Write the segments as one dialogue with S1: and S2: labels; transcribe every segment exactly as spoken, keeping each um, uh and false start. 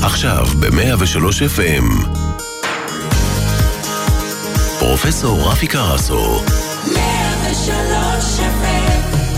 S1: עכשיו ב-מאה ושלוש אף אם. פרופסור רפי קרסו. מאה ושלוש אף אם.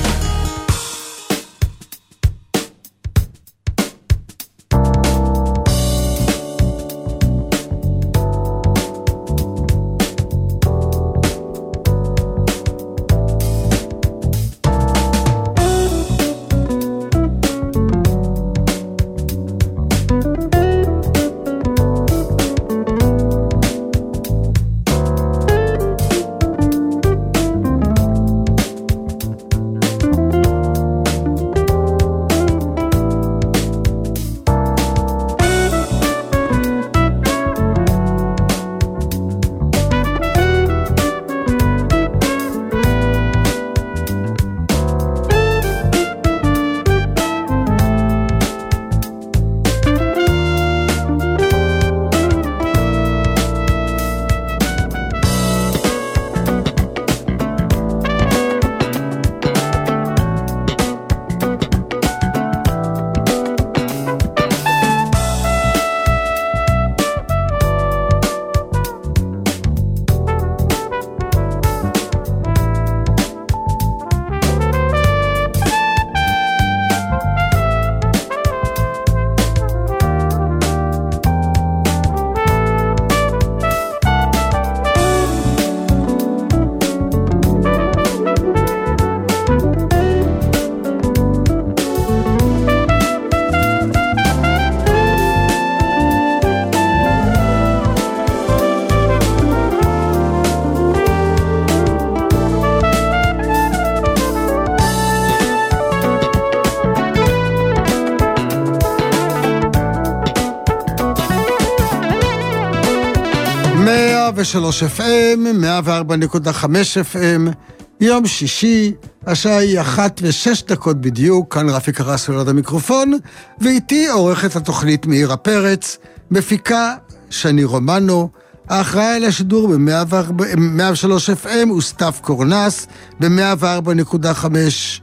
S2: ושלוש אף אם, מאה וארבע נקודה חמש אף אם, יום שישי, השעה היא אחת ושש דקות בדיוק, כאן רפי קרסו ליד המיקרופון, ואיתי עורכת התוכנית מאירה פרץ, מפיקה שני רומנו, האחראי על השידור ב-מאה ושלוש אף אם הוא סתיו קורנס, ב-מאה וארבע נקודה חמש,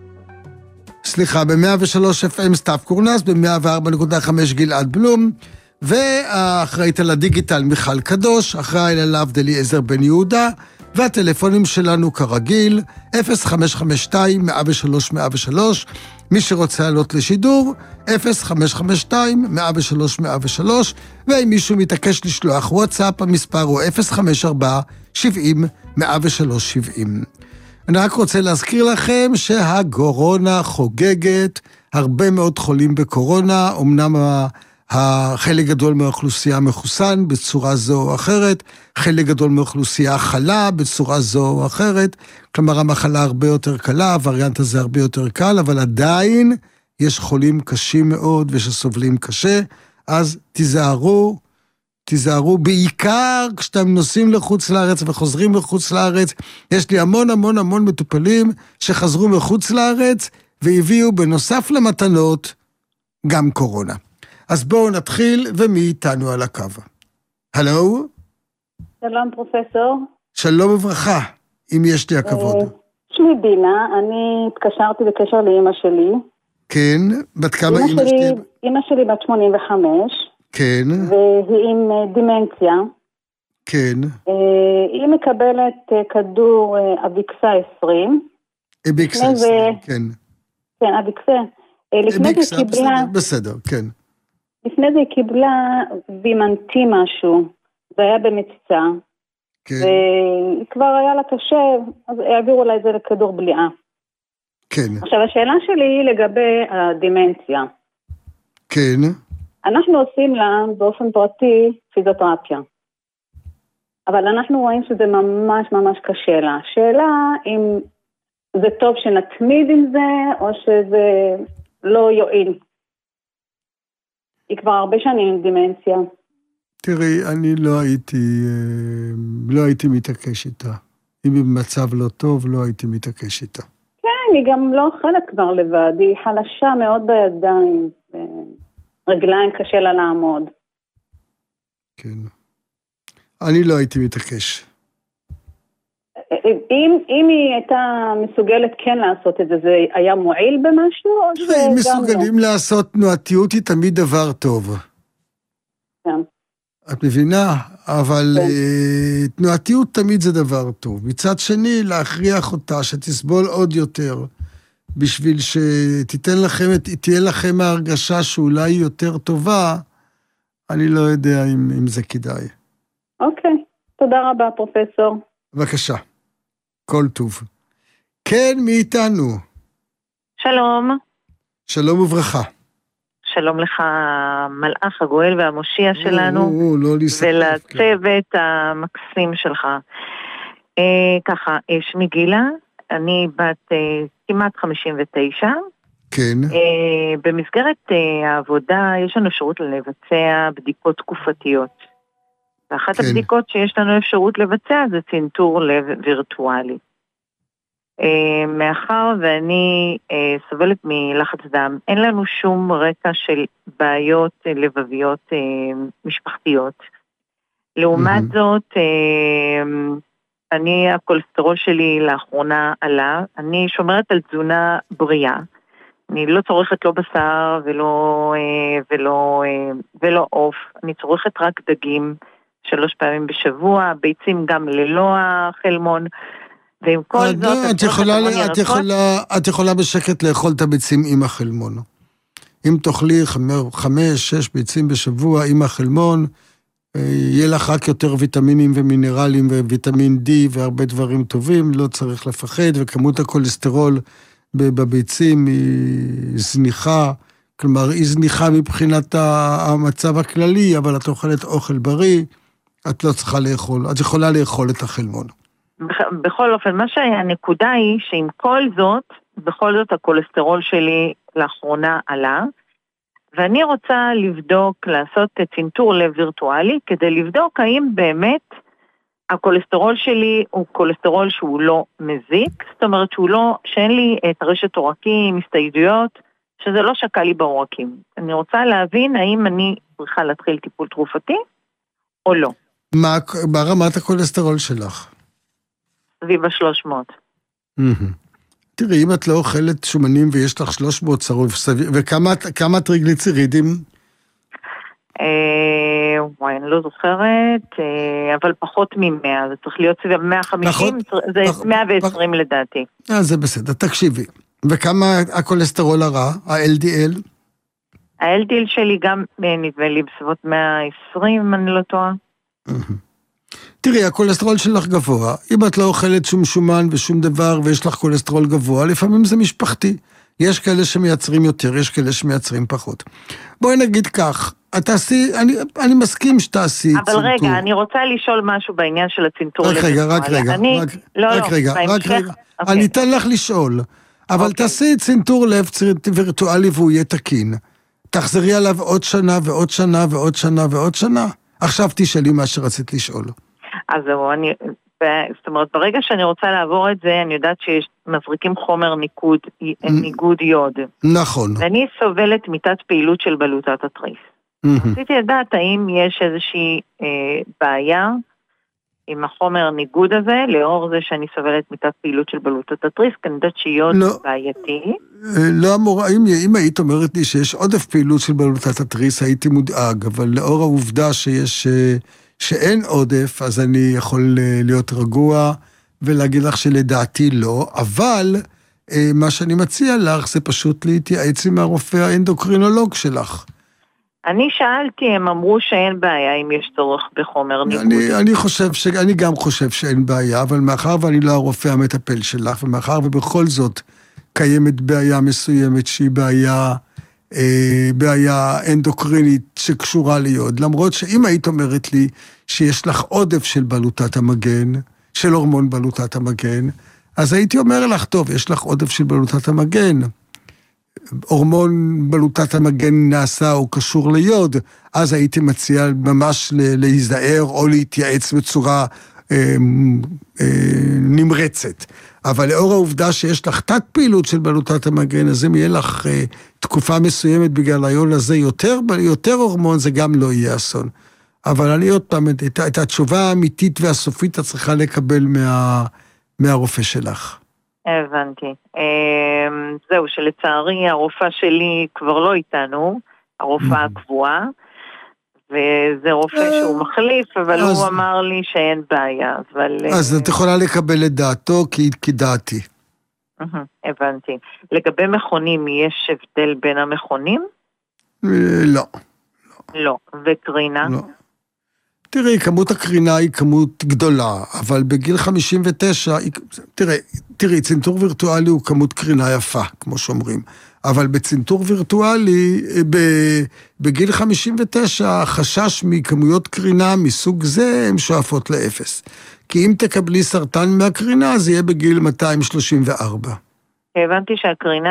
S2: סליחה, ב-מאה ושלוש אף אם סתיו קורנס, ב-מאה וארבע נקודה חמש גלעד בלום, והאחראית על הדיגיטל מיכל קדוש, אחראי עליו אליעזר בן יהודה, והטלפונים שלנו כרגיל, אפס חמש חמש שתיים מאה ושלוש מאה ושלוש, מי שרוצה לעלות לשידור, אפס חמש חמש שתיים מאה ושלוש מאה ושלוש, ואם מישהו מתעקש לשלוח וואטסאפ, המספר הוא אפס חמש ארבע שבעים מאה ושלוש שבעים. אני רק רוצה להזכיר לכם שהקורונה חוגגת, הרבה מאוד חולים בקורונה, אמנם ה... החלק גדול מהאוכלוסייה מחוסן בצורה זו או אחרת, חלק גדול מהאוכלוסייה חלה בצורה זו או אחרת, כלומר המחלה הרבה יותר קלה, הווריאנט הזה הרבה יותר קל, אבל עדיין יש חולים קשים מאוד ושסובלים קשה, אז תיזהרו, תיזהרו בעיקר כשאתם נוסעים לחוץ לארץ וחוזרים לחוץ לארץ. יש לי המון המון המון מטופלים שחזרו מחוץ לארץ והביאו בנוסף למתנות גם קורונה. אז בואו נתחיל, ומי איתנו על הקו? הלו?
S3: שלום פרופסור.
S2: שלום וברכה, אם יש לי הכבוד.
S3: שמי דינה, אני התקשרתי בקשר לאמא שלי.
S2: כן, בת כמה אמא שלי?
S3: אמא שלי בת שמונים וחמש.
S2: כן.
S3: והיא עם דימנציה.
S2: כן.
S3: היא מקבלת כדור אביקסה עשרים.
S2: אביקסה עשרים, כן.
S3: כן, אביקסה.
S2: אביקסה, בסדר, בסדר, כן.
S3: לפני זה היא קיבלה וימנטי משהו, זה היה במציצה, כן. וכבר היה לה קשה, אז העבירו לה את זה לכדור בליעה.
S2: כן.
S3: עכשיו, השאלה שלי היא לגבי הדימנציה.
S2: כן.
S3: אנחנו עושים לה באופן פרטי פיזיותרפיה, אבל אנחנו רואים שזה ממש ממש קשה לה. השאלה אם זה טוב שנתמיד עם זה, או שזה לא יועיל. היא כבר הרבה שנים עם דימנציה.
S2: תראי, אני לא הייתי, לא הייתי מתעקש איתה. אם היא במצב לא טוב, לא הייתי מתעקש איתה.
S3: כן, היא גם לא אוכלת כבר לבד, היא חלשה מאוד בידיים, רגליים קשה לה לעמוד.
S2: כן. אני לא הייתי מתעקש.
S3: אם, אם היא הייתה מסוגלת כן לעשות את זה, זה היה מועיל במשהו?
S2: אם מסוגלים לעשות תנועתיות היא תמיד דבר טוב.
S3: כן.
S2: את מבינה? אבל
S3: כן.
S2: uh, תנועתיות תמיד זה דבר טוב. מצד שני, להכריח אותה שתסבול עוד יותר, בשביל שתיתן לכם, תהיה לכם ההרגשה שאולי היא יותר טובה, אני לא יודע אם, אם זה כדאי.
S3: אוקיי, תודה רבה פרופסור.
S2: בבקשה, כל טוב. כן, מי איתנו?
S4: שלום.
S2: שלום וברכה.
S4: שלום לך, מלאך הגואל והמושיע שלנו,
S2: או, או, לא
S4: ולצוות כן. המקסים שלך. אה, ככה, שמי גילה, אני בת אה, כמעט חמישים ותשע.
S2: כן.
S4: אה, במסגרת אה, העבודה יש לנו אפשרות לבצע בדיקות תקופתיות. ואחת כן. הבדיקות שיש לנו אפשרות לבצע זה צנתור לב וירטואלי. Uh, מאחר ואני uh, סובלת מלחץ דם, אין לנו שום רקע של בעיות uh, לבביות uh, משפחתיות. לעומת mm-hmm. זאת, uh, אני, הכולסטרול שלי לאחרונה עלה, אני שומרת על תזונה בריאה. אני לא צורכת לא בשר ולא, uh, ולא, uh, ולא עוף, אני צורכת רק דגים שלוש פעמים בשבוע, ביצים גם ללא החלמון, ועם כל זאת,
S2: את יכולה, את יכולה, את יכולה בשקט לאכול את הביצים עם החלמון. אם תאכלי חמש, שש ביצים בשבוע עם החלמון, יהיה לך רק יותר ויטמינים ומינרלים וויטמין D והרבה דברים טובים, לא צריך לפחד, וכמות הכולסטרול בביצים היא זניחה, כלומר היא זניחה מבחינת המצב הכללי, אבל את אוכלת אוכל בריא, את לא צריכה לאכול, את יכולה לאכול את החלמון.
S4: בכל אופן, מה שהנקודה היא שעם כל זאת, בכל זאת הכולסטרול שלי לאחרונה עלה, ואני רוצה לבדוק, לעשות צנתור לב וירטואלי, כדי לבדוק האם באמת הכולסטרול שלי הוא כולסטרול שהוא לא מזיק, זאת אומרת שהוא לא, שאין לי את רשת עורקים, הסתייגויות, שזה לא שקע לי בעורקים. אני רוצה להבין האם אני צריכה להתחיל טיפול תרופתי או לא.
S2: מה, מה רמת הכולסטרול שלך?
S4: סביב ה-שלוש מאות.
S2: תראי, אם את לא אוכלת שומנים ויש לך שלוש מאות צרוף, וכמה טריגליצרידים?
S4: וואי, אני לא זוכרת, אבל פחות מ-מאה, זה צריך להיות סביב מאה וחמישים, זה מאה ועשרים לדעתי.
S2: אה, זה בסדר, תקשיבי. וכמה הכולסטרול הרע, ה-אל די אל?
S4: ה-אל די אל שלי גם נדמה לי בסביבות מאה ועשרים, אם אני לא טועה.
S2: תראי, הכולסטרול שלך גבוה, אם את לא אוכלת שום שומן ושום דבר ויש לך כולסטרול גבוה, לפעמים זה משפחתי. יש כאלה שמייצרים יותר, יש כאלה שמייצרים פחות. בואי נגיד כך, את תעשי, אני, אני מסכים שתעשי
S4: אבל
S2: צנתור.
S4: אבל רגע, אני רוצה לשאול משהו בעניין של הצנתור.
S2: רק רגע, רק רגע, אני, רק, לא, רק לא, רגע, רק רגע. אוקיי. אני אתן לך לשאול, אבל אוקיי. תעשי צנתור לב וירטואלי והוא יהיה תקין. תחזרי עליו עוד שנה ועוד שנה ועוד שנה ועוד שנה. עכשיו תשאלי מה שרצית לשאול.
S4: אז זהו, אני, זאת אומרת, ברגע שאני רוצה לעבור את זה, אני יודעת שיש מזריקים חומר ניקוד, ניגוד יוד.
S2: נכון.
S4: ואני סובלת מיטת פעילות של בלוטת התריס. רציתי לדעת האם יש איזושהי אה, בעיה עם החומר ניגוד הזה, לאור זה שאני סובלת מיטת פעילות של בלוטת התריס, כי אני יודעת שיוד לא, בעייתי.
S2: לא אמורה, אם, אם היית אומרת לי שיש עודף פעילות של בלוטת התריס, הייתי מודאג, אבל לאור העובדה שיש... שאין עודף, אז אני יכול להיות רגוע ולהגיד לך שלדעתי לא, אבל מה שאני מציע לך זה פשוט להתייעץ עם הרופא האנדוקרינולוג שלך.
S4: אני שאלתי, הם אמרו שאין בעיה אם יש צורך בחומר ניגוד.
S2: אני, אני חושב ש... אני גם חושב שאין בעיה, אבל מאחר ואני לא הרופא המטפל שלך, ומאחר ובכל זאת קיימת בעיה מסוימת שהיא בעיה... בעיה אנדוקרינית שקשורה ליוד, למרות שאם היית אומרת לי שיש לך עודף של בלוטת המגן, של הורמון בלוטת המגן, אז הייתי אומר לך, טוב, יש לך עודף של בלוטת המגן, הורמון בלוטת המגן נעשה או קשור ליוד, אז הייתי מציע ממש להיזהר או להתייעץ בצורה אה, אה, נמרצת. אבל לאור העובדה שיש לך תת פעילות של בלוטת המגן, אז אם יהיה לך אה, תקופה מסוימת בגלל היום הזה יותר, יותר הורמון, זה גם לא יהיה אסון. אבל אני עוד פעם, את, את התשובה האמיתית והסופית את צריכה לקבל מה, מהרופא שלך.
S4: הבנתי. זהו, שלצערי הרופאה שלי כבר לא איתנו, הרופאה הקבועה, וזה רופא שהוא מחליף, אבל
S2: אז...
S4: הוא אמר לי שאין בעיה. אבל...
S2: אז את יכולה לקבל את דעתו, כי, כי דעתי.
S4: הבנתי. לגבי מכונים, יש הבדל בין המכונים?
S2: לא.
S4: לא. וקרינה?
S2: לא. תראי, כמות הקרינה היא כמות גדולה, אבל בגיל חמישים ותשע, תראי, תראי, צנתור וירטואלי הוא כמות קרינה יפה, כמו שאומרים. אבל בצנתור וירטואלי, בגיל חמישים ותשע, החשש מכמויות קרינה מסוג זה, הן שואפות לאפס. כי אם תקבלי סרטן מהקרינה, זה יהיה בגיל מאתיים שלושים וארבע.
S4: הבנתי שהקרינה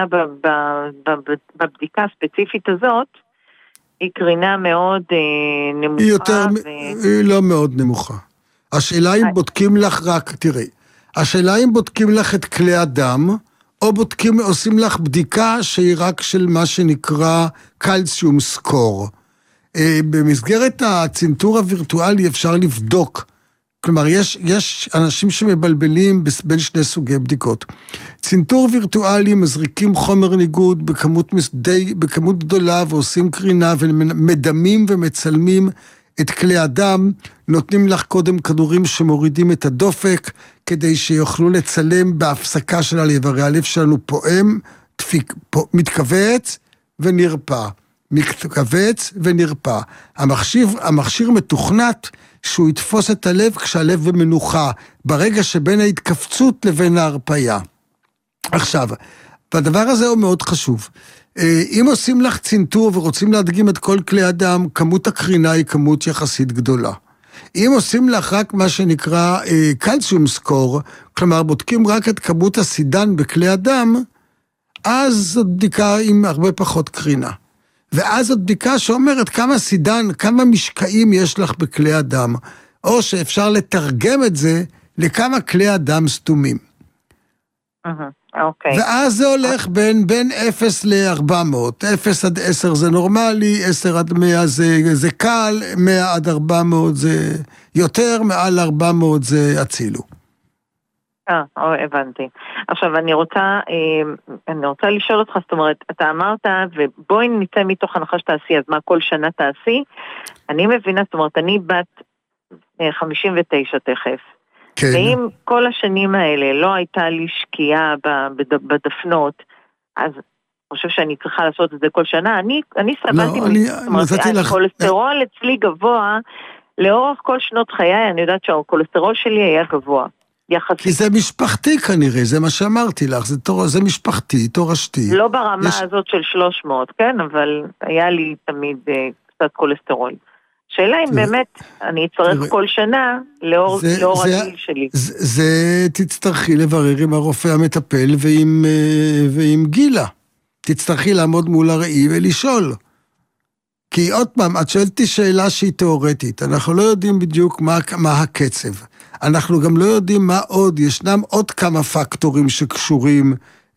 S4: בבדיקה הספציפית הזאת, היא קרינה מאוד נמוכה.
S2: היא יותר, היא לא מאוד נמוכה. השאלה אם בודקים לך רק, תראי, השאלה אם בודקים לך את כלי הדם, או בודקים, עושים לך בדיקה שהיא רק של מה שנקרא קלציום סקור. במסגרת הצנתור הווירטואלי אפשר לבדוק, כלומר, יש, יש אנשים שמבלבלים בין שני סוגי בדיקות. צנתור וירטואלי מזריקים חומר ניגוד בכמות, די, בכמות גדולה ועושים קרינה ומדמים ומצלמים את כלי הדם, נותנים לך קודם כדורים שמורידים את הדופק, כדי שיוכלו לצלם בהפסקה של הלב. הרי הלב שלנו פועם, דפיק, פוע, מתכווץ ונרפא. מתכווץ ונרפא. המכשיר, המכשיר מתוכנת שהוא יתפוס את הלב כשהלב במנוחה, ברגע שבין ההתכווצות לבין ההרפאיה. עכשיו, והדבר הזה הוא מאוד חשוב. אם עושים לך צנתור ורוצים להדגים את כל כלי הדם, כמות הקרינה היא כמות יחסית גדולה. אם עושים לך רק מה שנקרא קלציום סקור, כלומר בודקים רק את כמות הסידן בכלי הדם, אז זאת בדיקה עם הרבה פחות קרינה. ואז זאת בדיקה שאומרת כמה סידן, כמה משקעים יש לך בכלי הדם, או שאפשר לתרגם את זה לכמה כלי הדם סתומים.
S4: אוקיי.
S2: ואז זה הולך בין, בין אפס ל-ארבע מאות. אפס עד עשר זה נורמלי, עשר עד מאה זה, זה קל, מאה עד ארבע מאות זה יותר, מעל ארבע מאות זה הצילו.
S4: אה, הבנתי. עכשיו, אני רוצה, אני רוצה לשאול אותך, זאת אומרת, אתה אמרת, ובואי ניצא מתוך הנחה שתעשי, אז מה כל שנה תעשי? אני מבינה, זאת אומרת, אני בת חמישים ותשע תכף. כן. ואם כל השנים האלה לא הייתה לי שקיעה בדפנות, אז אני חושב שאני צריכה לעשות את זה כל שנה. אני, אני סבלתי,
S2: לא, אני,
S4: זאת אומרת,
S2: לך...
S4: הכולסטרול אצלי גבוה, לאורך כל שנות חיי, אני יודעת שהכולסטרול שלי היה גבוה. יחסית.
S2: כי זה משפחתי כנראה, זה מה שאמרתי לך, זה, תור, זה משפחתי, תורשתי.
S4: לא ברמה יש... הזאת של שלוש מאות, כן, אבל היה לי תמיד uh, קצת כולסטרול. שאלה אם באמת אני אצטרך כל שנה לאור, זה, לאור זה, הגיל שלי.
S2: זה, זה תצטרכי לברר עם הרופא המטפל ועם, ועם גילה. תצטרכי לעמוד מול הראי ולשאול. כי עוד פעם, את שואלתי שאלה שהיא תיאורטית. אנחנו לא יודעים בדיוק מה, מה הקצב. אנחנו גם לא יודעים מה עוד. ישנם עוד כמה פקטורים שקשורים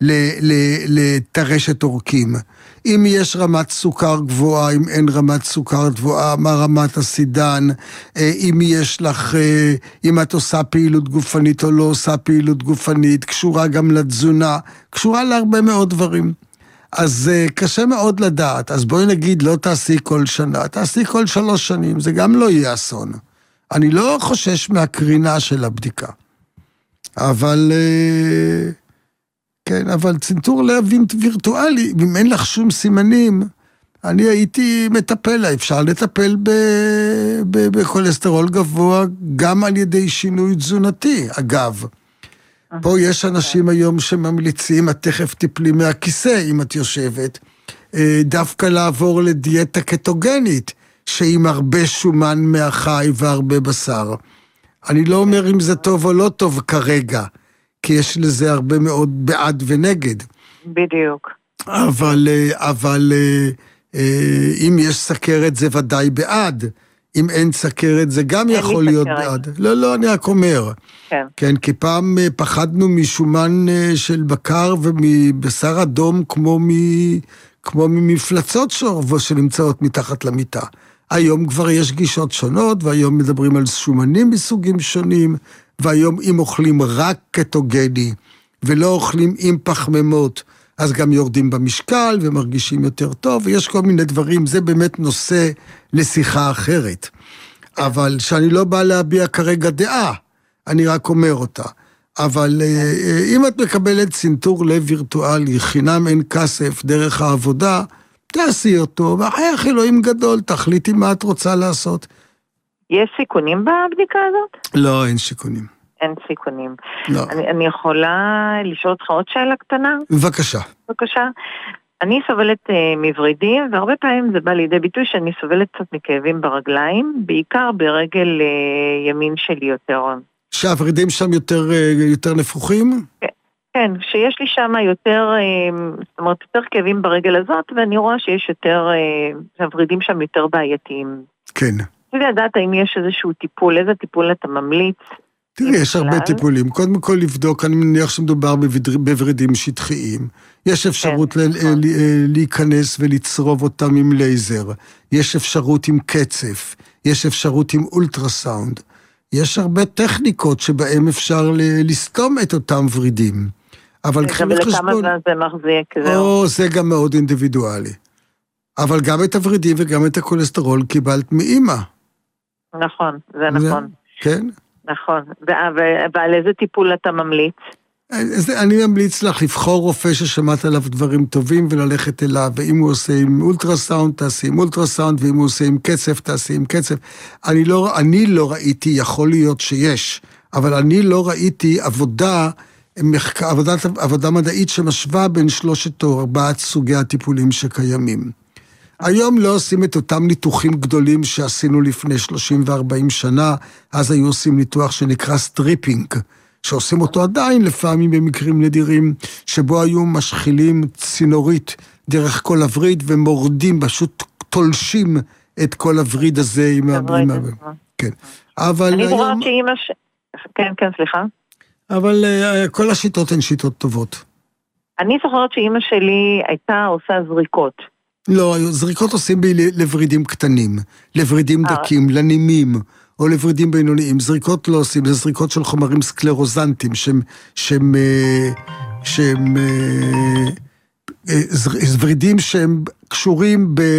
S2: לטרשת עורקים. אם יש רמת סוכר גבוהה, אם אין רמת סוכר גבוהה, מה רמת הסידן, אם יש לך, אם את עושה פעילות גופנית או לא עושה פעילות גופנית, קשורה גם לתזונה, קשורה להרבה מאוד דברים. אז קשה מאוד לדעת, אז בואי נגיד לא תעשי כל שנה, תעשי כל שלוש שנים, זה גם לא יהיה אסון. אני לא חושש מהקרינה של הבדיקה. אבל... כן, אבל צנתור לב וירטואלי, אם אין לך שום סימנים, אני הייתי מטפל, אפשר לטפל בכולסטרול גבוה, גם על ידי שינוי תזונתי, אגב. פה יש אנשים היום שממליצים, את תכף תפלי מהכיסא, אם את יושבת, דווקא לעבור לדיאטה קטוגנית, שעם הרבה שומן מהחי והרבה בשר. אני לא אומר אם זה טוב או לא טוב כרגע, כי יש לזה הרבה מאוד בעד ונגד.
S4: בדיוק.
S2: אבל, אבל אם יש סכרת זה ודאי בעד. אם אין סכרת זה גם יכול להיות בעד. לא, לא, אני רק אומר. כן. כן, כי פעם פחדנו משומן של בקר ומבשר אדום כמו, מ, כמו ממפלצות שורבו שנמצאות מתחת למיטה. היום כבר יש גישות שונות, והיום מדברים על שומנים מסוגים שונים, והיום אם אוכלים רק קטוגני, ולא אוכלים עם פחמימות, אז גם יורדים במשקל ומרגישים יותר טוב, ויש כל מיני דברים, זה באמת נושא לשיחה אחרת. אבל שאני לא בא להביע כרגע דעה, אני רק אומר אותה. אבל אם את מקבלת צנתור לב וירטואלי, חינם אין כסף דרך העבודה, תעשי אותו, ואחייך אלוהים גדול, תחליטי מה את רוצה לעשות.
S4: יש סיכונים בבדיקה הזאת?
S2: לא, אין סיכונים.
S4: אין סיכונים.
S2: לא.
S4: אני, אני יכולה לשאול אותך עוד שאלה קטנה?
S2: בבקשה.
S4: בבקשה. אני סובלת uh, מברידים, והרבה פעמים זה בא לידי ביטוי שאני סובלת קצת מכאבים ברגליים, בעיקר ברגל uh, ימין שלי יותר.
S2: שהוורידים שם יותר, uh, יותר נפוחים?
S4: כן, כן, שיש לי שם יותר, uh, זאת אומרת, יותר כאבים ברגל הזאת, ואני רואה שיש יותר, uh, הוורידים שם יותר בעייתיים.
S2: כן.
S4: אני יודעת האם יש איזשהו טיפול, איזה טיפול אתה ממליץ?
S2: תראי, יש הרבה טיפולים. קודם כל לבדוק, אני מניח שמדובר בוורידים שטחיים. יש אפשרות להיכנס ולצרוב אותם עם לייזר. יש אפשרות עם קצף. יש אפשרות עם אולטרסאונד. יש הרבה טכניקות שבהם אפשר לסתום את אותם ורידים. אבל
S4: לכמה זמן זה מחזיק?
S2: או, זה גם מאוד אינדיבידואלי. אבל גם את הוורידים וגם את הכולסטרול קיבלת מאמא.
S4: נכון, זה נכון.
S2: כן?
S4: נכון, ועל איזה טיפול אתה ממליץ?
S2: אני ממליץ לך לבחור רופא ששמעת עליו דברים טובים וללכת אליו, ואם הוא עושה עם אולטרסאונד, תעשי עם אולטרסאונד, ואם הוא עושה עם קצף, תעשי עם קצף. אני לא, אני לא ראיתי, יכול להיות שיש, אבל אני לא ראיתי עבודה, עבודה, עבודה מדעית שמשווה בין שלושת או ארבעת סוגי הטיפולים שקיימים. היום לא עושים את אותם ניתוחים גדולים שעשינו לפני שלושים וארבעים שנה, אז היו עושים ניתוח שנקרא סטריפינג, שעושים אותו עדיין לפעמים במקרים נדירים, שבו היו משחילים צינורית דרך כל הווריד, ומורדים, פשוט תולשים את כל הווריד הזה עם הברימה. כן. אבל
S4: אני זוכרת שאמא ש... כן, כן, סליחה.
S2: אבל כל השיטות הן שיטות טובות.
S4: אני זוכרת שאמא שלי הייתה עושה זריקות.
S2: לא, זריקות עושים לוורידים קטנים, לוורידים דקים, לנימים, או לוורידים בינוניים. זריקות לא עושים, זה זריקות של חומרים סקלרוזנטיים, שהם, שהם, שהם, ורידים שהם קשורים ב...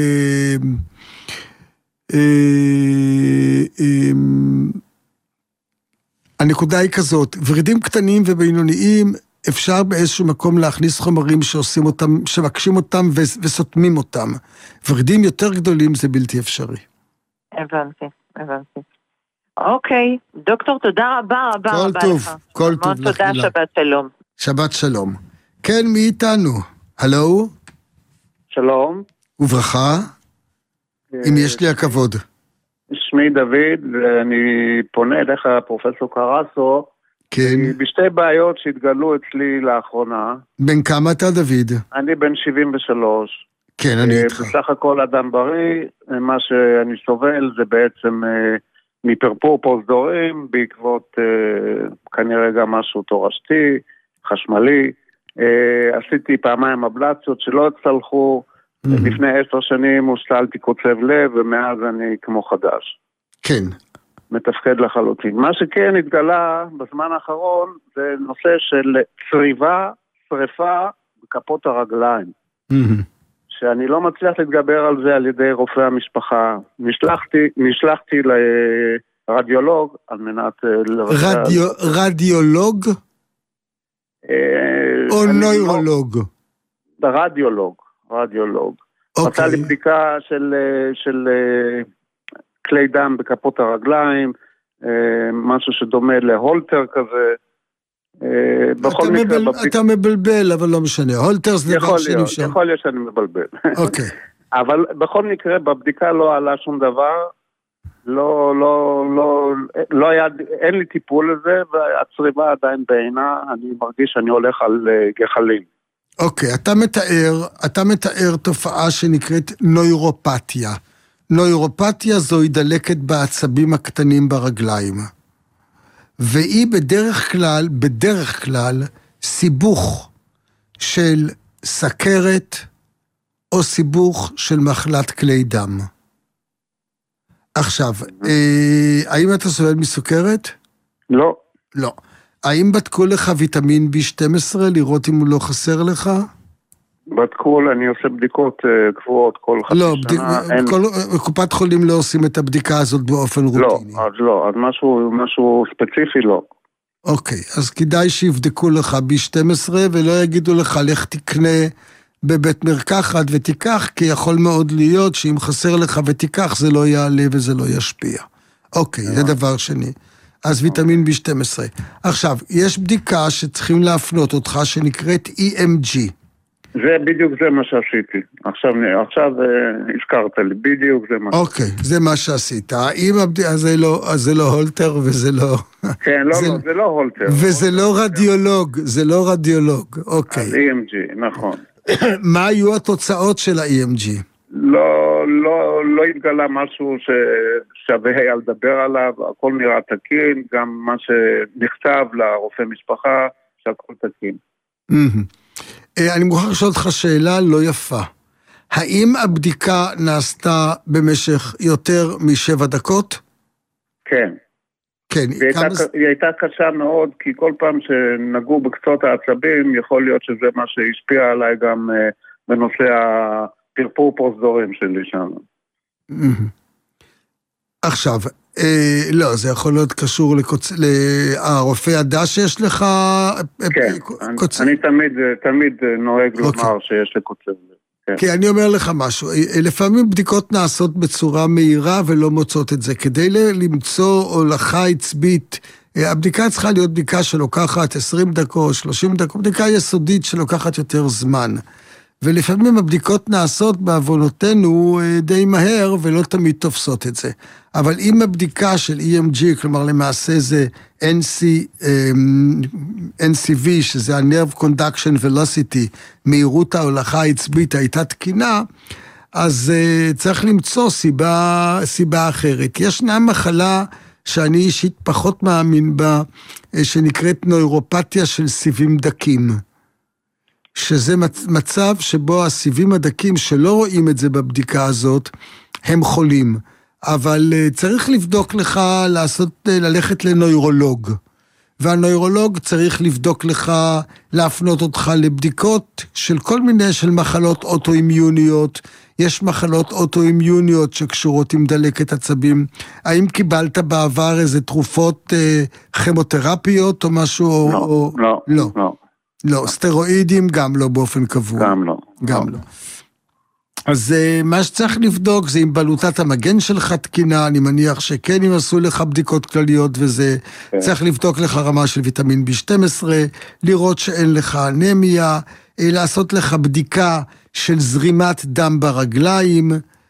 S2: הנקודה היא כזאת, ורידים קטנים ובינוניים, אפשר באיזשהו מקום להכניס חומרים שעושים אותם, שמקשים אותם וסותמים אותם. ורידים יותר גדולים זה בלתי אפשרי.
S4: הבנתי, הבנתי. אוקיי, דוקטור, תודה רבה רבה
S2: כל
S4: רבה
S2: טוב,
S4: לך.
S2: כל טוב לך.
S4: תודה, שבת שלום.
S2: שבת שלום. כן, מי איתנו? הלו?
S5: שלום.
S2: וברכה? אם יש לי הכבוד.
S5: שמי דוד, ואני פונה אליך, פרופסור קרסו,
S2: כן.
S5: בשתי בעיות שהתגלו אצלי לאחרונה.
S2: בן כמה אתה, דוד?
S5: אני בן שבעים ושלוש.
S2: כן, אני איתך.
S5: בסך הכל אדם בריא, מה שאני סובל זה בעצם מפרפור פרוזדורים, בעקבות כנראה גם משהו תורשתי, חשמלי. עשיתי פעמיים אבלציות שלא הצלחו, לפני עשר שנים הושתלתי קוצב לב, ומאז אני כמו חדש.
S2: כן.
S5: מתפקד לחלוטין. מה שכן התגלה בזמן האחרון, זה נושא של צריבה, שריפה, בכפות הרגליים. שאני לא מצליח להתגבר על זה על ידי רופא המשפחה. נשלחתי, נשלחתי לרדיולוג על מנת...
S2: רדיו, רדיולוג? או נוירולוג?
S5: רדיולוג, רדיולוג.
S2: אוקיי.
S5: עשה לי בדיקה של, של כלי דם בכפות הרגליים, משהו שדומה להולטר כזה.
S2: אתה, מבל, בבדיק... אתה מבלבל, אבל לא משנה. הולטר זה דבר שנמשל.
S5: יכול להיות שאני מבלבל.
S2: אוקיי.
S5: אבל בכל מקרה, בבדיקה לא עלה שום דבר, לא, לא, לא, לא היה, אין לי טיפול לזה, והצריבה עדיין בעינה, אני מרגיש שאני הולך על גחלים.
S2: אוקיי, אתה מתאר, אתה מתאר תופעה שנקראת נוירופתיה. נוירופתיה זוהי דלקת בעצבים הקטנים ברגליים. והיא בדרך כלל, בדרך כלל, סיבוך של סכרת או סיבוך של מחלת כלי דם. עכשיו, אה, האם אתה סובל מסוכרת?
S5: לא.
S2: לא. האם בדקו לך ויטמין בי שתים עשרה לראות אם הוא לא חסר לך?
S5: בדקו, אני עושה בדיקות קבועות כל חצי
S2: לא,
S5: שנה. אין...
S2: כל, קופת חולים לא עושים את הבדיקה הזאת באופן רוטיני.
S5: לא, אז לא, אז משהו, משהו ספציפי לא.
S2: אוקיי, אז כדאי שיבדקו לך בי שתים עשרה ולא יגידו לך, לך תקנה בבית מרקחת ותיקח, כי יכול מאוד להיות שאם חסר לך ותיקח זה לא יעלה וזה לא ישפיע. אוקיי, זה דבר שני. אז ויטמין בי שתים עשרה. עכשיו, יש בדיקה שצריכים להפנות אותך שנקראת אי אם ג'י.
S5: זה בדיוק זה מה שעשיתי. עכשיו, עכשיו הזכרת לי, בדיוק זה מה שעשיתי.
S2: אוקיי, זה מה שעשית. האם הבדיקה, זה לא, זה לא הולטר וזה לא...
S5: כן, לא, לא, זה לא הולטר.
S2: וזה לא רדיולוג, זה לא רדיולוג, אוקיי.
S5: אז אי אם ג'י, נכון.
S2: מה היו התוצאות של ה-אי אם ג'י?
S5: לא, לא, לא התגלה משהו ששווה היה לדבר עליו, הכל נראה תקין, גם מה שנכתב לרופא משפחה, שהכל תקין.
S2: אני מוכרח לשאול אותך שאלה לא יפה. האם הבדיקה נעשתה במשך יותר משבע דקות?
S5: כן.
S2: כן.
S5: היא הייתה, היא הייתה קשה מאוד, כי כל פעם שנגעו בקצות העצבים, יכול להיות שזה מה שהשפיע עליי גם בנושא הפרפור פרוזדורים שלי שם.
S2: עכשיו, אה, לא, זה יכול להיות קשור לקוצ... לרופא ידע שיש לך...
S5: כן, קוצ... אני, אני תמיד, תמיד נוהג לומר okay. שיש לקוצב. כן.
S2: כי אני אומר לך משהו, לפעמים בדיקות נעשות בצורה מהירה ולא מוצאות את זה. כדי למצוא הולכה עצבית, הבדיקה צריכה להיות בדיקה שלוקחת עשרים דקות, שלושים דקות, בדיקה יסודית שלוקחת יותר זמן. ולפעמים הבדיקות נעשות בעוונותינו די מהר ולא תמיד תופסות את זה. אבל אם הבדיקה של אי אם ג'י, כלומר למעשה זה אן סי וי, שזה ה-Nerve Conduction Velocity, מהירות ההולכה העצבית הייתה תקינה, אז uh, צריך למצוא סיבה, סיבה אחרת. ישנה מחלה שאני אישית פחות מאמין בה, שנקראת נוירופתיה של סיבים דקים. שזה מצב שבו הסיבים הדקים שלא רואים את זה בבדיקה הזאת, הם חולים. אבל צריך לבדוק לך, לעשות, ללכת לנוירולוג. והנוירולוג צריך לבדוק לך, להפנות אותך לבדיקות של כל מיני של מחלות אוטואימיוניות. יש מחלות אוטואימיוניות שקשורות עם דלקת עצבים. האם קיבלת בעבר איזה תרופות כימותרפיות או משהו?
S5: לא,
S2: או...
S5: לא,
S2: לא.
S5: לא.
S2: לא, סטרואידים גם לא באופן קבוע.
S5: גם לא.
S2: גם לא. אז מה שצריך לבדוק זה אם בלוטת המגן שלך תקינה, אני מניח שכן אם עשו לך בדיקות כלליות וזה, צריך לבדוק לך רמה של ויטמין בי שתים עשרה, לראות שאין לך אנמיה, לעשות לך בדיקה של זרימת דם ברגליים,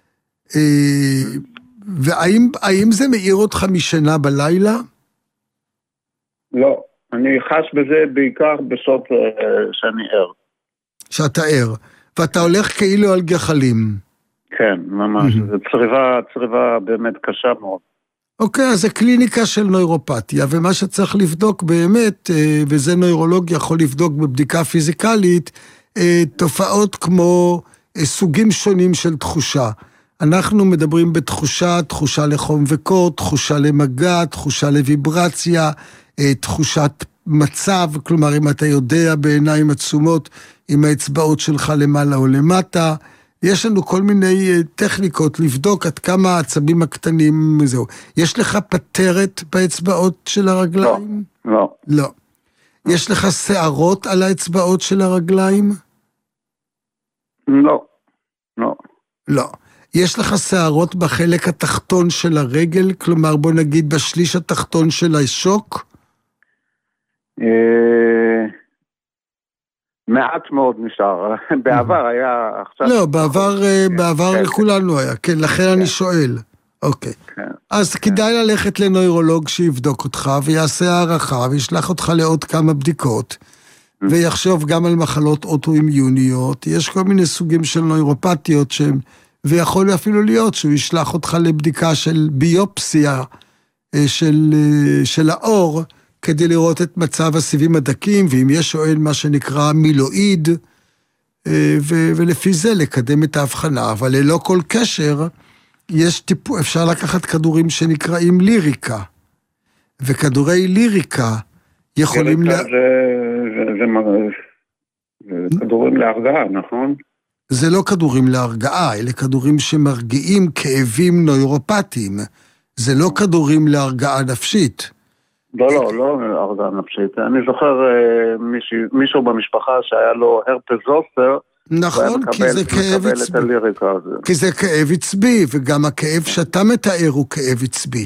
S2: והאם זה מאיר אותך משנה בלילה?
S5: לא. אני חש בזה בעיקר בשעות שאני ער.
S2: שאתה ער. ואתה הולך כאילו על גחלים.
S5: כן, ממש. זו צריבה, צריבה באמת קשה מאוד.
S2: אוקיי, אז זה קליניקה של נוירופתיה, ומה שצריך לבדוק באמת, וזה נוירולוג יכול לבדוק בבדיקה פיזיקלית, תופעות כמו סוגים שונים של תחושה. אנחנו מדברים בתחושה, תחושה לחום וקור, תחושה למגע, תחושה לויברציה, תחושת מצב, כלומר אם אתה יודע בעיניים עצומות, עם האצבעות שלך למעלה או למטה, יש לנו כל מיני טכניקות לבדוק עד כמה העצבים הקטנים זהו. יש לך פטרת באצבעות של הרגליים?
S5: לא, לא.
S2: לא. יש לך שערות על האצבעות של הרגליים?
S5: לא, לא.
S2: לא. יש לך שערות בחלק התחתון של הרגל, כלומר בוא נגיד בשליש התחתון של השוק?
S5: מעט מאוד נשאר, בעבר היה עכשיו...
S2: לא, בעבר לכולנו היה, כן, לכן אני שואל. אוקיי. אז כדאי ללכת לנוירולוג שיבדוק אותך ויעשה הערכה וישלח אותך לעוד כמה בדיקות ויחשוב גם על מחלות אוטואימיוניות. יש כל מיני סוגים של נוירופתיות שהם, ויכול אפילו להיות שהוא ישלח אותך לבדיקה של ביופסיה של האור, כדי לראות את מצב הסיבים הדקים, ואם יש שואל מה שנקרא מילואיד, ו- ולפי זה לקדם את ההבחנה, אבל ללא כל קשר, יש טיפול, אפשר לקחת כדורים שנקראים ליריקה, וכדורי ליריקה יכולים...
S5: ליריקה לה... זה, זה, זה, זה כדורים להרגעה, נכון?
S2: זה לא כדורים להרגעה, אלה כדורים שמרגיעים כאבים נוירופטיים. זה לא כדורים להרגעה נפשית.
S5: לא, לא, לא הרגעה נפשית. אני זוכר מישהו, מישהו במשפחה שהיה לו הרפס זוסטר,
S2: נכון, כי זה כאב עצבי. כי זה כאב עצבי, וגם הכאב שאתה מתאר הוא כאב עצבי.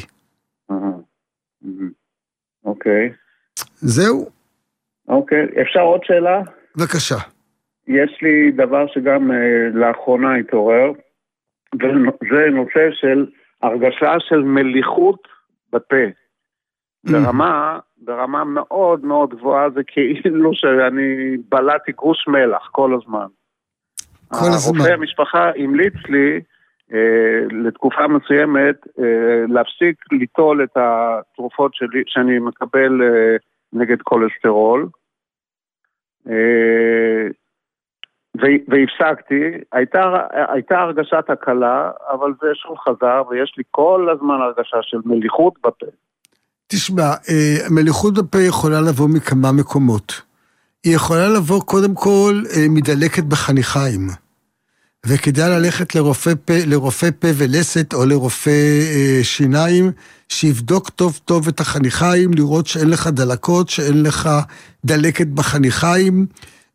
S5: אוקיי.
S2: זהו.
S5: אוקיי, אפשר עוד שאלה?
S2: בבקשה.
S5: יש לי דבר שגם לאחרונה התעורר, וזה נושא של הרגשה של מליחות בפה. ברמה, ברמה מאוד מאוד גבוהה, זה כאילו שאני בלעתי גרוש מלח כל הזמן.
S2: כל הזמן.
S5: הרופא המשפחה המליץ לי אה, לתקופה מסוימת אה, להפסיק ליטול את התרופות שלי, שאני מקבל אה, נגד כולסטרול. אה, והפסקתי, הייתה, הייתה הרגשת הקלה, אבל זה שוב חזר, ויש לי כל הזמן הרגשה של מליחות בפה.
S2: תשמע, מליחות בפה יכולה לבוא מכמה מקומות. היא יכולה לבוא קודם כל מדלקת בחניכיים, וכדאי ללכת לרופא פה, לרופא פה ולסת או לרופא שיניים, שיבדוק טוב טוב את החניכיים, לראות שאין לך דלקות, שאין לך דלקת בחניכיים,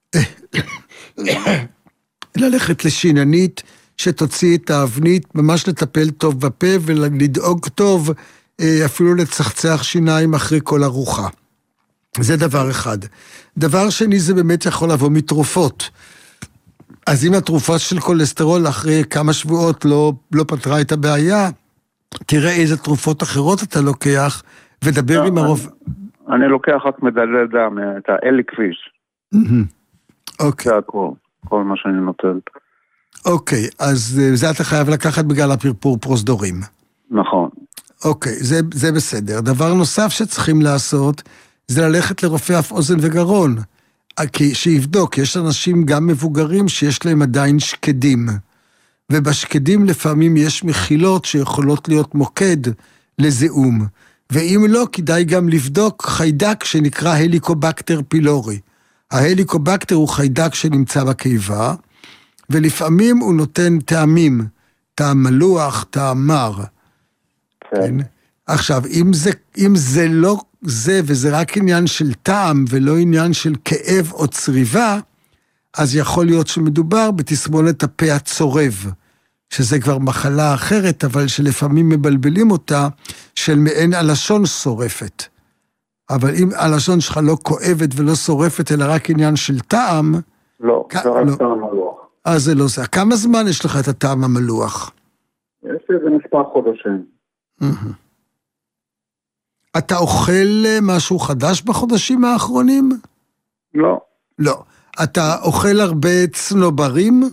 S2: ללכת לשיננית שתוציא את האבנית, ממש לטפל טוב בפה ולדאוג טוב, אפילו לצחצח שיניים אחרי כל ארוחה. זה דבר אחד. דבר שני, זה באמת יכול לבוא מתרופות. אז אם התרופות של כולסטרול אחרי כמה שבועות לא, לא פתרה את הבעיה, תראה איזה תרופות אחרות אתה לוקח, ודבר עם הרופא.
S5: אני לוקח רק מדלל דם, את האליקוויז.
S2: אוקיי.
S5: זה הכל, כל מה שאני נוטל.
S2: אוקיי, אז זה אתה חייב לקחת בגלל הפרפור פרוזדורים.
S5: נכון.
S2: אוקיי, זה, זה בסדר. דבר נוסף שצריכים לעשות, זה ללכת לרופא אף אוזן וגרון. כי שיבדוק, יש אנשים גם מבוגרים שיש להם עדיין שקדים. ובשקדים לפעמים יש מחילות שיכולות להיות מוקד לזיהום. ואם לא, כדאי גם לבדוק חיידק שנקרא הליקובקטר פילורי. ההליקובקטר הוא חיידק שנמצא בקיבה, ולפעמים הוא נותן טעמים, טעם מלוח, טעם מר. כן. עכשיו, אם זה, אם זה לא זה, וזה רק עניין של טעם, ולא עניין של כאב או צריבה, אז יכול להיות שמדובר בתסמונת הפה הצורב, שזה כבר מחלה אחרת, אבל שלפעמים מבלבלים אותה, של מעין הלשון שורפת. אבל אם הלשון שלך לא כואבת ולא שורפת, אלא רק עניין של טעם,
S5: לא,
S2: כ...
S5: זה רק
S2: לא.
S5: טעם מלוח.
S2: אז זה לא זה. כמה זמן יש לך את הטעם המלוח?
S5: יש לי איזה מספר חודשים.
S2: Mm-hmm. אתה אוכל משהו חדש בחודשים האחרונים?
S5: לא.
S2: לא. אתה אוכל הרבה צנוברים?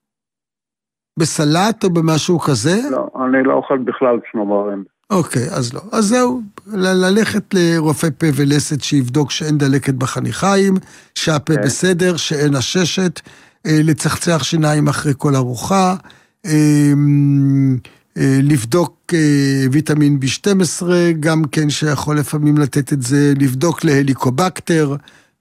S2: בסלט או במשהו כזה?
S5: לא, אני לא אוכל בכלל צנוברים.
S2: אוקיי, אז לא. אז זהו, ל- ללכת לרופא פה ולסת שיבדוק שאין דלקת בחניכיים, שהפה okay. בסדר, שאין עששת, אה, לצחצח שיניים אחרי כל ארוחה, אה, אה, לבדוק אה, ויטמין בי שתים עשרה, גם כן שיכול לפעמים לתת את זה, לבדוק להליקובקטר,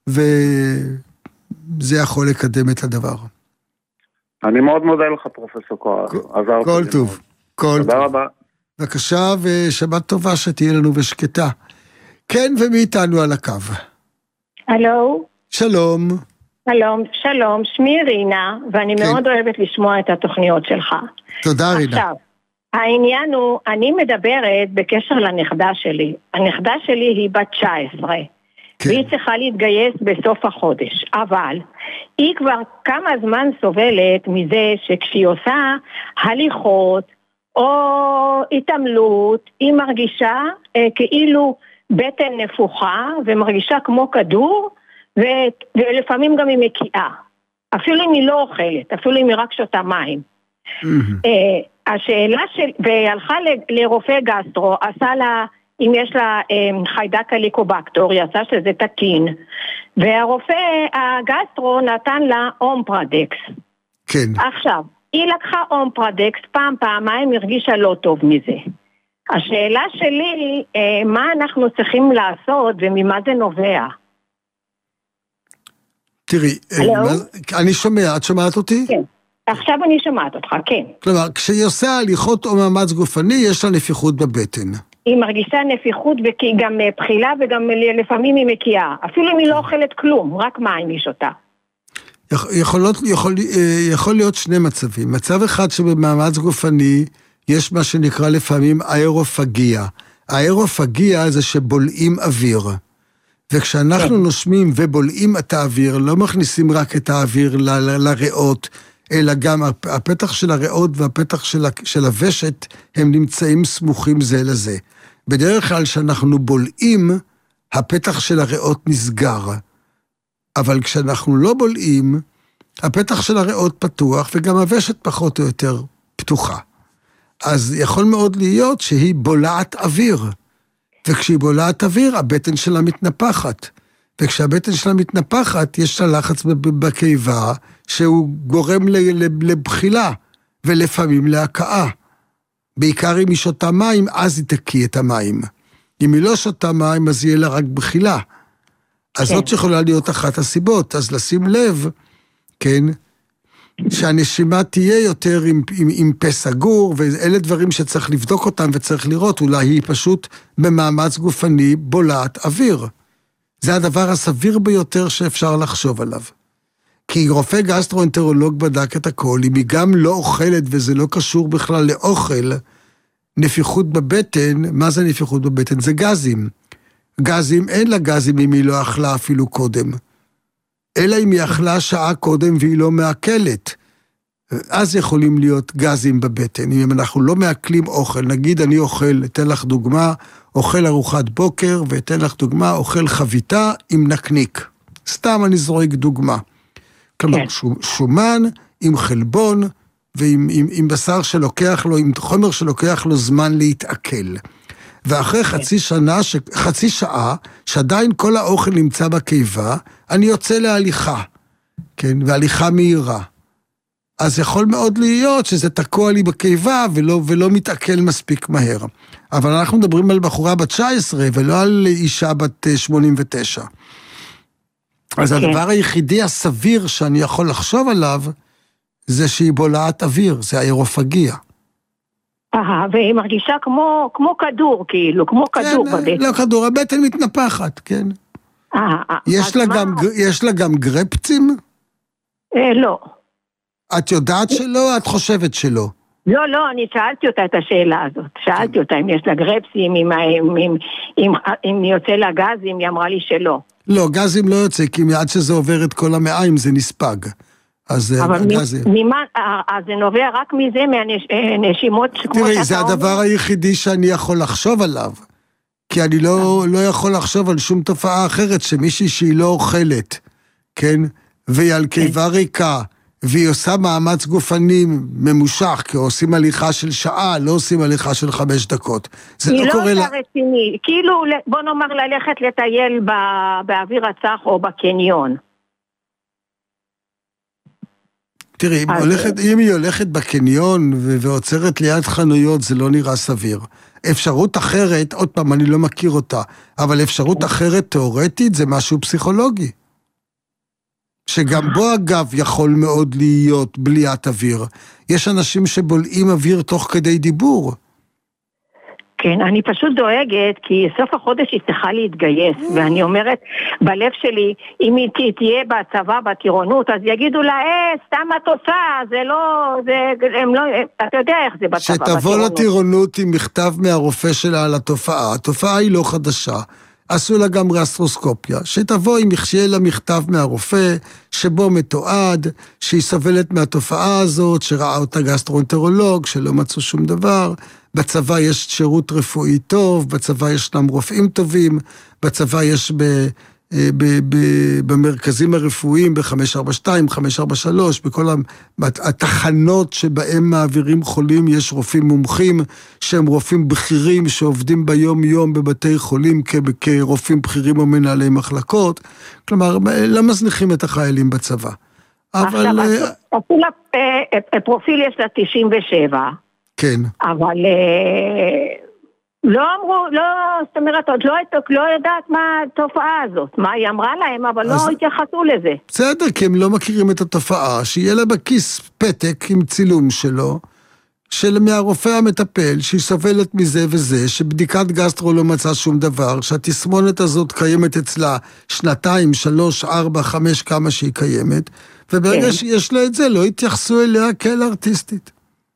S2: וזה יכול לקדם את הדבר.
S5: אני מאוד מודה לך, פרופסור קורח.
S2: כל טוב. כל
S5: תודה
S2: טוב.
S5: רבה.
S2: בבקשה, ושבת טובה שתהיה לנו ושקטה. כן, ומי איתנו על הקו?
S6: הלו.
S2: שלום.
S6: שלום, שלום, שמי רינה, ואני כן. מאוד אוהבת לשמוע את התוכניות שלך.
S2: תודה, רינה.
S6: עכשיו, העניין הוא, אני מדברת בקשר לנכדה שלי. הנכדה שלי היא בת תשע עשרה. כן. והיא צריכה להתגייס בסוף החודש, אבל היא כבר כמה זמן סובלת מזה שכשהיא עושה הליכות או התעמלות, היא מרגישה אה, כאילו בטן נפוחה ומרגישה כמו כדור, ו, ולפעמים גם היא מקיאה. אפילו אם היא לא אוכלת, אפילו אם היא רק שותה מים. Mm-hmm. אה, השאלה של, והלכה לרופא גסטרו, עשה לה, אם יש לה אה, חיידק הליקובקטור, יצא שזה תקין, והרופא הגסטרו נתן לה אומפרדקס.
S2: כן.
S6: עכשיו, היא לקחה אומפרדקס, פעם פעמיים הרגישה לא טוב מזה. השאלה שלי, אה, מה אנחנו צריכים לעשות וממה זה נובע?
S2: תראי, אני שומע, את שומעת אותי?
S6: כן, עכשיו אני שומעת אותך, כן.
S2: כלומר, כשהיא עושה הליכות או מאמץ גופני, יש לה נפיחות בבטן.
S6: היא מרגישה נפיחות וגם בחילה וגם לפעמים היא מקיאה. אפילו אם היא לא אוכלת כלום, רק מים היא שותה.
S2: יכולות, יכול, יכול להיות שני מצבים. מצב אחד שבמאמץ גופני יש מה שנקרא לפעמים אירופגיה. האירופגיה זה שבולעים אוויר. וכשאנחנו כן. נושמים ובולעים את האוויר, לא מכניסים רק את האוויר ל, ל, לריאות, אלא גם הפתח של הריאות והפתח של, של הוושת, הם נמצאים סמוכים זה לזה. בדרך כלל שאנחנו בולעים, הפתח של הריאות נסגר. אבל כשאנחנו לא בולעים, הפתח של הריאות פתוח, וגם הוושת פחות או יותר פתוחה. אז יכול מאוד להיות שהיא בולעת אוויר. וכשהיא בולעת אוויר, הבטן שלה מתנפחת. וכשהבטן שלה מתנפחת, יש לה לחץ בקיבה, שהוא גורם לבחילה, ולפעמים להקאה. בעיקר אם היא שותה מים, אז היא תקיא את המים. אם היא לא שותה מים, אז יהיה לה רק בחילה. אז זאת יכולה להיות אחת הסיבות. אז לשים לב, כן, שהנשימה תהיה יותר עם, עם, עם פה סגור, ואלה דברים שצריך לבדוק אותם וצריך לראות, אולי היא פשוט במאמץ גופני בולעת אוויר. זה הדבר הסביר ביותר שאפשר לחשוב עליו. כי רופא גסטרואנטרולוג בדק את הכל, אם היא גם לא אוכלת וזה לא קשור בכלל לאוכל, נפיחות בבטן, מה זה נפיחות בבטן? זה גזים. גזים, אין לה גזים אם היא לא אכלה אפילו קודם. אלא אם היא אכלה שעה קודם והיא לא מעכלת. אז יכולים להיות גזים בבטן. אם אנחנו לא מעכלים אוכל, נגיד אני אוכל, אתן לך דוגמה, אוכל ארוחת בוקר, ואתן לך דוגמה, אוכל חביתה עם נקניק. סתם אני זורק דוגמה. כלומר, כן. שומן עם חלבון, ועם עם, עם בשר שלוקח לו, עם חומר שלוקח לו זמן להתעכל. ואחרי חצי שנה, ש... חצי שעה, שעדיין כל האוכל נמצא בקיבה, אני יוצא להליכה, כן, והליכה מהירה. אז יכול מאוד להיות שזה תקוע לי בקיבה, ולא, ולא מתעכל מספיק מהר. אבל אנחנו מדברים על בחורה בת תשע עשרה, ולא על אישה בת שמונים ותשע. אז okay. הדבר היחידי הסביר שאני יכול לחשוב עליו, זה שהיא בולעת אוויר, זה האירופגיה.
S6: אה, והיא מרגישה כמו, כמו כדור, כאילו, כמו
S2: כן,
S6: כדור בבטן.
S2: לא כדור, הבטן מתנפחת, כן.
S6: אה,
S2: יש לה, גם, יש לה גם גרפצים?
S6: אה, לא.
S2: את יודעת שלא, את חושבת שלא?
S6: לא, לא, אני שאלתי אותה את השאלה הזאת. שאלתי כן. אותה אם יש לה גרפסים, אם, אם, אם, אם, אם יוצא לה גזים, היא אמרה לי שלא.
S2: לא, גזים לא יוצא, כי עד שזה עובר את כל המעיים זה נספג. אז
S6: אבל ממה, אז זה נובע רק מזה, מהנשימות כמו שאתה אומר?
S2: תראי, זה הדבר היחידי שאני יכול לחשוב עליו. כי אני לא, לא יכול לחשוב על שום תופעה אחרת, שמישהי שהיא לא אוכלת, כן? והיא על קיבה ריקה, והיא עושה מאמץ גופני ממושך, כי עושים הליכה של שעה, לא עושים הליכה של חמש דקות. זה לא קורה לה...
S6: היא לא רציני, כאילו, בוא נאמר ללכת לטייל באוויר הצח או בקניון.
S2: תראי, אם, הולכת, אם היא הולכת בקניון ועוצרת ליד חנויות, זה לא נראה סביר. אפשרות אחרת, עוד פעם, אני לא מכיר אותה, אבל אפשרות אחרת תיאורטית זה משהו פסיכולוגי. שגם בו אגב יכול מאוד להיות בליעת אוויר. יש אנשים שבולעים אוויר תוך כדי דיבור.
S6: כן, אני פשוט דואגת, כי סוף החודש היא צריכה להתגייס, ואני אומרת, בלב שלי, אם היא תהיה בצבא, בטירונות, אז יגידו לה, אה, סתם את עושה, זה לא, זה, הם לא, אתה יודע איך זה בצבא, בטירונות.
S2: שתבוא לטירונות עם מכתב מהרופא שלה על התופעה, התופעה היא לא חדשה, עשו לה גם גסטרוסקופיה, שתבוא עם שיהיה לה מכתב מהרופא, שבו מתועד, שהיא סובלת מהתופעה הזאת, שראה אותה גסטרואנטרולוג, שלא מצאו שום דבר, בצבא יש שירות רפואי טוב, בצבא ישנם רופאים טובים, בצבא יש ב, ב, ב, במרכזים הרפואיים, ב-חמש ארבע שתיים, חמש ארבע שלוש, בכל התחנות שבהם מעבירים חולים, יש רופאים מומחים, שהם רופאים בכירים, שעובדים ביום יום בבתי חולים, כ- כרופאים בכירים או מנהלי מחלקות, כלומר, לא מזניחים את החיילים בצבא. אבל...
S6: אפילו פרופיל יש לה תשעים ושבע.
S2: כן.
S6: אבל לא אמרו, לא, זאת אומרת, עוד לא, לא יודעת מה התופעה הזאת, מה היא אמרה להם, אבל אז... לא התייחסו לזה.
S2: בסדר, כי הם לא מכירים את התופעה, שיהיה לה בכיס פתק עם צילום שלו, של מהרופא המטפל, שהיא סובלת מזה וזה, שבדיקת גסטרו לא מצא שום דבר, שהתסמונת הזאת קיימת אצלה שנתיים, שלוש, ארבע, חמש, כמה שהיא קיימת, וברגע כן. שיש לה את זה, לא התייחסו אליה כאל ארטיסטית.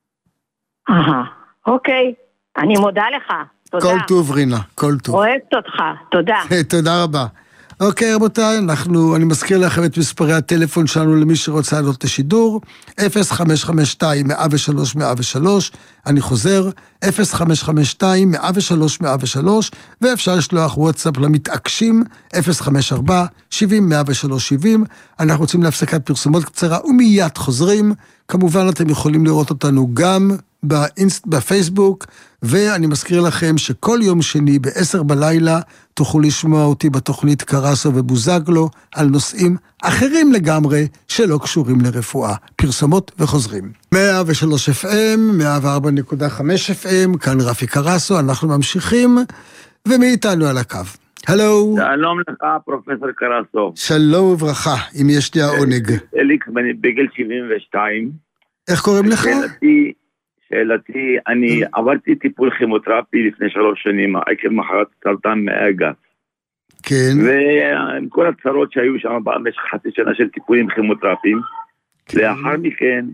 S6: אהה, אוקיי. אני מודה לך. תודה.
S2: כל טוב, רינה, כל טוב.
S6: אוהבת אותך, תודה.
S2: תודה רבה. אוקיי, רבותיי, אנחנו, אני מזכיר לכם את מספרי הטלפון שלנו למי שרוצה לעלות לשידור, אפס חמש חמש שתיים מאה ושלוש מאה ושלוש, אני חוזר, אפס חמש חמש שתיים מאה ושלוש מאה ושלוש, ואפשר לשלוח וואטסאפ למתעקשים, אפס חמש ארבע שבעים מאה ושלוש שבעים, אנחנו רוצים להפסקת פרסומות קצרה, ומיד חוזרים, כמובן אתם יכולים לראות אותנו גם באינסט, בפייסבוק, ואני מזכיר לכם שכל יום שני בעשר בלילה תוכלו לשמוע אותי בתוכנית קרסו ובוזגלו על נושאים אחרים לגמרי שלא קשורים לרפואה. פרסומות וחוזרים. מאה ושלוש אף אם, מאה וארבע נקודה חמש אף אם, כאן רפי קרסו, אנחנו ממשיכים, ומאיתנו על הקו. הלו.
S7: שלום לך, פרופסור קרסו.
S2: שלום וברכה, אם יש לי העונג.
S7: אליקס, בגיל שבעים ושתיים.
S2: איך קוראים לך?
S7: שאלתי, שאלתי, אני עברתי טיפול כימותרפי לפני שלוש שנים, עקב מחלת סרטן מעי הגס.
S2: כן.
S7: ועם כל הצרות שהיו שם במשך חצי שנה של טיפולים כימותרפיים, כן. לאחר מכן,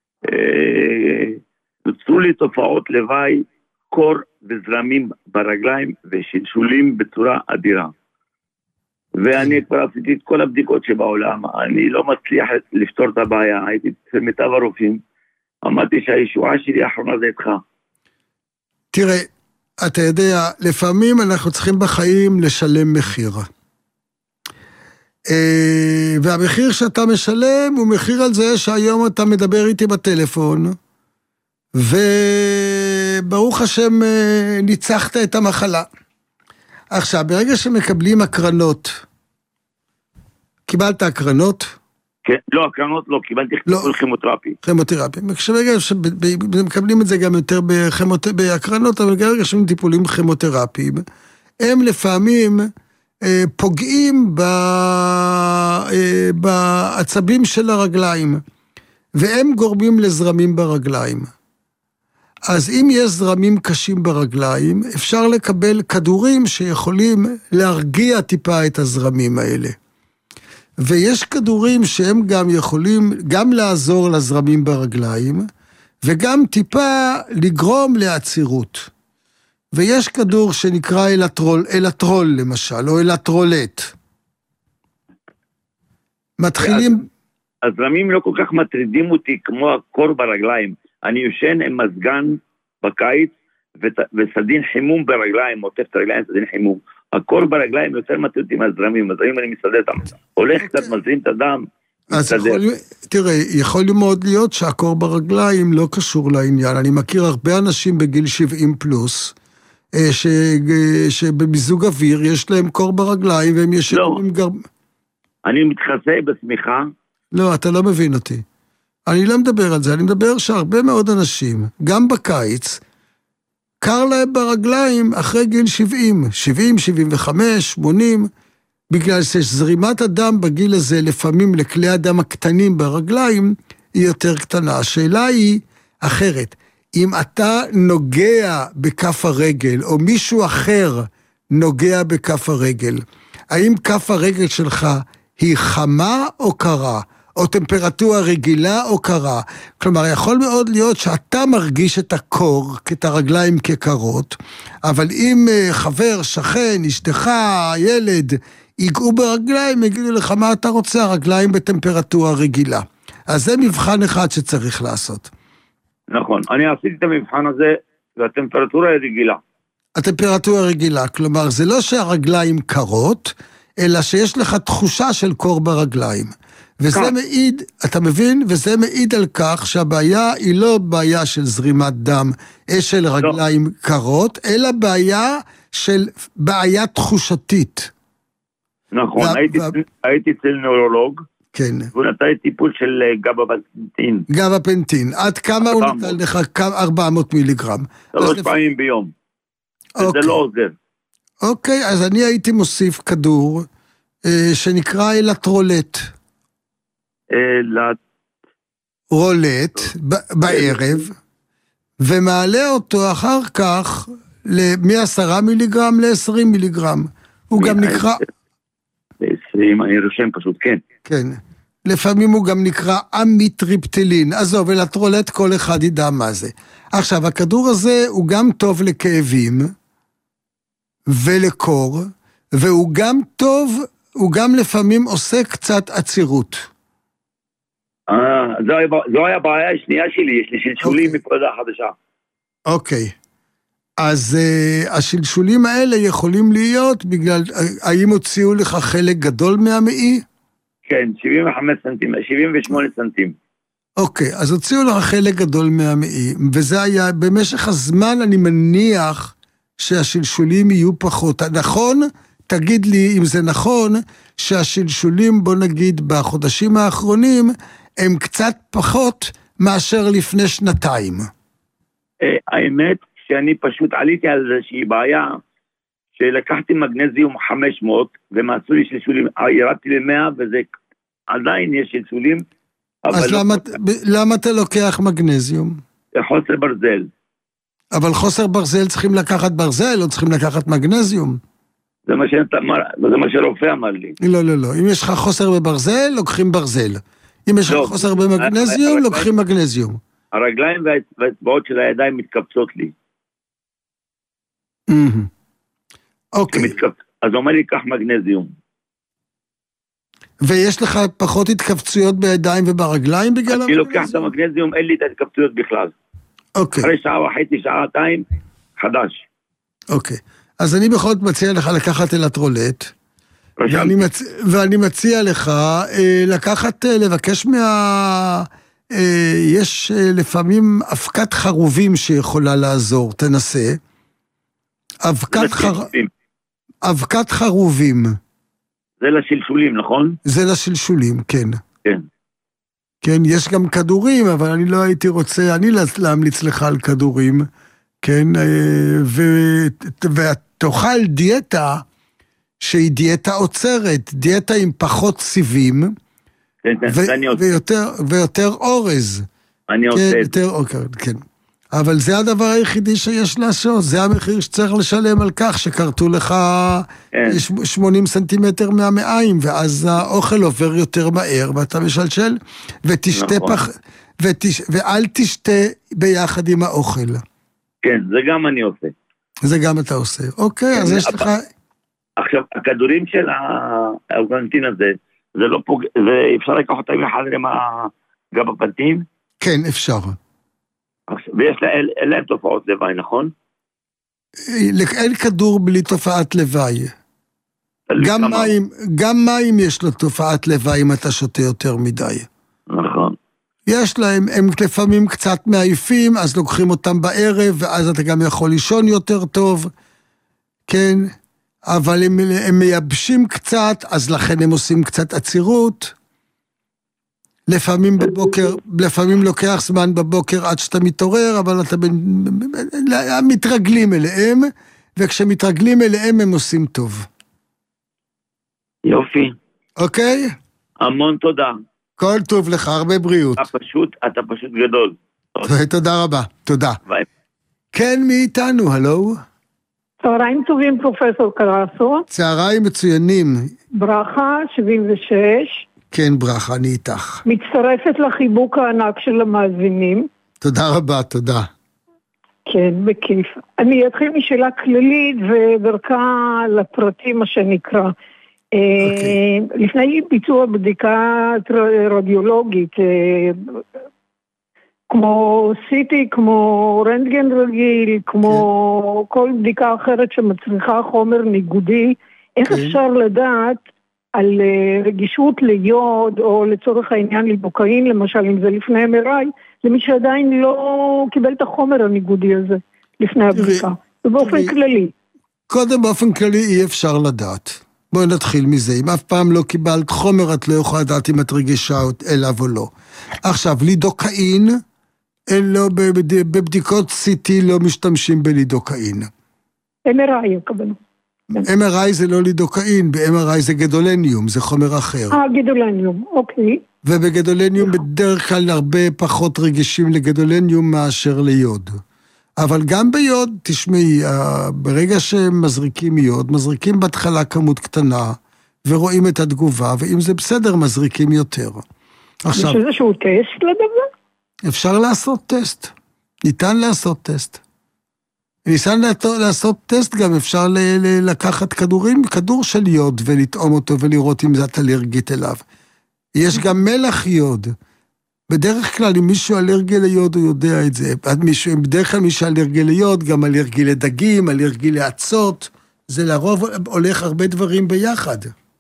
S7: אה, נוצרו לי תופעות לוואי, קור וזרמים ברגליים ושלשולים בצורה אדירה. ואני כבר עשיתי את כל הבדיקות שבעולם, אני לא מצליח לפתור את הבעיה, הייתי אצל מיטב הרופאים, אמרתי שהישועה שלי האחרונה זה איתך.
S2: תראה, אתה יודע, לפעמים אנחנו צריכים בחיים לשלם מחיר. והמחיר שאתה משלם הוא מחיר על זה שהיום אתה מדבר איתי בטלפון, וברוך השם ניצחת את המחלה. עכשיו, ברגע שמקבלים הקרנות, קיבלת הקרנות?
S7: כן, לא, הקרנות לא, קיבלתי טיפול כימותרפי.
S2: כימותרפי. ברגע שמקבלים את זה גם יותר בהקרנות, אבל ברגע שהם טיפולים כימותרפיים, הם לפעמים פוגעים בעצבים של הרגליים, והם גורמים לזרמים ברגליים. אז אם יש זרמים קשים ברגליים, אפשר לקבל כדורים שיכולים להרגיע טיפה את הזרמים האלה. ויש כדורים שהם גם יכולים גם לעזור לזרמים ברגליים, וגם טיפה לגרום לעצירות. ויש כדור שנקרא אלטרול, אלטרול למשל, או אלטרולט. מתחילים...
S7: הזרמים לא כל כך מטרידים אותי כמו הקור ברגליים. אני יושן עם מזגן בקיץ, וסדין חימום ברגליים, מוטף את הרגליים, סדין חימום. הקור ברגליים יותר מטריד אותי מהזרמים, הזרמים אני מסדר אותם. הולך קצת, מזרים את הדם, מסדר.
S2: תראה, יכול מאוד להיות שהקור ברגליים לא קשור לעניין. אני מכיר הרבה אנשים בגיל שבעים פלוס, שבמיזוג אוויר יש להם קור ברגליים, והם ישנים עם גרב...
S7: אני מתחסה בסמיכה.
S2: לא, אתה לא מבין אותי. אני לא מדבר על זה, אני מדבר שהרבה מאוד אנשים, גם בקיץ, קר להם ברגליים אחרי גיל שבעים, שבעים, שבעים וחמש, שמונים, בגלל שזרימת הדם בגיל הזה, לפעמים לכלי הדם הקטנים ברגליים, היא יותר קטנה. השאלה היא אחרת, אם אתה נוגע בכף הרגל, או מישהו אחר נוגע בכף הרגל, האם כף הרגל שלך היא חמה או קרה? או טמפרטורה רגילה או קרה. כלומר, יכול מאוד להיות שאתה מרגיש את הקור, את הרגליים כקרות, אבל אם חבר, שכן, אשתך, ילד, ייגעו ברגליים, יגידו לך מה אתה רוצה, הרגליים בטמפרטורה רגילה. אז זה מבחן אחד שצריך לעשות.
S7: נכון, אני עשיתי את המבחן הזה, והטמפרטורה היא רגילה.
S2: הטמפרטורה רגילה, כלומר, זה לא שהרגליים קרות, אלא שיש לך תחושה של קור ברגליים. וזה מעיד, אתה מבין? וזה מעיד על כך שהבעיה היא לא בעיה של זרימת דם, של רגליים קרות, אלא בעיה של בעיה תחושתית.
S7: נכון, הייתי אצל נוירולוג,
S2: כן.
S7: והוא נתן טיפול של גבפנטין.
S2: גבפנטין. עד כמה הוא נתן לך? ארבע מאות מיליגרם.
S7: שלוש פעמים ביום. וזה לא עוזר.
S2: אוקיי, אז אני הייתי מוסיף כדור שנקרא אלטרולט.
S7: אלט...
S2: רולט, בערב, ומעלה אותו אחר כך מ-עשרה מיליגרם ל-עשרים מיליגרם. הוא גם נקרא...
S7: ל-עשרים, אני רושם פשוט, כן.
S2: כן. לפעמים הוא גם נקרא אמיטריפטילין. עזוב, אלטרולט כל אחד ידע מה זה. עכשיו, הכדור הזה הוא גם טוב לכאבים ולקור, והוא גם טוב, הוא גם לפעמים עושה קצת עצירות.
S7: אה, זו היה הבעיה השנייה שלי, יש לי שלשולים מפרדה חדשה.
S2: אוקיי. אז uh, השלשולים האלה יכולים להיות בגלל, האם הוציאו לך חלק גדול מהמעי?
S7: כן, שבעים וחמישה סנטים, שבעים ושמונה סנטים.
S2: אוקיי, אז הוציאו לך חלק גדול מהמעי, וזה היה, במשך הזמן אני מניח שהשלשולים יהיו פחות. נכון? תגיד לי אם זה נכון, שהשלשולים, בוא נגיד, בחודשים האחרונים, הם קצת פחות מאשר לפני שנתיים.
S7: האמת שאני פשוט עליתי על איזושהי בעיה, שלקחתי מגנזיום חמש מאות, ומעשו לי שלשולים, ירדתי ל-מאה, וזה עדיין יש שלשולים.
S2: אז למה, למה אתה לוקח מגנזיום?
S7: חוסר ברזל.
S2: אבל חוסר ברזל צריכים לקחת ברזל, או צריכים לקחת מגנזיום?
S7: זה מה זה מה שרופא אמר לי.
S2: לא, לא, לא. אם יש לך חוסר בברזל, לוקחים ברזל. אם יש לך חוסר במגנזיום, לוקחים מגנזיום.
S7: הרגליים והאצבעות של הידיים מתקפצות לי.
S2: אוקיי.
S7: אז הוא אומר לי, קח מגנזיום.
S2: ויש לך פחות התכווצויות בידיים וברגליים בגלל המגנזיום?
S7: אני לוקח את המגנזיום, אין לי את ההתכווצויות בכלל.
S2: אוקיי.
S7: אחרי שעה וחצי, שעתיים, חדש.
S2: אוקיי. אז אני בכל זאת מציע לך לקחת אלטרולט, ואני, מצ... ואני מציע לך אה, לקחת, אה, לבקש מה... אה, יש אה, לפעמים אבקת חרובים שיכולה לעזור, תנסה. אבקת, חר... אבקת חרובים.
S7: זה לשלשולים, נכון?
S2: זה לשלשולים, כן.
S7: כן.
S2: כן, יש גם כדורים, אבל אני לא הייתי רוצה, אני להמליץ לך על כדורים, כן, ו... ותאכל דיאטה, שהיא דיאטה עוצרת, דיאטה עם פחות סיבים,
S7: כן,
S2: ו...
S7: אני עושה.
S2: ויותר, ויותר אורז.
S7: אני עושה.
S2: כן, יותר אוקיי, כן. אבל זה הדבר היחידי שיש לעשות, זה המחיר שצריך לשלם על כך שקרתו לך כן. שמונים סנטימטר מהמעיים, ואז האוכל עובר יותר מהר, ואתה משלשל, ותשתה נכון. פח, ותש... ואל תשתה ביחד עם האוכל.
S7: כן, זה גם אני עושה.
S2: זה גם אתה עושה. אוקיי, אז יש לך...
S7: עכשיו, הכדורים של האורגנטין הזה, זה לא פוג... זה אפשר לקח אותם יחד עם הגבפנטין?
S2: כן, אפשר.
S7: ויש להם תופעות לוואי, נכון?
S2: אין כדור בלי תופעת לוואי. גם מים, גם מים יש לו תופעת לוואי אם אתה שותה יותר מדי.
S7: נכון.
S2: יש להם, הם לפעמים קצת מעייפים, אז לוקחים אותם בערב, ואז אתה גם יכול לישון יותר טוב, כן? אבל הם, הם מייבשים קצת, אז לכן הם עושים קצת עצירות. לפעמים בבוקר, לפעמים לוקח זמן בבוקר עד שאתה מתעורר, אבל אתה מתרגלים אליהם, וכשמתרגלים אליהם הם עושים טוב.
S7: יופי.
S2: אוקיי?
S7: המון תודה.
S2: כל טוב לך, הרבה בריאות.
S7: אתה פשוט, אתה פשוט גדול.
S2: תודה רבה, תודה.
S7: ביי.
S2: כן, מי איתנו, הלו?
S8: צהריים טובים, פרופסור קרסו.
S2: צהריים מצוינים.
S8: ברכה, שבעים ושש.
S2: כן, ברכה, אני איתך.
S8: מצטרפת לחיבוק הענק של המאזינים.
S2: תודה רבה, תודה.
S8: כן, בכיף. אני אתחיל משאלה כללית ודרכה לפרטים, מה שנקרא. Okay. לפני ביצוע בדיקה רדיולוגית, כמו סיטי, כמו רנטגן רגיל, כמו okay. כל בדיקה אחרת שמצריכה חומר ניגודי, איך okay. אפשר לדעת על רגישות ליוד, או לצורך העניין לידוקאין, למשל, אם זה לפני אם אר איי, למי שעדיין לא קיבל את החומר הניגודי הזה, לפני הבדיקה. ובאופן כללי.
S2: קודם באופן כללי אי אפשר לדעת. בואי נתחיל מזה. אם אף פעם לא קיבלת חומר, את לא יכולה לדעת אם את רגישה אליו או לא. עכשיו, לידוקאין, לא, בבדיקות סי טי לא משתמשים בלידוקאין.
S8: אם אר איי הכוונה.
S2: אם אר איי זה לא לידוקאין, ב-אם אר איי זה גדולניום, זה חומר אחר.
S8: אה, גדולניום, אוקיי.
S2: ובגדולניום בדרך כלל הרבה פחות רגישים לגדולניום מאשר ליוד. אבל גם ביוד, תשמעי, ברגע שמזריקים יוד, מזריקים בהתחלה כמות קטנה, ורואים את התגובה, ואם זה בסדר, מזריקים יותר.
S8: עכשיו, יש איזשהו טסט לדבר?
S2: אפשר לעשות טסט. ניתן לעשות טסט. ניתן לעשות טסט גם, אפשר לקחת כדורים, כדור של יוד, ולטעום אותו ולראות אם זאת אלרגית אליו. יש גם מלח יוד. בדרך כלל, אם מישהו אלרגי ליוד, הוא יודע את זה. בדרך כלל מישהו אלרגי ליוד, גם אלרגי לדגים, אלרגי לעצות. זה לרוב הולך הרבה דברים ביחד.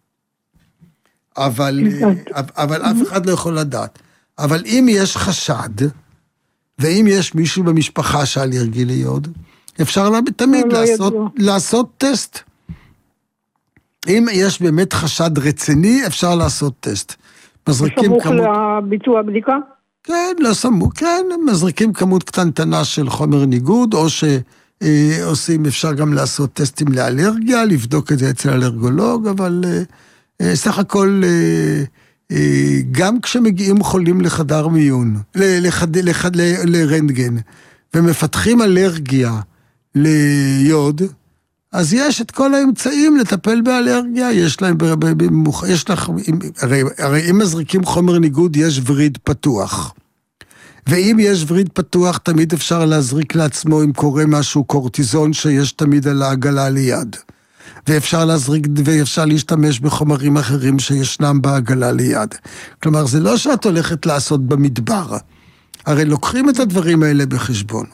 S2: אבל, אבל אף אחד לא יכול לדעת. אבל אם יש חשד, ואם יש מישהו במשפחה שאלרגי ליוד, אפשר לה תמיד לעשות, לעשות טסט. אם יש באמת חשד רציני, אפשר לעשות טסט.
S8: סמוך כמות... לביצוע בדיקה?
S2: כן, לא סמוך, כן, מזריקים כמות קטנטנה של חומר ניגוד, או שעושים, אפשר גם לעשות טסטים לאלרגיה, לבדוק את זה אצל אלרגולוג, אבל אה, סך הכל, אה, אה, גם כשמגיעים חולים לחדר מיון, לחד, לחד, ל, לרנטגן, ומפתחים אלרגיה ליוד, אז יש את כל האמצעים לטפל באלרגיה, יש להם, יש לך, הרי, הרי אם מזריקים חומר ניגוד, יש וריד פתוח. ואם יש וריד פתוח, תמיד אפשר להזריק לעצמו, אם קורה משהו, קורטיזון שיש תמיד על העגלה ליד. ואפשר להזריק, ואפשר להשתמש בחומרים אחרים שישנם בעגלה ליד. כלומר, זה לא שאת הולכת לעשות במדבר. הרי לוקחים את הדברים האלה בחשבון.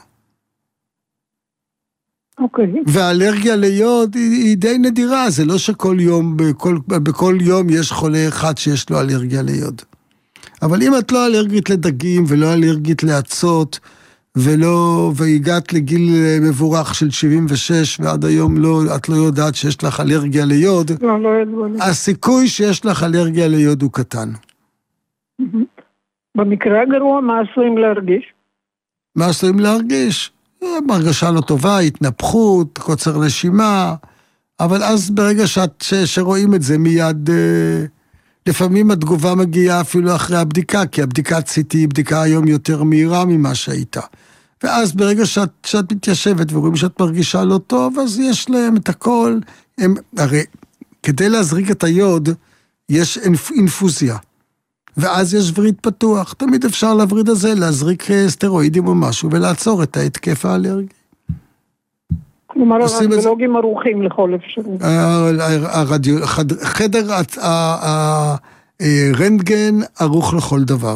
S8: אוקיי.
S2: והאלרגיה ליוד היא, היא די נדירה, זה לא שכל יום, בכל, בכל יום יש חולה אחד שיש לו אלרגיה ליוד. אבל אם את לא אלרגית לדגים ולא אלרגית לעצות, ולא, והגעת לגיל מבורך של שבעים ושש, ועד היום לא, את לא יודעת שיש לך אלרגיה ליוד,
S8: לא, לא ידוע.
S2: הסיכוי שיש לך אלרגיה ליוד הוא קטן.
S8: במקרה הגרוע, מה עשויים להרגיש?
S2: מה עשויים להרגיש? מרגשה לא טובה, התנפחות, קוצר נשימה, אבל אז ברגע שאת, ש, שרואים את זה מיד, אה, לפעמים התגובה מגיעה אפילו אחרי הבדיקה, כי הבדיקת סי טי היא בדיקה היום יותר מהירה ממה שהייתה. ואז ברגע שאת, שאת מתיישבת ורואים שאת מרגישה לא טוב, אז יש להם את הכל. הם, הרי כדי להזריק את היוד, יש אינפ, אינפוזיה. ואז יש וריד פתוח. תמיד אפשר להבריד הזה, להזריק סטרואידים או משהו, ולעצור את ההתקף האלרגי.
S8: כלומר, הרדיולוגים ערוכים לכל אפשרות.
S2: חדר הרנטגן ערוך לכל דבר.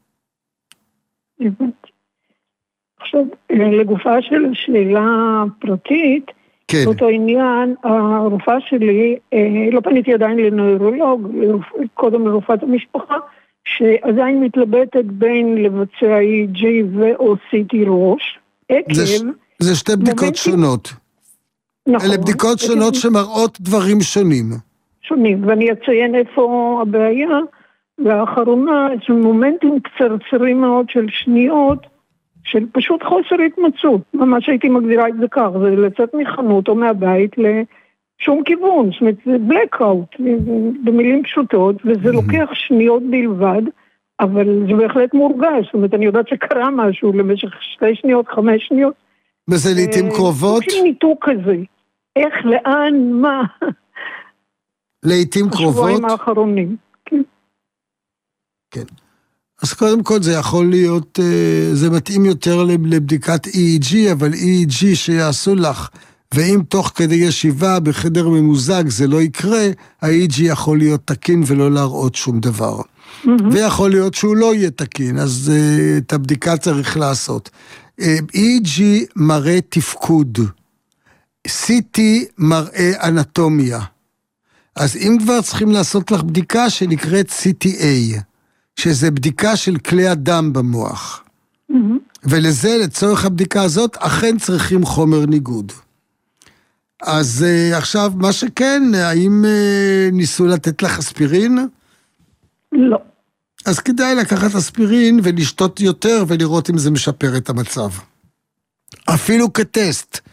S8: עכשיו, לגופה של שאלה פרטית, באותו עניין, הרופאה שלי, לא פניתי עדיין לנוירולוג, קודם לרופאת המשפחה, שעדיין מתלבטת בין לבצע אי ג'י ו/או סי טי ראש, עקב...
S2: זה שתי בדיקות שונות.
S8: נכון.
S2: אלה בדיקות שונות שמראות דברים שונים.
S8: שונים, ואני אציין איפה הבעיה, והאחרונה, זה מומנטים קצרצרים מאוד של שניות, של פשוט חוסר התמצאות. ממש הייתי מגדירה את זה כך, זה לצאת מחנות או מהבית לשום כיוון, זאת אומרת, זה בלקאוט, במילים פשוטות, וזה לוקח שניות בלבד, אבל זה בהחלט מורגש, זאת אומרת, אני יודעת שקרה משהו למשך שתי שניות, חמש שניות.
S2: וזה לעתים קרובות?
S8: זה ניתוק כזה. איך, לאן, מה?
S2: לעתים קרובות?
S8: השבועיים האחרונים, כן.
S2: כן. אז קודם כל זה יכול להיות, זה מתאים יותר לבדיקת אי אי ג'י, אבל אי אי ג'י שיעשו לך, ואם תוך כדי ישיבה בחדר ממוזג זה לא יקרה, ה-אי אי ג'י יכול להיות תקין ולא להראות שום דבר. Mm-hmm. ויכול להיות שהוא לא יהיה תקין, אז uh, את הבדיקה צריך לעשות. Uh, אי אי ג'י מראה תפקוד, סי טי מראה אנטומיה. אז אם כבר צריכים לעשות לך בדיקה שנקראת סי טי איי, שזה בדיקה של כלי הדם במוח. Mm-hmm. ולזה, לצורך הבדיקה הזאת, אכן צריכים חומר ניגוד. אז uh, עכשיו, מה שכן, האם uh, ניסו לתת לך אספירין?
S8: לא.
S2: אז כדאי לקחת אספירין ולשתות יותר ולראות אם זה משפר את המצב. אפילו כטסט.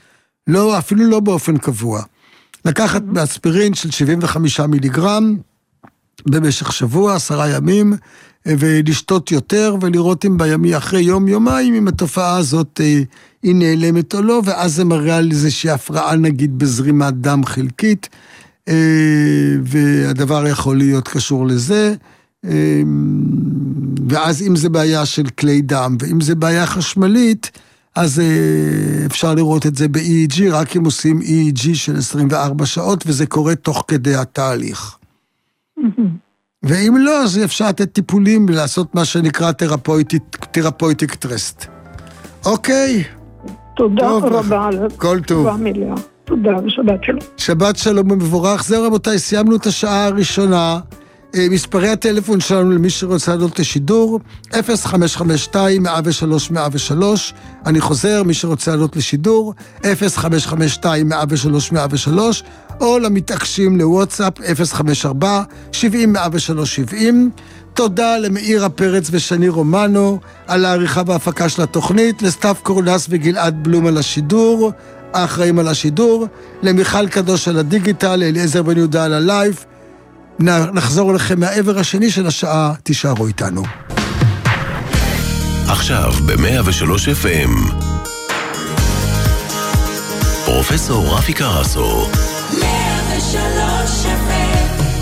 S2: לא, אפילו לא באופן קבוע. לקחת באספירין של שבעים וחמישה מיליגרם, במשך שבוע, עשרה ימים, ולשתות יותר, ולראות אם בימי אחרי יום, יומיים, אם התופעה הזאת היא נעלמת או לא, ואז זה מראה על איזושהי הפרעה, נגיד, בזרימת דם חלקית, והדבר יכול להיות קשור לזה, ואז אם זה בעיה של כלי דם, ואם זה בעיה חשמלית, אז אפשר לראות את זה ב-E E G, רק אם עושים E E G של עשרים וארבע שעות, וזה קורה תוך כדי התהליך. ואם לא, אז אפשר לתת טיפולים ולעשות מה שנקרא תרפויטיק טרסט. אוקיי?
S8: תודה רבה על
S2: כל טוב.
S8: תודה ושבת שלום.
S2: שבת שלום ומבורך. זהו רבותיי, סיימנו את השעה הראשונה. מספרי הטלפון שלנו למי שרוצה לעלות לשידור, אפס חמש חמש שתיים מאה ושלוש מאה ושלוש, אני חוזר, מי שרוצה לעלות לשידור, אפס חמש חמש שתיים מאה ושלוש מאה ושלוש, או למתעקשים לוואטסאפ, אפס חמש ארבע שבעים מאה ושלוש שבעים. תודה למאירה פרץ ושני רומנו, על העריכה וההפקה של התוכנית, לסתיו קורנס וגלעד בלום על השידור, האחראים על השידור, למיכל קדוש על הדיגיטל, לאליעזר בן יהודה על הלייב, נחזור לכם מהעבר השני של השעה, תישארו איתנו.
S1: עכשיו ב-מאה ושלוש אף אם פרופסור רפי קרסו. מאה ושלוש אף אם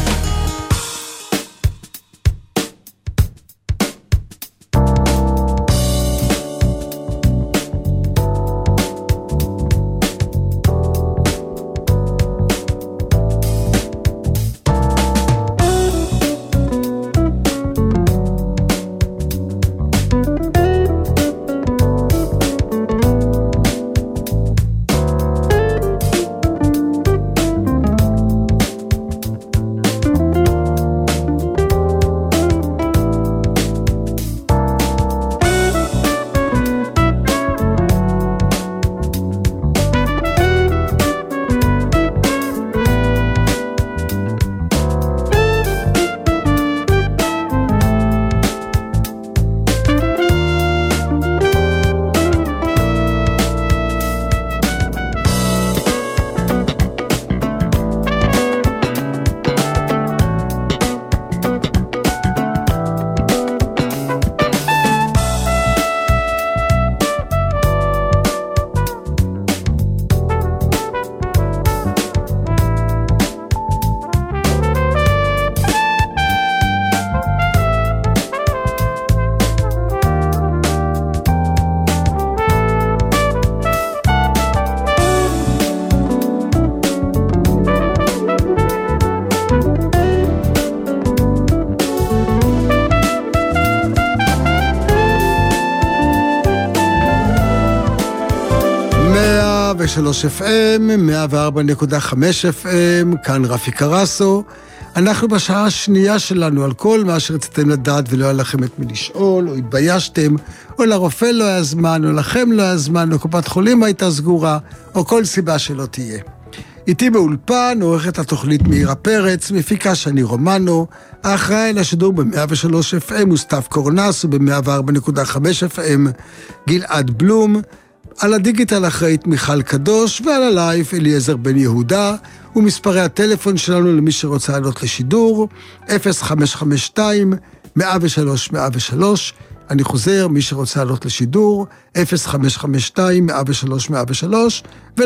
S2: שלוש אף אם, מאה וארבע נקודה חמש אף אם, כאן רפי קרסו. אנחנו בשעה השנייה שלנו על כל מה שרציתם לדעת ולא היה לכם את מי לשאול, או התביישתם, או לרופא לא היה זמן, או לכם לא היה זמן, או קופת חולים הייתה סגורה, או כל סיבה שלא תהיה. איתי באולפן עורכת התוכנית מאירה פרץ, מפיקה שני רומנו, האחראי על השידור ב-מאה ושלוש אף אם הוא סתיו קורנס, וב-מאה וארבע נקודה חמש אף אם גלעד בלום, על הדיגיטל אחראית מיכל קדוש, ועל הלייב אליעזר בן יהודה, ומספרי הטלפון שלנו למי שרוצה לעלות לשידור, אפס חמש חמש שתיים מאה ושלוש מאה ושלוש, אני חוזר, מי שרוצה לעלות לשידור, אפס חמש חמש שתיים מאה ושלוש מאה ושלוש,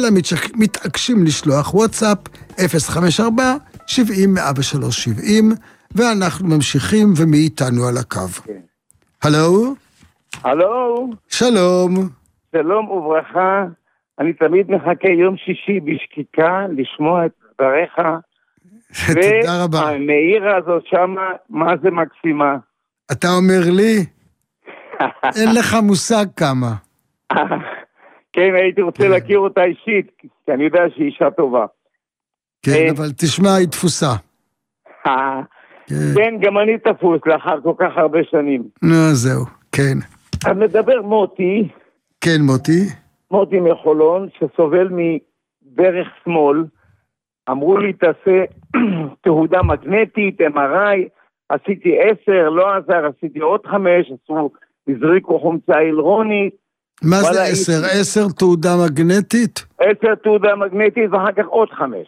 S2: ולמתעקשים לשלוח וואטסאפ, אפס חמש ארבע שבעים מאה ושלוש שבעים, ואנחנו ממשיכים ומאיתנו על הקו. הלו?
S9: הלו?
S2: שלום.
S9: שלום וברכה, אני תמיד מחכה יום שישי בשקיקה לשמוע את דבריך.
S2: תודה רבה.
S9: והמאירה הזאת שמה, מה זה מקסימה.
S2: אתה אומר לי? אין לך מושג כמה.
S9: כן, הייתי רוצה להכיר אותה אישית, כי אני יודע שהיא אישה טובה.
S2: כן, אבל תשמע, היא תפוסה.
S9: כן, גם אני תפוס לאחר כל כך הרבה שנים.
S2: נו, זהו, כן.
S9: אז מדבר מוטי.
S2: כן, מוטי.
S9: מוטי מחולון, שסובל מברך שמאל. אמרו לי, תעשה תהודה מגנטית, אם אר איי, עשיתי עשר, לא עזר, עשיתי עוד חמש, עשו, הזריקו חומצה הילרונית,
S2: מה זה עשר? עשר תעודה מגנטית?
S9: עשר תעודה מגנטית ואחר כך עוד חמש.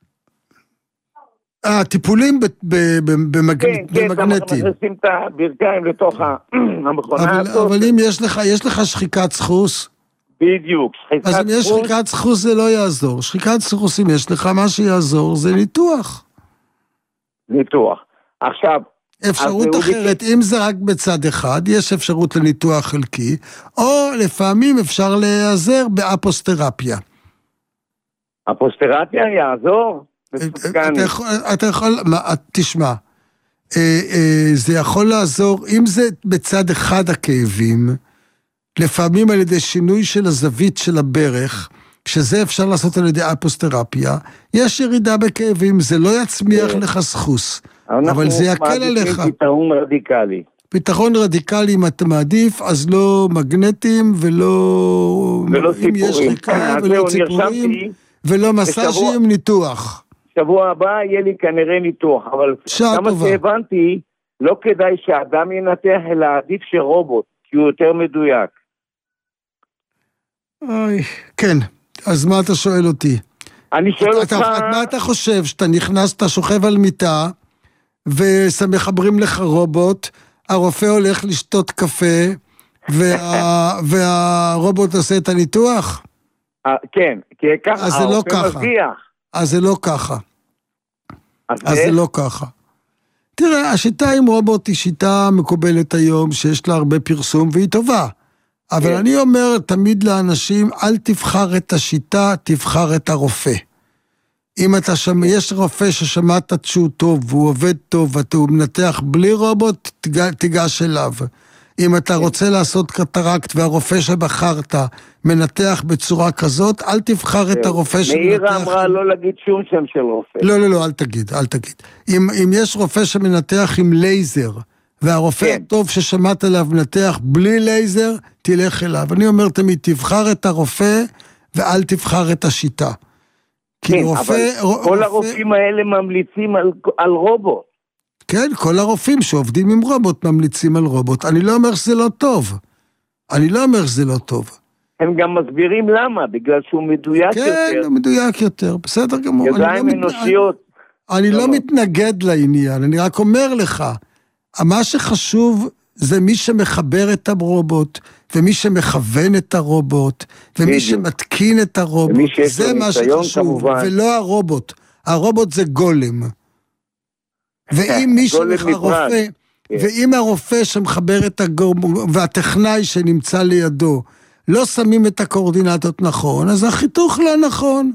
S2: אה, טיפולים במגנטים.
S9: כן, כן, אנחנו מכניסים את הברכיים לתוך המכונה הזאת.
S2: אבל אם יש לך, יש לך שחיקת סחוס?
S9: בדיוק,
S2: שחיקת סחוס. אז אם יש שחיקת סחוס זה לא יעזור. שחיקת סחוס, אם יש לך מה שיעזור, זה ניתוח.
S9: ניתוח. עכשיו...
S2: אפשרות אחרת, אם זה רק בצד אחד, יש אפשרות לניתוח חלקי, או לפעמים אפשר להיעזר באפוסטרפיה.
S9: אפוסטרפיה יעזור?
S2: אתה יכול, תשמע, זה יכול לעזור, אם זה בצד אחד הכאבים, לפעמים על ידי שינוי של הזווית של הברך, שזה אפשר לעשות על ידי אפוסטרפיה, יש ירידה בכאבים, זה לא יצמיח לך סחוס, אבל זה יקל עליך.
S9: אנחנו פתרון רדיקלי.
S2: פתרון רדיקלי, אם אתה מעדיף, אז לא מגנטים ולא...
S9: ולא ציפורים.
S2: ולא ציפורים, ולא מסאז'ים, ניתוח.
S9: שבוע הבא יהיה לי כנראה ניתוח, אבל כמה שהבנתי, לא כדאי שאדם ינתח, אלא עדיף שרובוט, כי הוא יותר מדויק.
S2: אוי, כן, אז מה אתה שואל אותי?
S9: אני שואל אותך...
S2: מה אתה חושב, שאתה נכנס, אתה שוכב על מיטה, ומחברים לך רובוט, הרופא הולך לשתות קפה, והרובוט עושה את הניתוח?
S9: כן, כי ככה הרופא מזגיח.
S2: אז זה לא ככה. אז זה לא ככה. תראה, השיטה עם רובוט היא שיטה מקובלת היום, שיש לה הרבה פרסום, והיא טובה. אבל אני אומר תמיד לאנשים, אל תבחר את השיטה, תבחר את הרופא. אם אתה שם, יש רופא ששמעת שהוא טוב, והוא עובד טוב, והוא מנתח בלי רובוט, תיגש אליו. אם אתה רוצה לעשות קטרקט, והרופא שבחרת מנתח בצורה כזאת, אל תבחר את הרופא שמנתח...
S9: מאירה אמרה לא להגיד שום שם של רופא.
S2: לא, לא, לא, אל תגיד, אל תגיד. אם, אם יש רופא שמנתח עם לייזר, והרופא הטוב ששמעת עליו מנתח בלי לייזר, תלך אליו. אני אומר תמיד, תבחר את הרופא, ואל תבחר את השיטה.
S9: כן, אבל כל הרופאים האלה ממליצים על רובוט.
S2: כן, כל הרופאים שעובדים עם רובוט ממליצים על רובוט. אני לא אומר שזה לא טוב. אני לא אומר שזה לא טוב.
S9: הם גם מסבירים למה, בגלל שהוא מדויק יותר.
S2: כן, הוא מדויק יותר, בסדר גמור.
S9: ידיים אנושיות.
S2: אני לא מתנגד לעניין, אני רק אומר לך, מה שחשוב זה מי שמחבר את הרובוט, ומי שמכוון את הרובוט, ומי שמתקין את הרובוט, זה מה שחשוב, ולא הרובוט. הרובוט זה גולם. ואם מישהו הרופא, ואם הרופא שמחבר את הגולם, והטכנאי שנמצא לידו, לא שמים את הקורדינטות נכון, אז החיתוך לא נכון.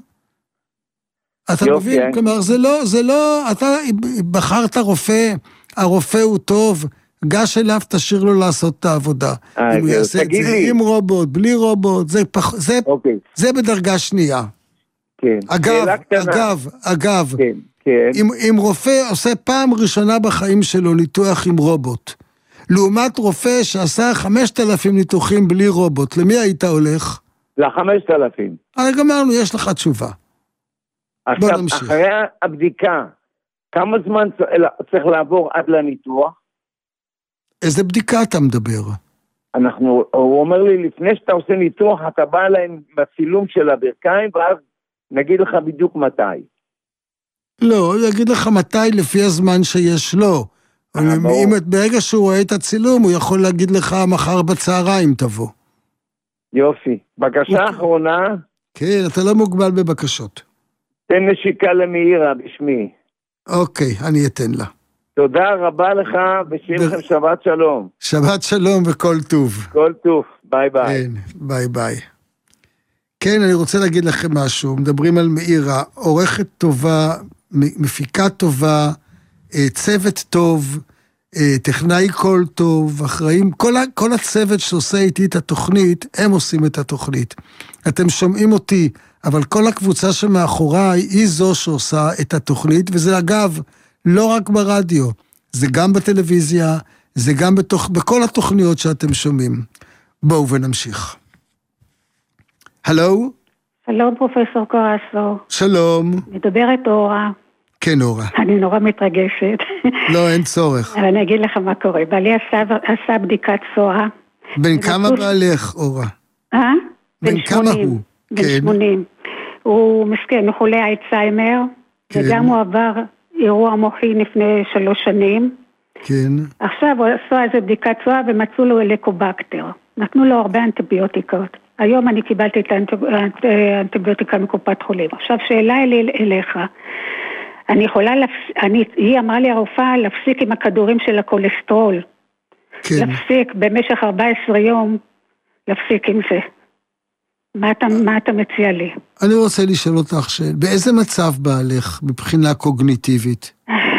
S2: אתה מבין? כלומר, זה לא, זה לא, אתה בחרת רופא, הרופא הוא טוב, גש אליו, תשאיר לו לעשות את העבודה. אם הוא יעשה את זה עם רובוט, בלי רובוט, זה בדרגה שנייה. אגב, אגב, אגב, אם רופא עושה פעם ראשונה בחיים שלו ניתוח עם רובוט, לעומת רופא שעשה חמשת אלפים ניתוחים בלי רובוט, למי היית הולך?
S9: לחמשת אלפים.
S2: הרי גמרנו, יש לך תשובה.
S9: עכשיו, אחרי הבדיקה, כמה זמן צריך לעבור עד לניתוח?
S2: איזה בדיקה אתה מדבר?
S9: אנחנו, הוא אומר לי, לפני שאתה עושה ניתוח, אתה בא אליהם בצילום של הברכיים, ואז נגיד לך בדיוק מתי.
S2: לא, הוא יגיד לך מתי לפי הזמן שיש לו. אם ברגע שהוא רואה את הצילום, הוא יכול להגיד לך מחר בצהריים תבוא.
S9: יופי. בקשה אחרונה?
S2: כן, אתה לא מוגבל בבקשות.
S9: תן נשיקה למאירה בשמי.
S2: אוקיי, אני אתן לה.
S9: תודה רבה לך, ושיהיה לכם שבת שלום.
S2: שבת שלום וכל טוב.
S9: כל טוב, ביי ביי.
S2: כן, ביי ביי. כן, אני רוצה להגיד לכם משהו, מדברים על מאירה, עורכת טובה, מפיקה טובה, צוות טוב, טכנאי קול טוב, אחראים, כל, כל הצוות שעושה איתי את התוכנית, הם עושים את התוכנית. אתם שומעים אותי, אבל כל הקבוצה שמאחוריי היא זו שעושה את התוכנית, וזה אגב, לא רק ברדיו, זה גם בטלוויזיה, זה גם בתוך, בכל התוכניות שאתם שומעים. בואו ונמשיך. הלו?
S10: שלום פרופסור קרסו.
S2: שלום.
S10: מדברת אורה.
S2: כן אורה.
S10: אני נורא מתרגשת.
S2: לא, אין צורך.
S10: אבל אני אגיד לך מה קורה. בעלי עשה, עשה בדיקת סוהה.
S2: בין כמה בעלך אורה?
S10: אה?
S2: בן כמה הוא?
S10: בן שמונים. הוא מסכן, הוא חולה אלצהיימר, וגם הוא עבר אירוע מוחי לפני שלוש שנים.
S2: כן.
S10: עכשיו הוא עשה איזו בדיקת צואה ומצאו לו הליקובקטר. נתנו לו הרבה אנטיביוטיקות. היום אני קיבלתי את האנטיביוטיקה מקופת חולים. עכשיו שאלה אליך. אני יכולה, לפס... אני... היא אמרה לי הרופאה להפסיק עם הכדורים של הכולסטרול. כן. להפסיק במשך ארבע עשרה יום, להפסיק עם זה. מה אתה, מה אתה מציע לי?
S2: אני רוצה לשאול אותך שאל, באיזה מצב בעלך מבחינה קוגניטיבית?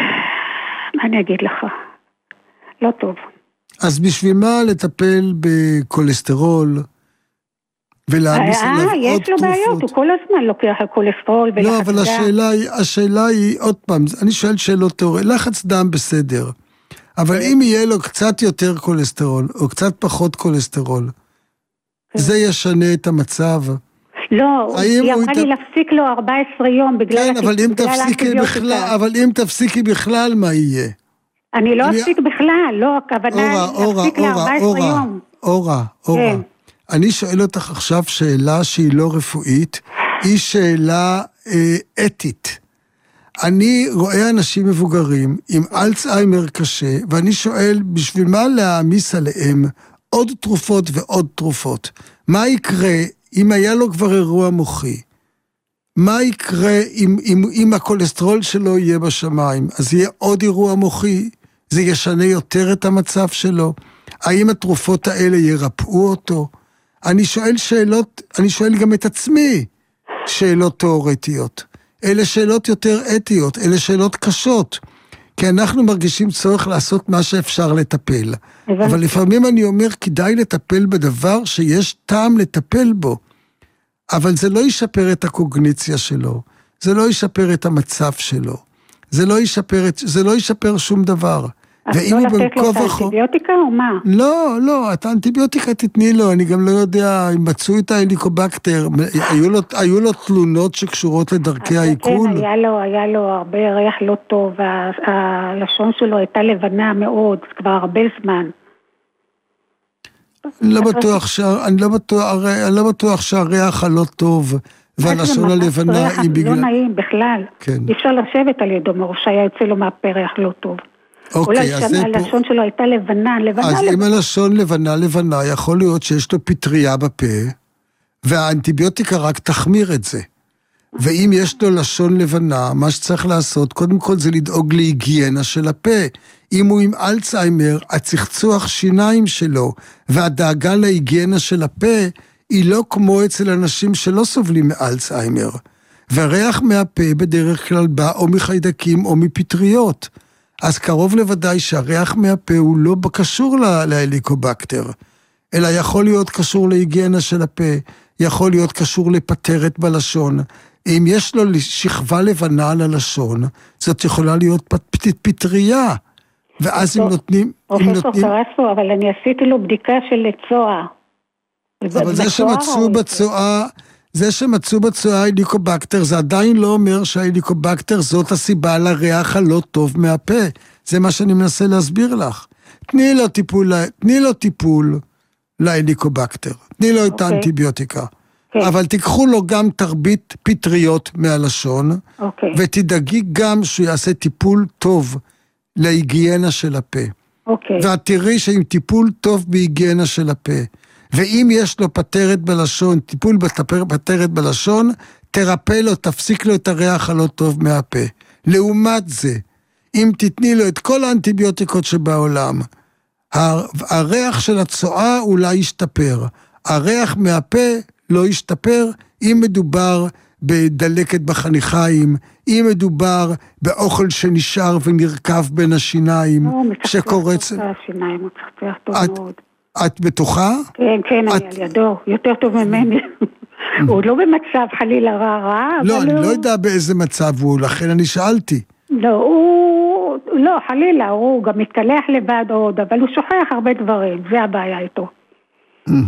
S10: מה אני אגיד לך? לא טוב.
S2: אז בשביל מה לטפל בקולסטרול ולהעמיס עליו עוד תרופות?
S10: יש לו בעיות, הוא כל הזמן לוקח על קולסטרול ולחץ דם.
S2: לא, אבל השאלה היא, השאלה היא, עוד פעם, אני שואל שאלות תיאוריות, לחץ דם בסדר, אבל אם יהיה לו קצת יותר קולסטרול, או קצת פחות קולסטרול, זה ישנה את המצב.
S10: לא, היא אמרה לי להפסיק לו ארבע עשרה יום בגלל
S2: האנטיביוטיקה. כן, אבל אם תפסיקי בכלל, אבל אם תפסיקי בכלל, מה יהיה?
S10: אני לא אפסיק בכלל, לא, הכוונה להפסיק ל-ארבע עשרה יום.
S2: אורה, אורה. אני שואל אותך עכשיו שאלה שהיא לא רפואית, היא שאלה אתית. אני רואה אנשים מבוגרים עם אלצהיימר קשה, ואני שואל, בשביל מה להעמיס עליהם עוד תרופות ועוד תרופות? מה יקרה אם היה לו כבר אירוע מוחי? מה יקרה אם, אם, אם הקולסטרול שלו יהיה בשמיים? אז יהיה עוד אירוע מוחי? זה ישנה יותר את המצב שלו? האם התרופות האלה ירפאו אותו? אני שואל שאלות, אני שואל גם את עצמי שאלות תיאורטיות. אלה שאלות יותר אתיות, אלה שאלות קשות. כי אנחנו מרגישים צורך לעשות מה שאפשר לטפל. אבל לפעמים אני אומר, כדאי לטפל בדבר שיש טעם לטפל בו. אבל זה לא ישפר את הקוגניציה שלו. זה לא ישפר את המצב שלו. זה לא ישפר, את, זה לא ישפר שום דבר.
S10: אז לא לתת לו את האנטיביוטיקה או מה?
S2: לא, לא, את האנטיביוטיקה תתני לו, אני גם לא יודע, אם מצאו את ההליקובקטר, היו לו, היו לו תלונות שקשורות לדרכי העיכול?
S10: כן, היה לו, היה לו הרבה ריח לא טוב, הלשון שלו הייתה לבנה מאוד, כבר הרבה זמן.
S2: אני לא בטוח, שה, אני לא בטוח, אני לא בטוח שהריח הלא טוב, והלשון הלבנה היא בגלל...
S10: לא נעים בכלל, אי אפשר לשבת על ידו מראש, היה יוצא לו מהפה ריח לא טוב.
S2: אוקיי, אז זה פה...
S10: הלשון שלו הייתה לבנה, לבנה.
S2: אז
S10: לבנה.
S2: אם הלשון לבנה, לבנה, יכול להיות שיש לו פטריה בפה, והאנטיביוטיקה רק תחמיר את זה. ואם יש לו לשון לבנה, מה שצריך לעשות, קודם כל זה לדאוג להיגיינה של הפה. אם הוא עם אלצהיימר, הצחצוח שיניים שלו, והדאגה להיגיינה של הפה, היא לא כמו אצל אנשים שלא סובלים מאלצהיימר. והריח מהפה בדרך כלל בא או מחיידקים או מפטריות. אז קרוב לוודאי שהריח מהפה הוא לא קשור להליקובקטר, אלא יכול להיות קשור להיגיינה של הפה, יכול להיות קשור לפטרת בלשון. אם יש לו שכבה לבנה על הלשון, זאת יכולה להיות פטריה. ואז אם נותנים...
S10: פרופסור קרסו, אבל אני עשיתי לו בדיקה של צואה.
S2: אבל זה שמצאו בצואה... זה שמצאו בצואה הליקובקטר, זה עדיין לא אומר שההליקובקטר זאת הסיבה לריח הלא טוב מהפה. זה מה שאני מנסה להסביר לך. תני לו טיפול, תני לו טיפול להליקובקטר. תני לו את האנטיביוטיקה. אבל תיקחו לו גם תרבית פטריות מהלשון, ותדאגי גם שהוא יעשה טיפול טוב להיגיינה של הפה. ואת תראי שעם טיפול טוב בהיגיינה של הפה, ואם יש לו פטרת בלשון, טיפול בפטרת בלשון, תרפא לו, תפסיק לו את הריח הלא טוב מהפה. לעומת זה, אם תתני לו את כל האנטיביוטיקות שבעולם, הריח של הצואה אולי ישתפר. הריח מהפה לא ישתפר אם מדובר בדלקת בחניכיים, אם מדובר באוכל שנשאר ונרכב בין השיניים, שקורץ...
S10: הוא מצחצח השיניים, הוא מצחצח טוב מאוד.
S2: את בטוחה?
S10: כן, כן, אני על ידו, יותר טוב ממני. הוא לא במצב חלילה רע רע,
S2: לא, אני לא יודע באיזה מצב הוא, לכן אני שאלתי.
S10: לא, הוא, לא, חלילה, הוא גם מתקלח לבד עוד, אבל הוא שוכח הרבה דברים, זה הבעיה איתו.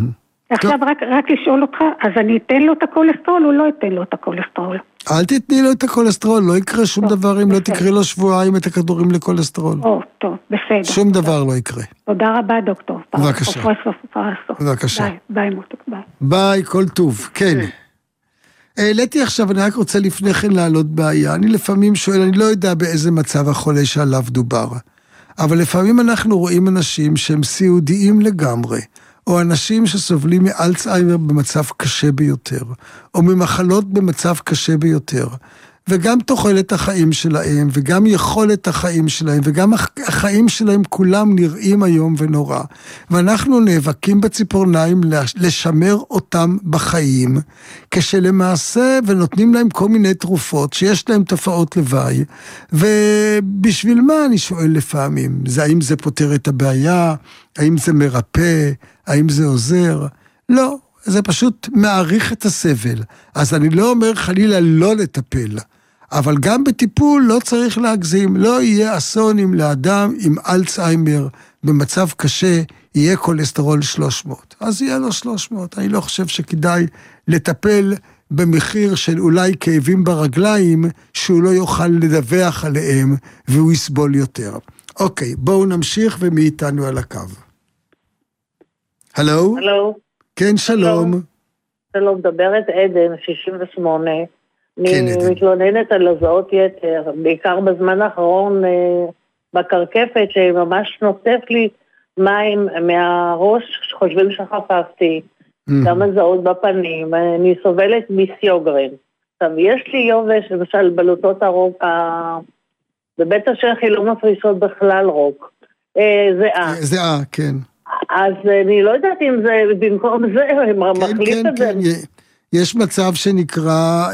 S10: עכשיו רק, רק לשאול אותך, אז אני אתן לו את הכולסטרול או לא אתן לו את הכולסטרול?
S2: אל תתני לו את הכולסטרול, לא יקרה שום דבר אם לא תקרא לו שבועיים את הכדורים לכולסטרול.
S10: או, טוב, בסדר.
S2: שום דבר לא יקרה.
S10: תודה רבה, דוקטור.
S2: בבקשה. בבקשה.
S10: ביי, ביי מותק, ביי.
S2: ביי, כל טוב, כן. העליתי עכשיו, אני רק רוצה לפני כן להעלות בעיה. אני לפעמים שואל, אני לא יודע באיזה מצב החולה שעליו דובר, אבל לפעמים אנחנו רואים אנשים שהם סיעודיים לגמרי, או אנשים שסובלים מאלצהיימר במצב קשה ביותר, או ממחלות במצב קשה ביותר, וגם תוחלת החיים שלהם, וגם יכולת החיים שלהם, וגם החיים שלהם כולם נראים היום ונורא. ואנחנו נאבקים בציפורניים לשמר אותם בחיים, כשלמעשה, ונותנים להם כל מיני תרופות, שיש להם תופעות לוואי, ובשביל מה אני שואל לפעמים? זה, האם זה פותר את הבעיה? האם זה מרפא? האם זה עוזר? לא, זה פשוט מעריך את הסבל. אז אני לא אומר חלילה לא לטפל, אבל גם בטיפול לא צריך להגזים, לא יהיה אסון אם לאדם עם אלצהיימר במצב קשה יהיה כולסטרול שלוש מאות. אז יהיה לו שלוש מאות. אני לא חושב שכדאי לטפל במחיר של אולי כאבים ברגליים שהוא לא יוכל לדווח עליהם והוא יסבול יותר. אוקיי, בואו נמשיך ומי איתנו על הקו. הלו?
S11: הלו.
S2: כן, שלום.
S11: שלום, מדברת עדן, שישים ושמונה. אני מתלוננת על הזעות יתר, בעיקר בזמן האחרון בקרקפת, שממש נוסף לי מים מהראש, שחושבים שחפפתי, גם הזעות בפנים, אני סובלת מסיוגרן. עכשיו, יש לי יובש, למשל, בלוטות הרוק, בבית השחי לא מפרישות בכלל רוק. זהה.
S2: זהה, כן.
S11: אז אני לא יודעת אם זה במקום זה, הם מחליט את זה.
S2: יש מצב שנקרא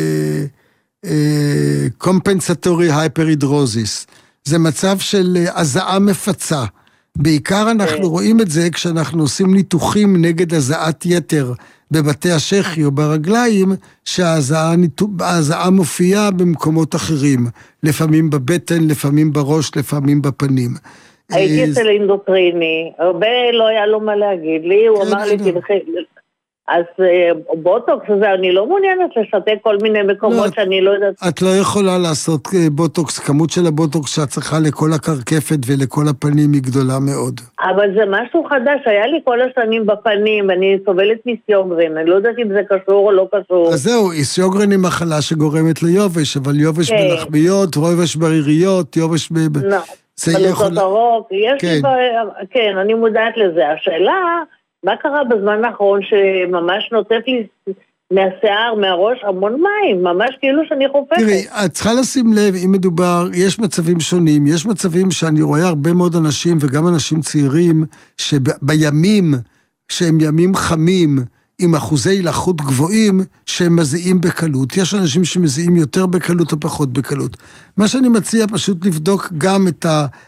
S2: קומפנסטורי הייפרידרוזיס. זה מצב של הזעה מפצה. בעיקר אנחנו רואים את זה כשאנחנו עושים ניתוחים נגד הזעת יתר בבתי השחי או ברגליים, שהזעה מופיעה במקומות אחרים. לפעמים בבטן, לפעמים בראש, לפעמים בפנים.
S11: הייתי אצל אינדוקריני, הרבה לא היה לו מה להגיד לי, הוא אמר לי תלכי... אז בוטוקס הזה, אני לא מעוניינת לשתק כל מיני מקומות שאני לא יודעת...
S2: את לא יכולה לעשות בוטוקס, כמות של הבוטוקס שאת צריכה לכל הקרקפת ולכל הפנים היא גדולה מאוד.
S11: אבל זה משהו חדש, היה לי כל השנים בפנים, אני סובלת מסיוגרן, אני לא יודעת אם זה קשור או לא קשור.
S2: אז זהו, סיוגרן היא מחלה שגורמת ליובש, אבל יובש בלחמיות, יובש בריריות, יובש ב...
S11: בלוטות הרוק, יש לי... כן, אני מודעת לזה. השאלה... מה קרה בזמן האחרון שממש נוטף לי מהשיער, מהראש, המון מים, ממש כאילו שאני חופפת.
S2: תראי, את צריכה לשים לב, אם מדובר, יש מצבים שונים, יש מצבים שאני רואה הרבה מאוד אנשים, וגם אנשים צעירים, שבימים, שהם ימים חמים, עם אחוזי לחות גבוהים, שהם מזיעים בקלות. יש אנשים שמזיעים יותר בקלות או פחות בקלות. מה שאני מציע פשוט לבדוק גם את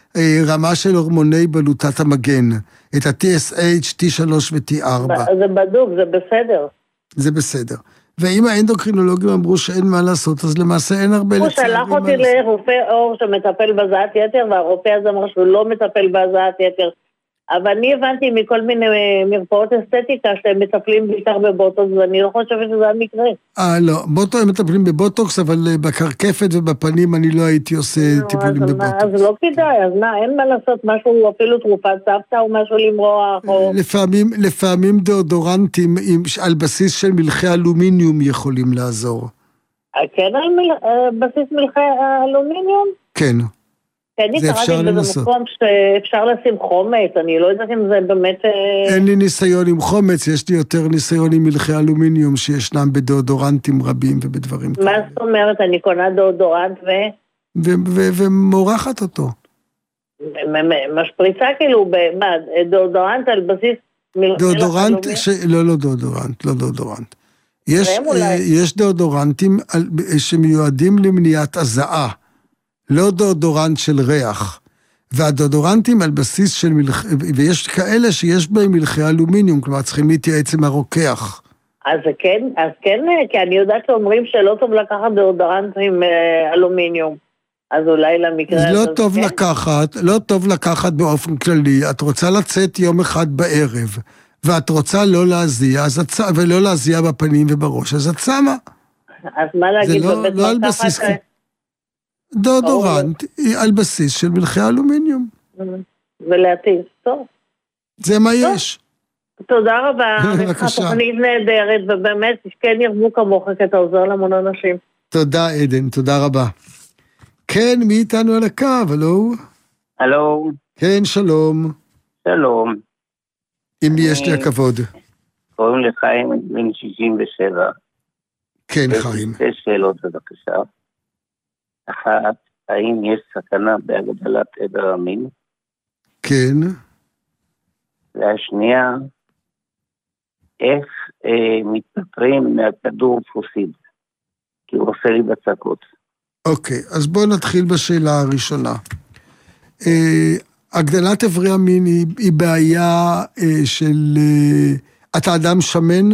S2: הרמה של הורמוני בלוטת המגן, את ה-טי אס אייץ', טי שלוש ו-טי ארבע.
S11: זה בדוק, זה בסדר.
S2: זה בסדר. ואם האנדוקרינולוגים אמרו שאין מה לעשות, אז למעשה אין הרבה
S11: לצערים. הוא שלח אותי לרופא אור שמטפל בזעת יתר, והרופא הזה אמר שהוא לא מטפל בזעת יתר. אבל אני הבנתי מכל מיני מרפאות אסתטיקה שהם מטפלים בעיקר בבוטוקס, ואני לא חושבת שזה המקרה.
S2: אה, לא. בוטוקס, הם מטפלים בבוטוקס, אבל בקרקפת ובפנים אני לא הייתי עושה טיפולים בבוטוקס.
S11: אז לא כדאי, אז מה, אין מה לעשות משהו, אפילו תרופת סבתא או משהו למרוח, או...
S2: לפעמים, לפעמים דאודורנטים על בסיס של מלחי אלומיניום יכולים לעזור.
S11: כן, על בסיס מלחי אלומיניום?
S2: כן.
S11: אני קראתי בזה מקום שאפשר לשים חומץ, אני לא יודעת אם זה באמת...
S2: אין לי ניסיון עם חומץ, יש לי יותר ניסיון עם מלחי אלומיניום שישנם בדאודורנטים רבים ובדברים כאלה.
S11: מה זאת אומרת? אני קונה דאודורנט ו...
S2: ומורחת אותו.
S11: משפריצה כאילו, מה, דאודורנט על בסיס...
S2: דאודורנט, לא, לא דאודורנט, לא דאודורנט. יש דאודורנטים שמיועדים למניעת הזעה. לא דאודורנט של ריח, והדאודורנטים על בסיס של מלח... ויש כאלה שיש בהם מלחי אלומיניום, כלומר צריכים להתייעץ עם הרוקח.
S11: אז כן, אז כן, כי אני יודעת שאומרים שלא טוב לקחת דאודורנט עם אלומיניום, אז אולי למקרה הזה...
S2: לא טוב לקחת, לא טוב לקחת באופן כללי, את רוצה לצאת יום אחד בערב, ואת רוצה לא להזיע, אז את, ולא להזיע בפנים ובראש, אז את שמה.
S11: אז מה להגיד
S2: לא,
S11: בבית
S2: לא
S11: מרקחת?
S2: דאודורנט, על בסיס של מלחי אלומיניום.
S11: ולהטיס, טוב.
S2: זה מה יש.
S11: תודה רבה,
S2: בבקשה.
S11: תוכנית נהדרת, ובאמת, כן ירבו כמוך, כי אתה עוזר למון אנשים.
S2: תודה עדן, תודה רבה. כן, מי איתנו על הקו, הלו?
S12: הלו.
S2: כן, שלום.
S12: שלום.
S2: אם יש לי הכבוד.
S12: קוראים לחיים בן שישים ושבע.
S2: כן, חיים.
S12: שתי שאלות בבקשה. אחת, האם יש סכנה בהגדלת איבר המין?
S2: כן.
S12: והשנייה, איך אה, מתפטרים מהכדור פוסיד? כי הוא עושה לי בצקות.
S2: אוקיי, אז בואו נתחיל בשאלה הראשונה. אה, הגדלת איברי המין היא, היא בעיה אה, של... אה, אתה אדם שמן?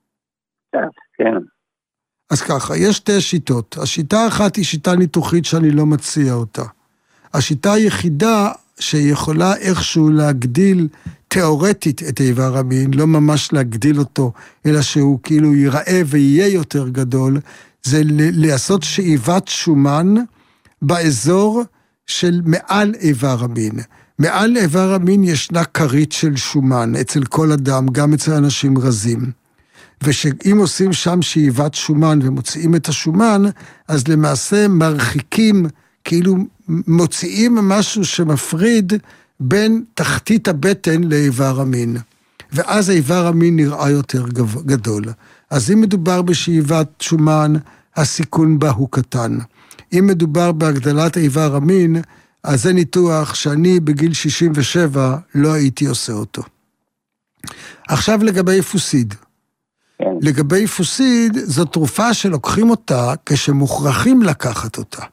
S12: כן.
S2: אז ככה, יש שתי שיטות. השיטה האחת היא שיטה ניתוחית שאני לא מציע אותה. השיטה היחידה שיכולה איכשהו להגדיל תיאורטית את איבר המין, לא ממש להגדיל אותו, אלא שהוא כאילו ייראה ויהיה יותר גדול, זה לעשות שאיבת שומן באזור של מעל איבר המין. מעל איבר המין ישנה קרית של שומן, אצל כל אדם, גם אצל אנשים רזים. ושאם עושים שם שאיבת שומן ומוציאים את השומן, אז למעשה מרחיקים, כאילו מוציאים משהו שמפריד בין תחתית הבטן לאיבר המין. ואז האיבר המין נראה יותר גדול. אז אם מדובר בשאיבת שומן, הסיכון בה הוא קטן. אם מדובר בהגדלת איבר המין, אז זה ניתוח שאני בגיל שישים ושבע לא הייתי עושה אותו. עכשיו לגבי פוסיד.
S12: כן.
S2: לגבי פוסיד, זו תרופה שלוקחים אותה כשמוכרחים לקחת אותה.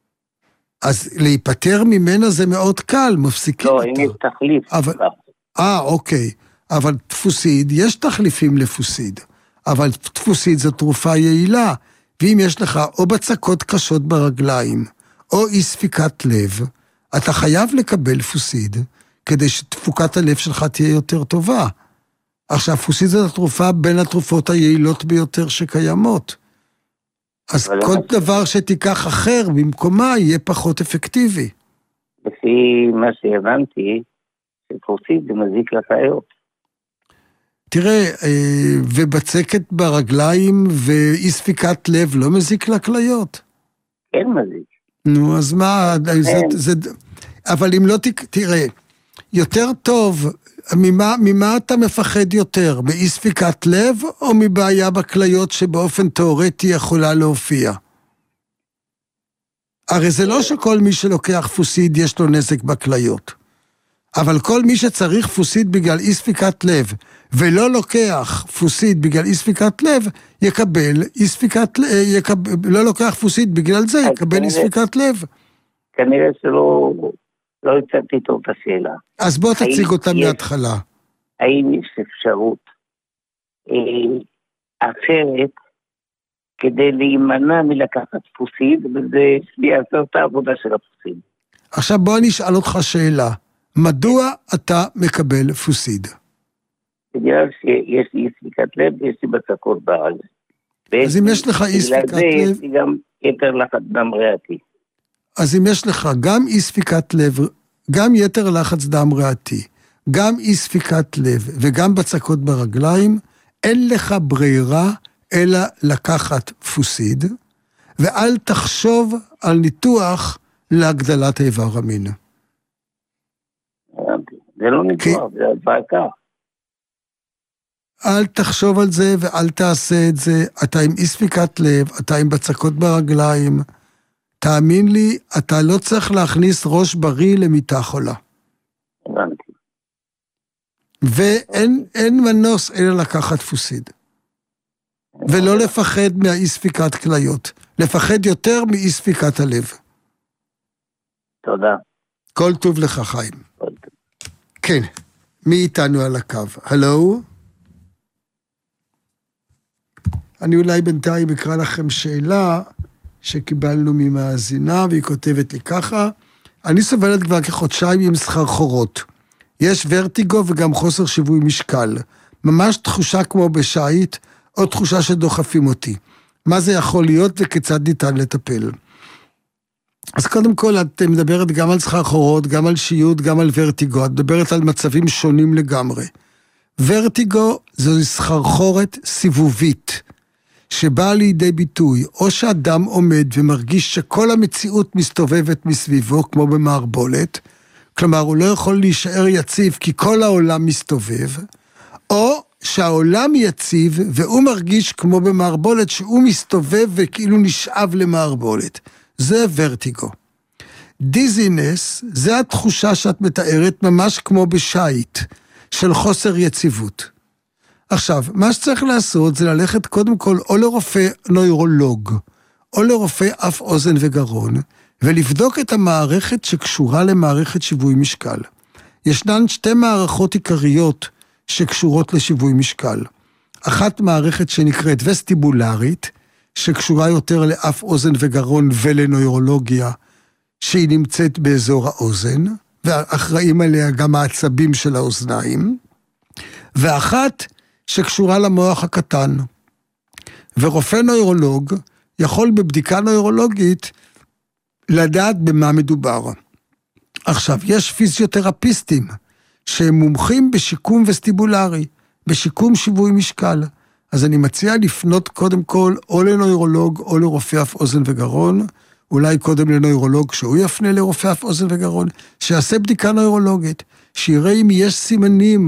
S2: אז להיפטר ממנה זה מאוד קל, מפסיקים
S12: לא,
S2: אותה.
S12: לא, אם יש תחליף.
S2: אבל... אה, אוקיי. אבל פוסיד, יש תחליפים לפוסיד. אבל פוסיד זו תרופה יעילה. ואם יש לך או בצקות קשות ברגליים, או אי ספיקת לב, אתה חייב לקבל פוסיד, כדי שתפוקת הלב שלך תהיה יותר טובה. עכשיו, פוסיד זו התרופה בין התרופות היעילות ביותר שקיימות. אז כל דבר שתיקח אחר במקומה יהיה פחות אפקטיבי.
S12: לפי מה שהבנתי, שפוסיד זה מזיק לחיות.
S2: תראה, ובצקת ברגליים ואי ספיקת לב לא מזיק לכליות?
S12: כן מזיק.
S2: נו, אז מה, זה, זה, אבל אם לא, תראה, יותר טוב, ממה, ממה אתה מפחד יותר? מאי ספיקת לב או מבעיה בכליות שבאופן תיאורטי יכולה להופיע? הרי זה לא שכל מי שלוקח פוסיד יש לו נזק בכליות. אבל כל מי שצריך פוסיד בגלל אי ספיקת לב, ולא לוקח פוסיד בגלל אי ספיקת לב, יקבל אי ספיקת לב, יקבל, לא לוקח פוסיד בגלל זה, יקבל אי ספיקת לב.
S12: כנראה שלא לא הצעתי טוב את השאלה.
S2: אז בוא תציג אותה יש, מההתחלה.
S12: האם יש אפשרות אה, אחרת כדי להימנע מלקחת פוסיד, וזה יעשה את העבודה של הפוסיד?
S2: עכשיו בוא אני אשאל אותך שאלה. מדוע אתה מקבל פוסיד?
S12: בגלל שיש לי אי ספיקת לב ויש לי בצקות ברגל.
S2: אז אם יש לך אי ספיקת לב...
S12: בגלל זה יש לי גם יתר לחץ דם ריאתי.
S2: אז אם יש לך גם אי ספיקת לב, גם יתר לחץ דם ריאתי, גם אי ספיקת לב וגם בצקות ברגליים, אין לך ברירה אלא לקחת פוסיד, ואל תחשוב על ניתוח להגדלת איבר המין.
S12: זה לא ניתוח, זה בעיקר.
S2: אל תחשוב על זה ואל תעשה את זה. אתה עם אי ספיקת לב, אתה עם בצקות ברגליים. תאמין לי, אתה לא צריך להכניס ראש בריא למיטה חולה.
S12: הבנתי.
S2: ואין אין מנוס אלא לקחת פוסיד. ולא לפחד מהאי ספיקת כליות. לפחד יותר מאי ספיקת הלב.
S12: תודה.
S2: כל טוב לך, חיים.
S12: כל טוב.
S2: כן, מי איתנו על הקו? הלו? אני אולי בינתיים אקרא לכם שאלה שקיבלנו ממאזינה, והיא כותבת לי ככה, אני סובלת כבר כחודשיים עם סחרחורות. יש ורטיגו וגם חוסר שיווי משקל. ממש תחושה כמו בשייט, או תחושה שדוחפים אותי. מה זה יכול להיות וכיצד ניתן לטפל? אז קודם כל את מדברת גם על סחרחורות, גם על שיעות, גם על ורטיגו, את מדברת על מצבים שונים לגמרי. ורטיגו זו סחרחורת סיבובית, שבאה לידי ביטוי, או שאדם עומד ומרגיש שכל המציאות מסתובבת מסביבו, כמו במערבולת, כלומר הוא לא יכול להישאר יציב כי כל העולם מסתובב, או שהעולם יציב והוא מרגיש כמו במערבולת שהוא מסתובב וכאילו נשאב למערבולת. זה ורטיגו. דיזינס, זה התחושה שאת מתארת ממש כמו בשייט, של חוסר יציבות. עכשיו, מה שצריך לעשות זה ללכת קודם כל או לרופא נוירולוג, או לרופא אף אוזן וגרון, ולבדוק את המערכת שקשורה למערכת שיווי משקל. ישנן שתי מערכות עיקריות שקשורות לשיווי משקל. אחת מערכת שנקראת וסטיבולרית, שקשורה יותר לאף אוזן וגרון ולנוירולוגיה, שהיא נמצאת באזור האוזן, ואחראים עליה גם העצבים של האוזניים, ואחת שקשורה למוח הקטן. ורופא נוירולוג יכול בבדיקה נוירולוגית לדעת במה מדובר. עכשיו, יש פיזיותרפיסטים שהם מומחים בשיקום וסטיבולרי, בשיקום שיווי משקל. אז אני מציע לפנות קודם כל או לנוירולוג או לרופא אף אוזן וגרון, אולי קודם לנוירולוג שהוא יפנה לרופא אף אוזן וגרון, שיעשה בדיקה נוירולוגית, שיראה אם יש סימנים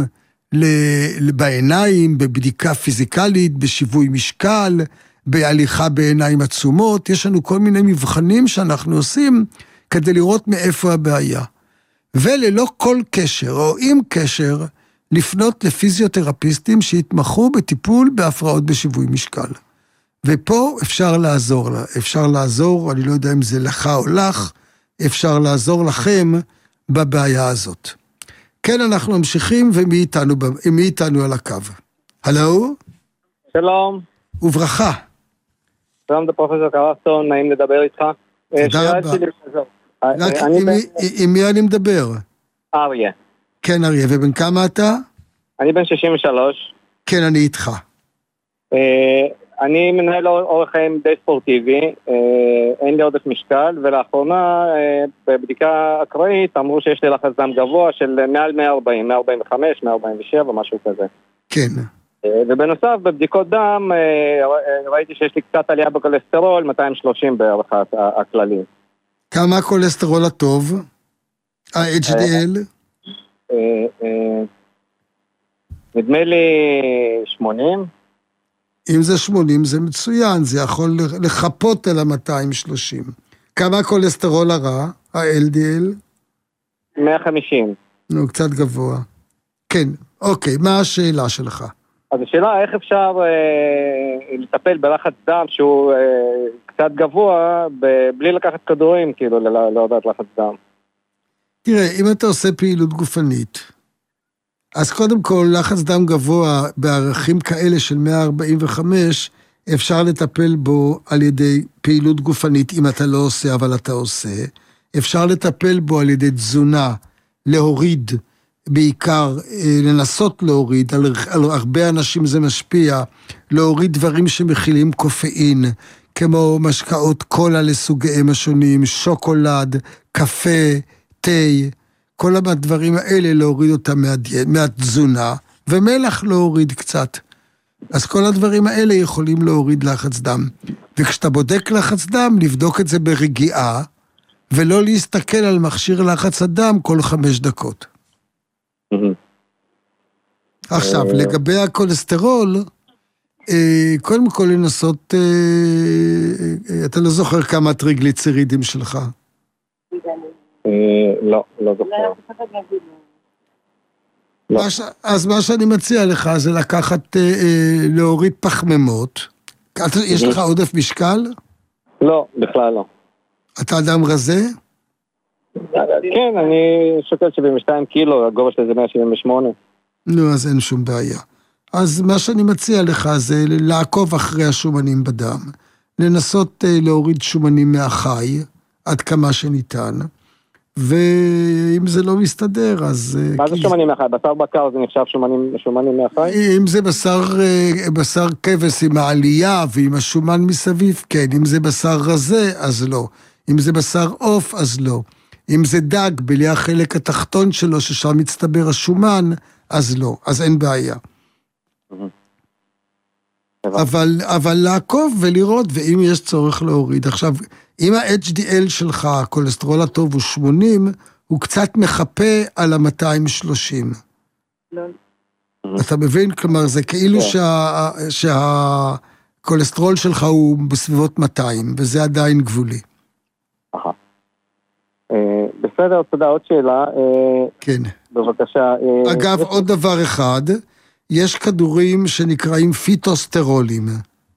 S2: בעיניים, בבדיקה פיזיקלית, בשיווי משקל, בהליכה בעיניים עצומות. יש לנו כל מיני מבחנים שאנחנו עושים כדי לראות מאיפה הבעיה. וללא כל קשר או עם קשר, לפנות לפיזיותרפיסטים שהתמחו בטיפול בהפרעות בשיווי משקל. ופה אפשר לעזור לה, אפשר לעזור, אני לא יודע אם זה לך או לך, אפשר לעזור לכם בבעיה הזאת. כן, אנחנו ממשיכים, ומי איתנו, מי איתנו על הקו? הלו?
S13: שלום.
S2: וברכה.
S13: שלום, זה פרופסור קרסון, נעים לדבר איתך.
S2: תודה רבה. רק עם מי אני מדבר?
S13: אריה.
S2: כן, אריה, ובן כמה אתה?
S13: אני בן שישים ושלוש.
S2: כן, אני איתך.
S13: אני מנהל אורח חיים די ספורטיבי, אין לי עודף משקל, ולאחרונה בבדיקה אקראית אמרו שיש לי לחץ דם גבוה של מעל מאה וארבעים, מאה ארבעים וחמש, מאה ארבעים ושבע, משהו כזה.
S2: כן.
S13: ובנוסף, בבדיקות דם ראיתי שיש לי קצת עלייה בקולסטרול, מאתיים ושלושים בערך הכללי.
S2: כמה הקולסטרול הטוב? ה-אייץ' די אל?
S13: נדמה לי שמונים.
S2: אם זה שמונים זה מצוין, זה יכול לחפות על ה-מאתיים ושלושים. כמה הקולסטרול הרע, ה-אל די אל?
S13: מאה וחמישים.
S2: נו, קצת גבוה. כן, אוקיי, מה השאלה שלך?
S13: אז השאלה, איך אפשר אה, לטפל בלחץ דם שהוא אה, קצת גבוה, ב- בלי לקחת כדורים, כאילו, להורדת לחץ דם?
S2: תראה, אם אתה עושה פעילות גופנית, אז קודם כל, לחץ דם גבוה בערכים כאלה של מאה ארבעים וחמש, אפשר לטפל בו על ידי פעילות גופנית, אם אתה לא עושה, אבל אתה עושה. אפשר לטפל בו על ידי תזונה, להוריד, בעיקר לנסות להוריד, על, על הרבה אנשים זה משפיע, להוריד דברים שמכילים קופאין, כמו משקאות קולה לסוגיהם השונים, שוקולד, קפה, תה, כל הדברים האלה להוריד אותם מהדיאט, מהתזונה, ומלח להוריד קצת. אז כל הדברים האלה יכולים להוריד לחץ דם. וכשאתה בודק לחץ דם, לבדוק את זה ברגיעה, ולא להסתכל על מכשיר לחץ הדם כל חמש דקות. עכשיו, לגבי הקולסטרול, קודם כל לנסות, אתה לא זוכר כמה טריגליצרידים שלך?
S13: לא, לא זוכר.
S2: אז מה שאני מציע לך זה לקחת, להוריד פחמימות. יש לך עודף משקל?
S13: לא, בכלל לא.
S2: אתה אדם רזה?
S13: כן, אני שוקל שבעים ושתיים קילו, הגובה שלי זה מאה שבעים ושמונה.
S2: נו, אז אין שום בעיה. אז מה שאני מציע לך זה לעקוב אחרי השומנים בדם, לנסות להוריד שומנים מהחי, עד כמה שניתן, ואם זה לא מסתדר, אז...
S13: מה זה שומנים מהחי? בשר בקר זה נחשב שומנים מהחי?
S2: אם זה בשר, בשר כבש עם העלייה ועם השומן מסביב, כן. אם זה בשר רזה, אז לא. אם זה בשר עוף, אז לא. אם זה דג, בלי החלק התחתון שלו, ששם מצטבר השומן, אז לא. אז אין בעיה. אבל, אבל לעקוב ולראות, ואם יש צורך להוריד. עכשיו, אם ה-אייץ' די אל שלך, הכולסטרול הטוב הוא שמונים, הוא קצת מחפה על ה-מאתיים ושלושים. לא. אתה מבין? כלומר, זה כאילו שה, שהכולסטרול שלך הוא בסביבות מאתיים, וזה עדיין גבולי.
S13: אחת. בסדר, תודה, עוד שאלה.
S2: כן.
S13: בבקשה.
S2: אגב, עוד דבר אחד, יש כדורים שנקראים פיטוסטרולים.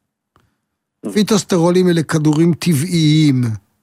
S2: פיטוסטרולים אלה כדורים טבעיים,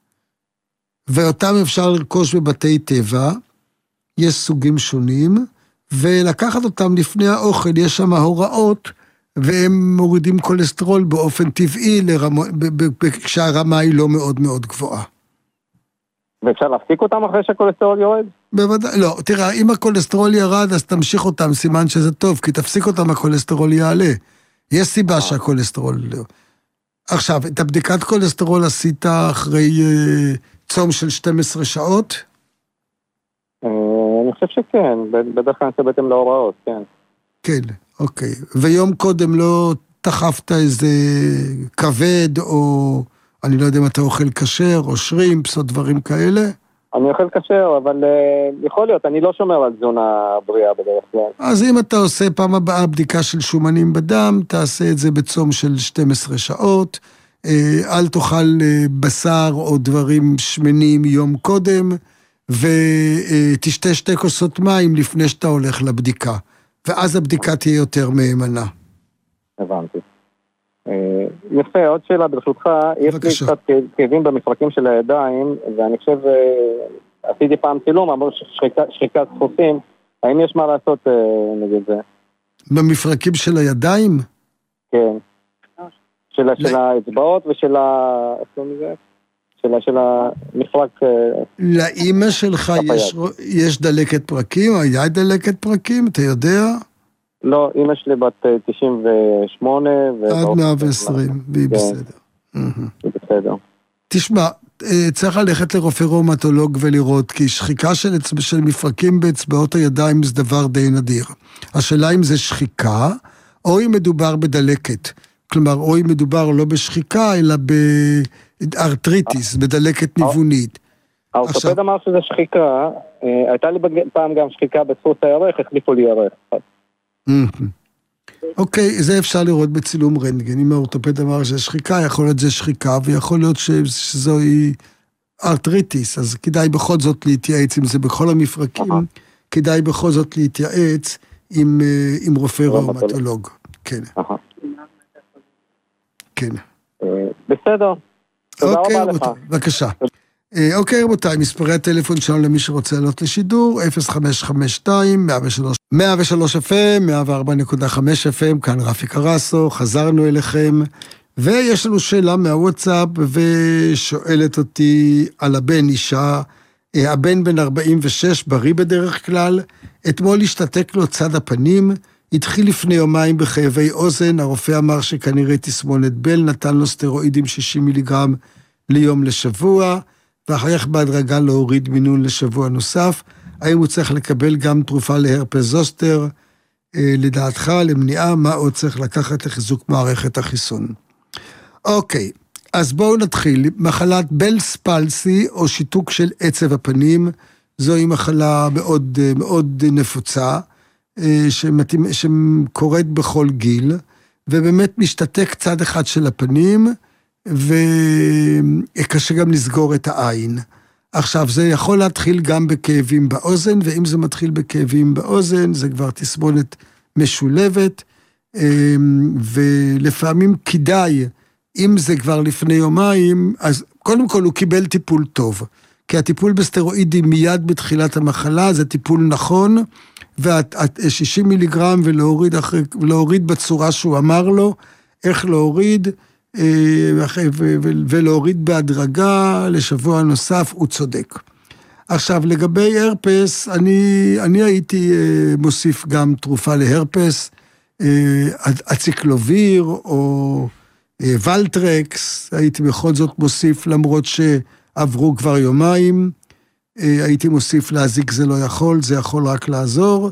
S2: ואותם אפשר לרכוש בבתי טבע, יש סוגים שונים, ולקחת אותם לפני האוכל, יש שם הוראות, והם מורידים כולסטרול באופן טבעי, לרמו, כשהרמה היא לא מאוד מאוד גבוהה.
S13: ואפשר להפסיק אותם אחרי שהכולסטרול יורד?
S2: בוודאי, לא, תראה, אם הכולסטרול ירד, אז תמשיך אותם, סימן שזה טוב, כי תפסיק אותם, הכולסטרול יעלה. יש סיבה שהכולסטרול לא. עכשיו, את הבדיקת כולסטרול עשית אחרי uh, צום של שתים עשרה שעות?
S13: Uh, אני חושב שכן, בדרך כלל נעשה בהתאם להוראות, כן.
S2: כן, אוקיי. ויום קודם לא תחפת איזה כבד, או אני לא יודע אם אתה אוכל כשר, או שרימפס, או דברים כאלה?
S13: אני אוכל כשר, אבל uh, יכול להיות, אני לא שומר על תזונה בריאה בדרך כלל.
S2: אז אם אתה עושה פעם הבאה בדיקה של שומנים בדם, תעשה את זה בצום של שתים עשרה שעות, uh, אל תאכל uh, בשר או דברים שמנים יום קודם, ותשתה uh, שתי כוסות מים לפני שאתה הולך לבדיקה, ואז הבדיקה תהיה יותר מהימנה.
S13: הבנתי. יפה, עוד שאלה ברשותך, יש לי קצת כאבים במפרקים של הידיים, ואני חושב, עשיתי פעם צילום, אמרו שחיקת דפוסים, האם יש מה לעשות נגד זה?
S2: במפרקים של הידיים?
S13: כן. של האצבעות ושל המפרק...
S2: לאמא שלך יש דלקת פרקים? היה דלקת פרקים, אתה יודע?
S13: לא, אמא שלי בת תשעים ושמונה.
S2: עד מאה ועשרים, והיא בסדר.
S13: היא בסדר.
S2: תשמע, צריך ללכת לרופא רומטולוג ולראות, כי שחיקה של מפרקים באצבעות הידיים זה דבר די נדיר. השאלה אם זה שחיקה, או אם מדובר בדלקת. כלומר, או אם מדובר לא בשחיקה, אלא בארטריטיס, בדלקת ניוונית.
S13: האורתופד אמר שזה שחיקה, הייתה לי פעם גם שחיקה בדפוס הירך, החליפו לי ירך.
S2: אוקיי, זה אפשר לראות בצילום רנטגן. אם האורתופד אמר שזה שחיקה, יכול להיות זה שחיקה, ויכול להיות שזוהי ארטריטיס, אז כדאי בכל זאת להתייעץ, אם זה בכל המפרקים, כדאי בכל זאת להתייעץ עם, עם רופא ראומטולוג. כן. כן.
S13: בסדר. תודה רבה לך.
S2: בבקשה. אוקיי, רבותיי, מספרי הטלפון שלנו למי שרוצה לעלות לשידור, אפס חמש חמש שתיים מאה ושלוש אף אם, מאה וארבע נקודה חמש אף אם, כאן רפי קרסו, חזרנו אליכם, ויש לנו שאלה מהוואטסאפ, ושואלת אותי על הבן אישה, הבן בן ארבעים ושש, בריא בדרך כלל, אתמול השתתק לו צד הפנים, התחיל לפני יומיים בכאבי אוזן, הרופא אמר שכנראה תסמונת בל, נתן לו סטרואידים שישים מיליגרם ליום לשבוע, ואחר כך בהדרגה להוריד מינון לשבוע נוסף. האם הוא צריך לקבל גם תרופה להרפס זוסטר? לדעתך, למניעה, מה עוד צריך לקחת לחיזוק מערכת החיסון? אוקיי, אז בואו נתחיל. מחלת בלס פלסי, או שיתוק של עצב הפנים, זוהי מחלה מאוד, מאוד נפוצה, שמתאים, שקורית בכל גיל, ובאמת משתתק צד אחד של הפנים, וקשה גם לסגור את העין. עכשיו, זה יכול להתחיל גם בכאבים באוזן, ואם זה מתחיל בכאבים באוזן, זה כבר תסמונת משולבת, ולפעמים כדאי, אם זה כבר לפני יומיים, אז קודם כל הוא קיבל טיפול טוב, כי הטיפול בסטרואידים מיד בתחילת המחלה, זה טיפול נכון, וה-שישים מיליגרם ולהוריד, אחרי, ולהוריד בצורה שהוא אמר לו, איך להוריד, ולהוריד בהדרגה לשבוע נוסף, הוא צודק. עכשיו, לגבי הרפס, אני, אני הייתי אה, מוסיף גם תרופה להרפס, אה, אציקלוביר או אה, ולטרקס, הייתי בכל זאת מוסיף, למרות שעברו כבר יומיים, אה, הייתי מוסיף להזיק זה לא יכול, זה יכול רק לעזור,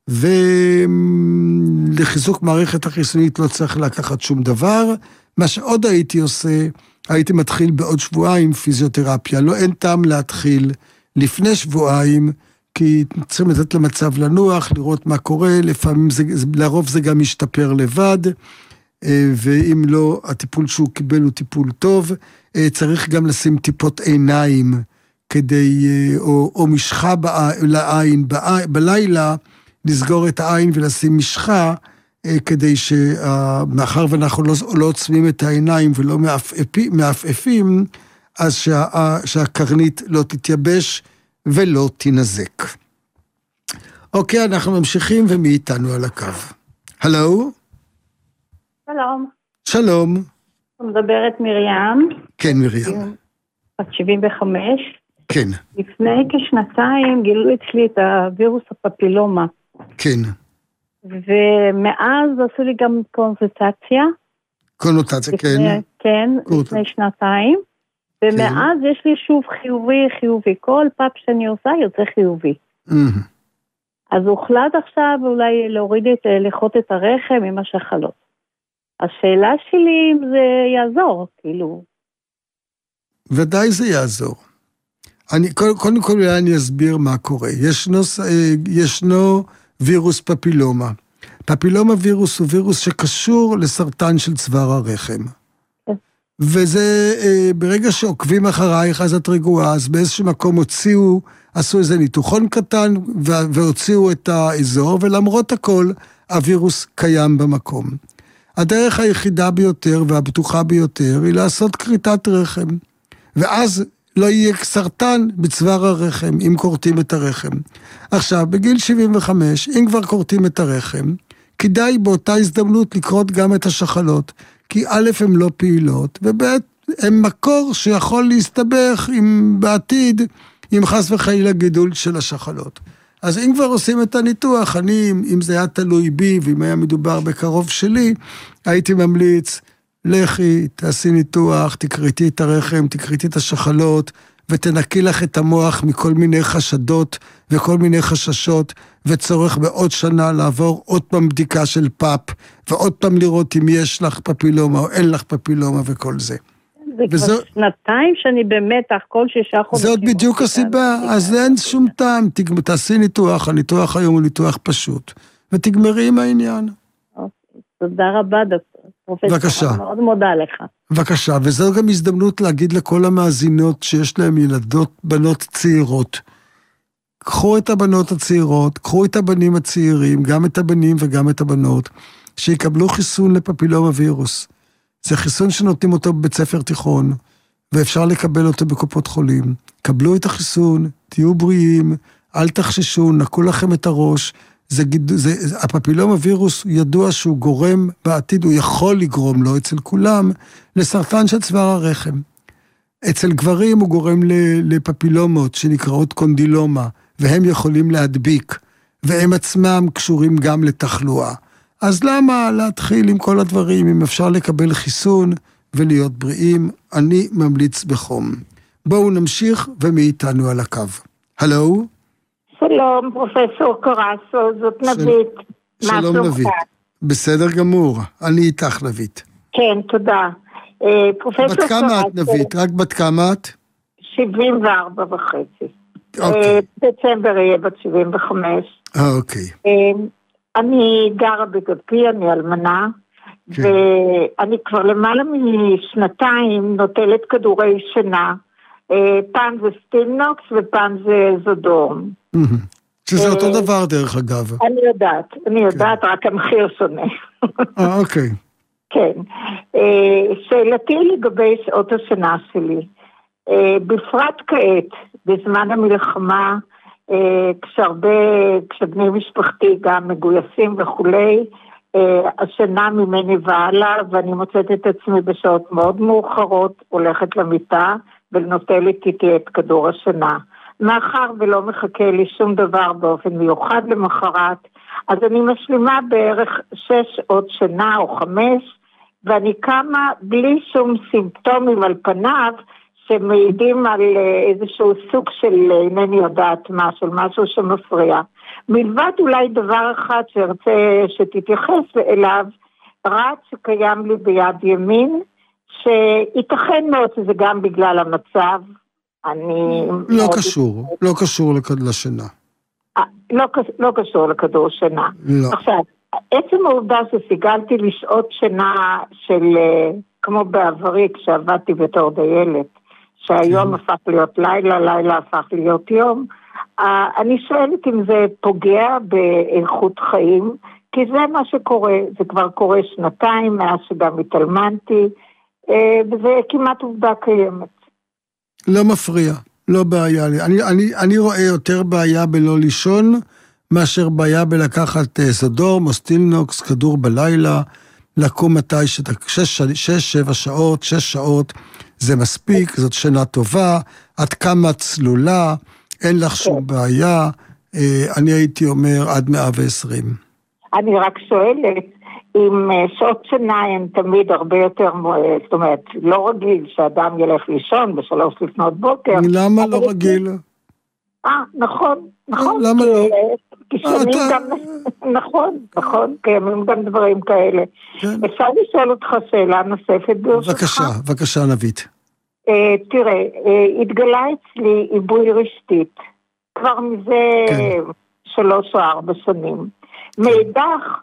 S2: ולחיזוק מערכת החיסונית לא צריך לקחת שום דבר. מה שעוד הייתי עושה, הייתי מתחיל בעוד שבועיים פיזיותרפיה, לא אין טעם להתחיל לפני שבועיים, כי צריכים לתת למצב לנוח, לראות מה קורה, לפעמים זה, לרוב זה גם משתפר לבד, ואם לא, הטיפול שהוא קיבל הוא טיפול טוב, צריך גם לשים טיפות עיניים, כדי, או, או משחה לעין, בלילה, לסגור את העין ולשים משחה, כדי שמאחר ואנחנו לא, לא עוצמים את העיניים ולא מעפעפים, מעפעפים, אז שה, שהקרנית לא תתייבש ולא תנזק. אוקיי, אנחנו ממשיכים ומי איתנו על הקו. הלו?
S3: שלום.
S2: שלום.
S3: מדברת מרים.
S2: כן, מרים.
S3: בת שבעים וחמש.
S2: כן.
S3: לפני כשנתיים גילו אצלי את הווירוס הפפילומה.
S2: כן.
S3: ומאז עשו לי גם קונוטציה.
S2: קונוטציה, כן.
S3: כן, לפני שנתיים. ומאז יש לי שוב חיובי, חיובי. כל פאפ שאני עושה יוצא חיובי. אז הוחלט עכשיו אולי להוריד את, לחוט את הרחם עם השחלות. השאלה שלי אם זה יעזור, כאילו.
S2: ודאי זה יעזור. אני, קודם כל אולי אני אסביר מה קורה. ישנו, ישנו וירוס פפילומה. פפילומה וירוס הוא וירוס שקשור לסרטן של צוואר הרחם. וזה, ברגע שעוקבים אחרייך, אז את רגועה, אז באיזשהו מקום הוציאו, עשו איזה ניתוחון קטן, והוציאו את האזור, ולמרות הכל, הווירוס קיים במקום. הדרך היחידה ביותר, והבטוחה ביותר, היא לעשות כריתת רחם. ואז לא יהיה סרטן בצוואר הרחם, אם קורטים את הרחם. עכשיו, בגיל שבעים וחמש, אם כבר קורטים את הרחם, כדאי באותה הזדמנות לקרות גם את השחלות, כי א' הן לא פעילות, וב' הן מקור שיכול להסתבך עם, בעתיד, עם חס וחלילה גידול של השחלות. אז אם כבר עושים את הניתוח, אני, אם זה היה תלוי בי, ואם היה מדובר בקרוב שלי, הייתי ממליץ, לכי, תעשי ניתוח, תקריטי את הרחם, תקריטי את השחלות, ותנקי לך את המוח מכל מיני חשדות וכל מיני חששות, וצורך בעוד שנה לעבור עוד פעם בדיקה של פאפ, ועוד פעם לראות אם יש לך פפילומה או אין לך פפילומה וכל זה.
S3: זה וזו... כבר שנתיים שאני במתח, כל שישה חודשים.
S2: זאת בדיוק הסיבה, אז אין שום טעם, תעשי ניתוח, הניתוח היום הוא ניתוח פשוט, ותגמרי עם העניין.
S3: תודה רבה דוקטור.
S2: בבקשה.
S3: אני מאוד מודה לך.
S2: בבקשה, וזו גם הזדמנות להגיד לכל המאזינות שיש להם ילדות, בנות צעירות. קחו את הבנות הצעירות, קחו את הבנים הצעירים, גם את הבנים וגם את הבנות, שיקבלו חיסון לפפילומה וירוס. זה חיסון שנותנים אותו בבית ספר תיכון, ואפשר לקבל אותו בקופות חולים. קבלו את החיסון, תהיו בריאים, אל תחששו, נקו לכם את הראש, זה, זה, הפפילומה וירוס ידוע שהוא גורם בעתיד, הוא יכול לגרום לו אצל כולם, לסרטן של צוואר הרחם. אצל גברים הוא גורם לפפילומות שנקראות קונדילומה, והם יכולים להדביק, והם עצמם קשורים גם לתחלואה. אז למה להתחיל עם כל הדברים, אם אפשר לקבל חיסון ולהיות בריאים? אני ממליץ בחום. בואו נמשיך ומאיתנו על הקו. הלו?
S14: שלום, פרופסור קרסו, זאת נבית.
S2: שלום נבית. בסדר גמור, אני איתך נבית.
S14: כן, תודה. פרופסור קרסו.
S2: בת כמה את נבית? רק בת כמה את?
S14: שבעים וארבע וחצי.
S2: אוקיי.
S14: דצמבר יהיה בת שבעים וחמש.
S2: אוקיי.
S14: אני גרה בגפי, אני אלמנה, ואני כבר למעלה משנתיים נוטלת כדורי שינה, פעם זה סטילנוקס ופעם זה זודורם.
S2: שזה אותו דבר דרך אגב.
S14: אני יודעת, אני יודעת, רק המחיר שונה.
S2: אה, אוקיי.
S14: כן. שאלתי לגבי שעות השינה שלי, בפרט כעת, בזמן המלחמה, כשהרבה, כשבני משפחתי גם מגויסים וכולי, השינה ממני ועלה, ואני מוצאת את עצמי בשעות מאוד מאוחרות, הולכת למיטה, ונוטלת איתי את כדור השינה. מאחר ולא מחכה לי שום דבר באופן מיוחד למחרת, אז אני משלימה בערך שש עוד שנה או חמש, ואני קמה בלי שום סימפטומים על פניו, שמעידים על איזשהו סוג של אינני יודעת מה, של משהו שמפריע. מלבד אולי דבר אחד שארצה שתתייחס אליו, רעד שקיים לי ביד ימין, שייתכן מאוד שזה גם בגלל המצב. אני...
S2: לא קשור, לא קשור לשינה.
S14: לא, לא קשור לכדור שינה.
S2: לא.
S14: עכשיו, עצם העובדה שסיגלתי לשעות שינה של, כמו בעברי כשעבדתי בתור דיילת, שהיום הפך להיות לילה, לילה הפך להיות יום, אני שואלת אם זה פוגע באיכות חיים, כי זה מה שקורה, זה כבר קורה שנתיים מאז שגם התאלמנתי, וזה כמעט עובדה קיימת.
S2: לא מפריע, לא בעיה לי. אני, אני, אני רואה יותר בעיה בלא לישון, מאשר בעיה בלקחת סדור, מוסטילנוקס, כדור בלילה, לקום מתי שאתה, שש, שש, שבע שעות, שש שעות, זה מספיק, זאת שינה טובה, את כמה צלולה, אין לך שום בעיה, אני הייתי אומר עד מאה ועשרים.
S14: אני רק שואלת, אם שעות שינה הן תמיד הרבה יותר, זאת אומרת, לא רגיל שאדם ילך לישון בשלוש לפנות בוקר.
S2: למה לא רגיל?
S14: אה, נכון, נכון.
S2: למה לא?
S14: כי שנים גם, נכון, נכון, קיימים גם דברים כאלה. אפשר לשאול אותך שאלה נוספת ברשותך?
S2: בבקשה, בבקשה נבית.
S14: תראה, התגלה אצלי עיבוי רשתית, כבר מזה שלוש או ארבע שנים. מאידך,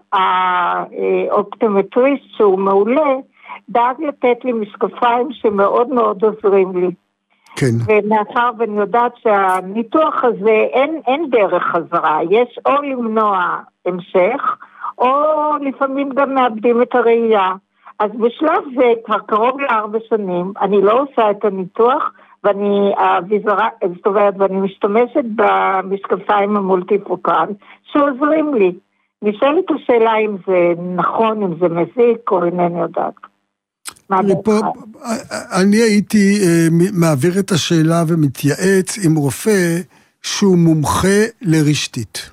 S14: האופטומטריסט שהוא מעולה, דאג לתת לי משקפיים שמאוד מאוד עוזרים לי.
S2: כן.
S14: ומאחר ואני יודעת שהניתוח הזה, אין, אין דרך חזרה, יש או למנוע המשך, או לפעמים גם מאבדים את הראייה. אז בשלב זה כבר קרוב לארבע שנים, אני לא עושה את הניתוח, ואני, הוויזרה, זאת אומרת, ואני משתמשת במשקפיים המולטיפוקל, שעוזרים לי. נשאלת השאלה אם זה נכון, אם זה מזיק, או אינני יודעת.
S2: פה, אני הייתי מעביר את השאלה ומתייעץ עם רופא שהוא מומחה לרשתית.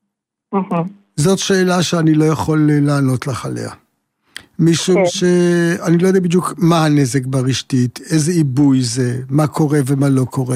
S2: זאת שאלה שאני לא יכול לענות לך עליה. משום שאני לא יודע בדיוק מה הנזק ברשתית, איזה עיבוי זה, מה קורה ומה לא קורה,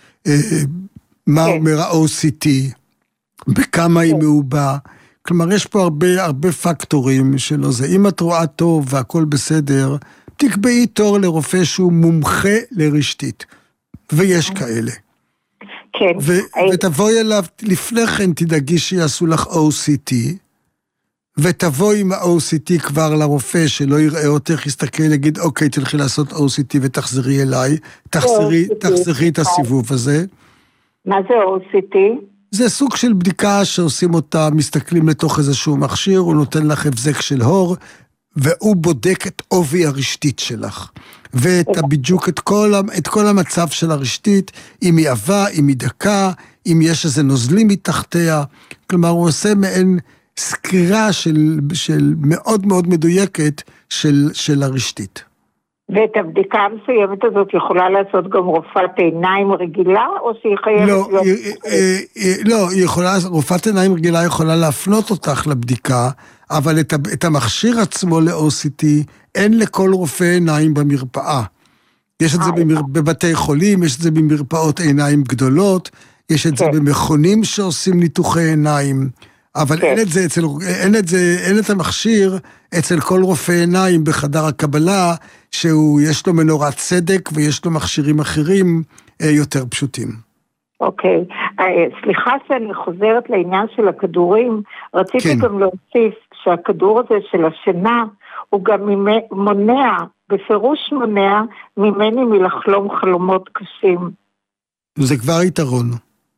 S2: מה אומר ה-או סי טי, בכמה היא מעובה. כלומר, יש פה הרבה, הרבה פקטורים שלא זה. אם את רואה טוב והכל בסדר, תקבעי תור לרופא שהוא מומחה לרשתית. ויש כאלה.
S14: כן.
S2: ו- ותבואי אליו, לפני כן תדאגי שיעשו לך או סי טי, ותבואי עם ה-או סי טי כבר לרופא שלא יראה אותך, יסתכל, יגיד, אוקיי, תלכי לעשות או סי טי ותחזרי אליי, תחזרי, תחזרי את הסיבוב הזה.
S14: מה זה או סי טי?
S2: זה סוג של בדיקה שעושים אותה, מסתכלים לתוך איזשהו מכשיר, הוא נותן לך הבזק של הור, והוא בודק את עובי הרשתית שלך. ואת בדיוק את כל, את כל המצב של הרשתית, אם היא עבה, אם היא דקה, אם יש איזה נוזלים מתחתיה. כלומר, הוא עושה מעין סקירה של, של מאוד מאוד מדויקת של, של הרשתית.
S14: ואת הבדיקה המסוימת הזאת יכולה לעשות גם רופאת עיניים רגילה, או שהיא חייבת...
S2: לא, היא, היא, לא, היא יכולה, רופאת עיניים רגילה יכולה להפנות אותך לבדיקה, אבל את, את המכשיר עצמו ל-או סי טי אין לכל רופא עיניים במרפאה. יש את זה במר, בבתי חולים, יש את זה במרפאות עיניים גדולות, יש את זה במכונים שעושים ניתוחי עיניים, אבל אין את זה אצל, אין את זה, אין את המכשיר אצל כל רופא עיניים בחדר הקבלה, שהוא, יש לו מנורת צדק ויש לו מכשירים אחרים יותר פשוטים.
S14: אוקיי, סליחה שאני חוזרת לעניין של הכדורים, רציתי גם להוסיף שהכדור הזה של השינה, הוא גם מונע, בפירוש מונע, ממני מלחלום חלומות קשים.
S2: זה כבר יתרון.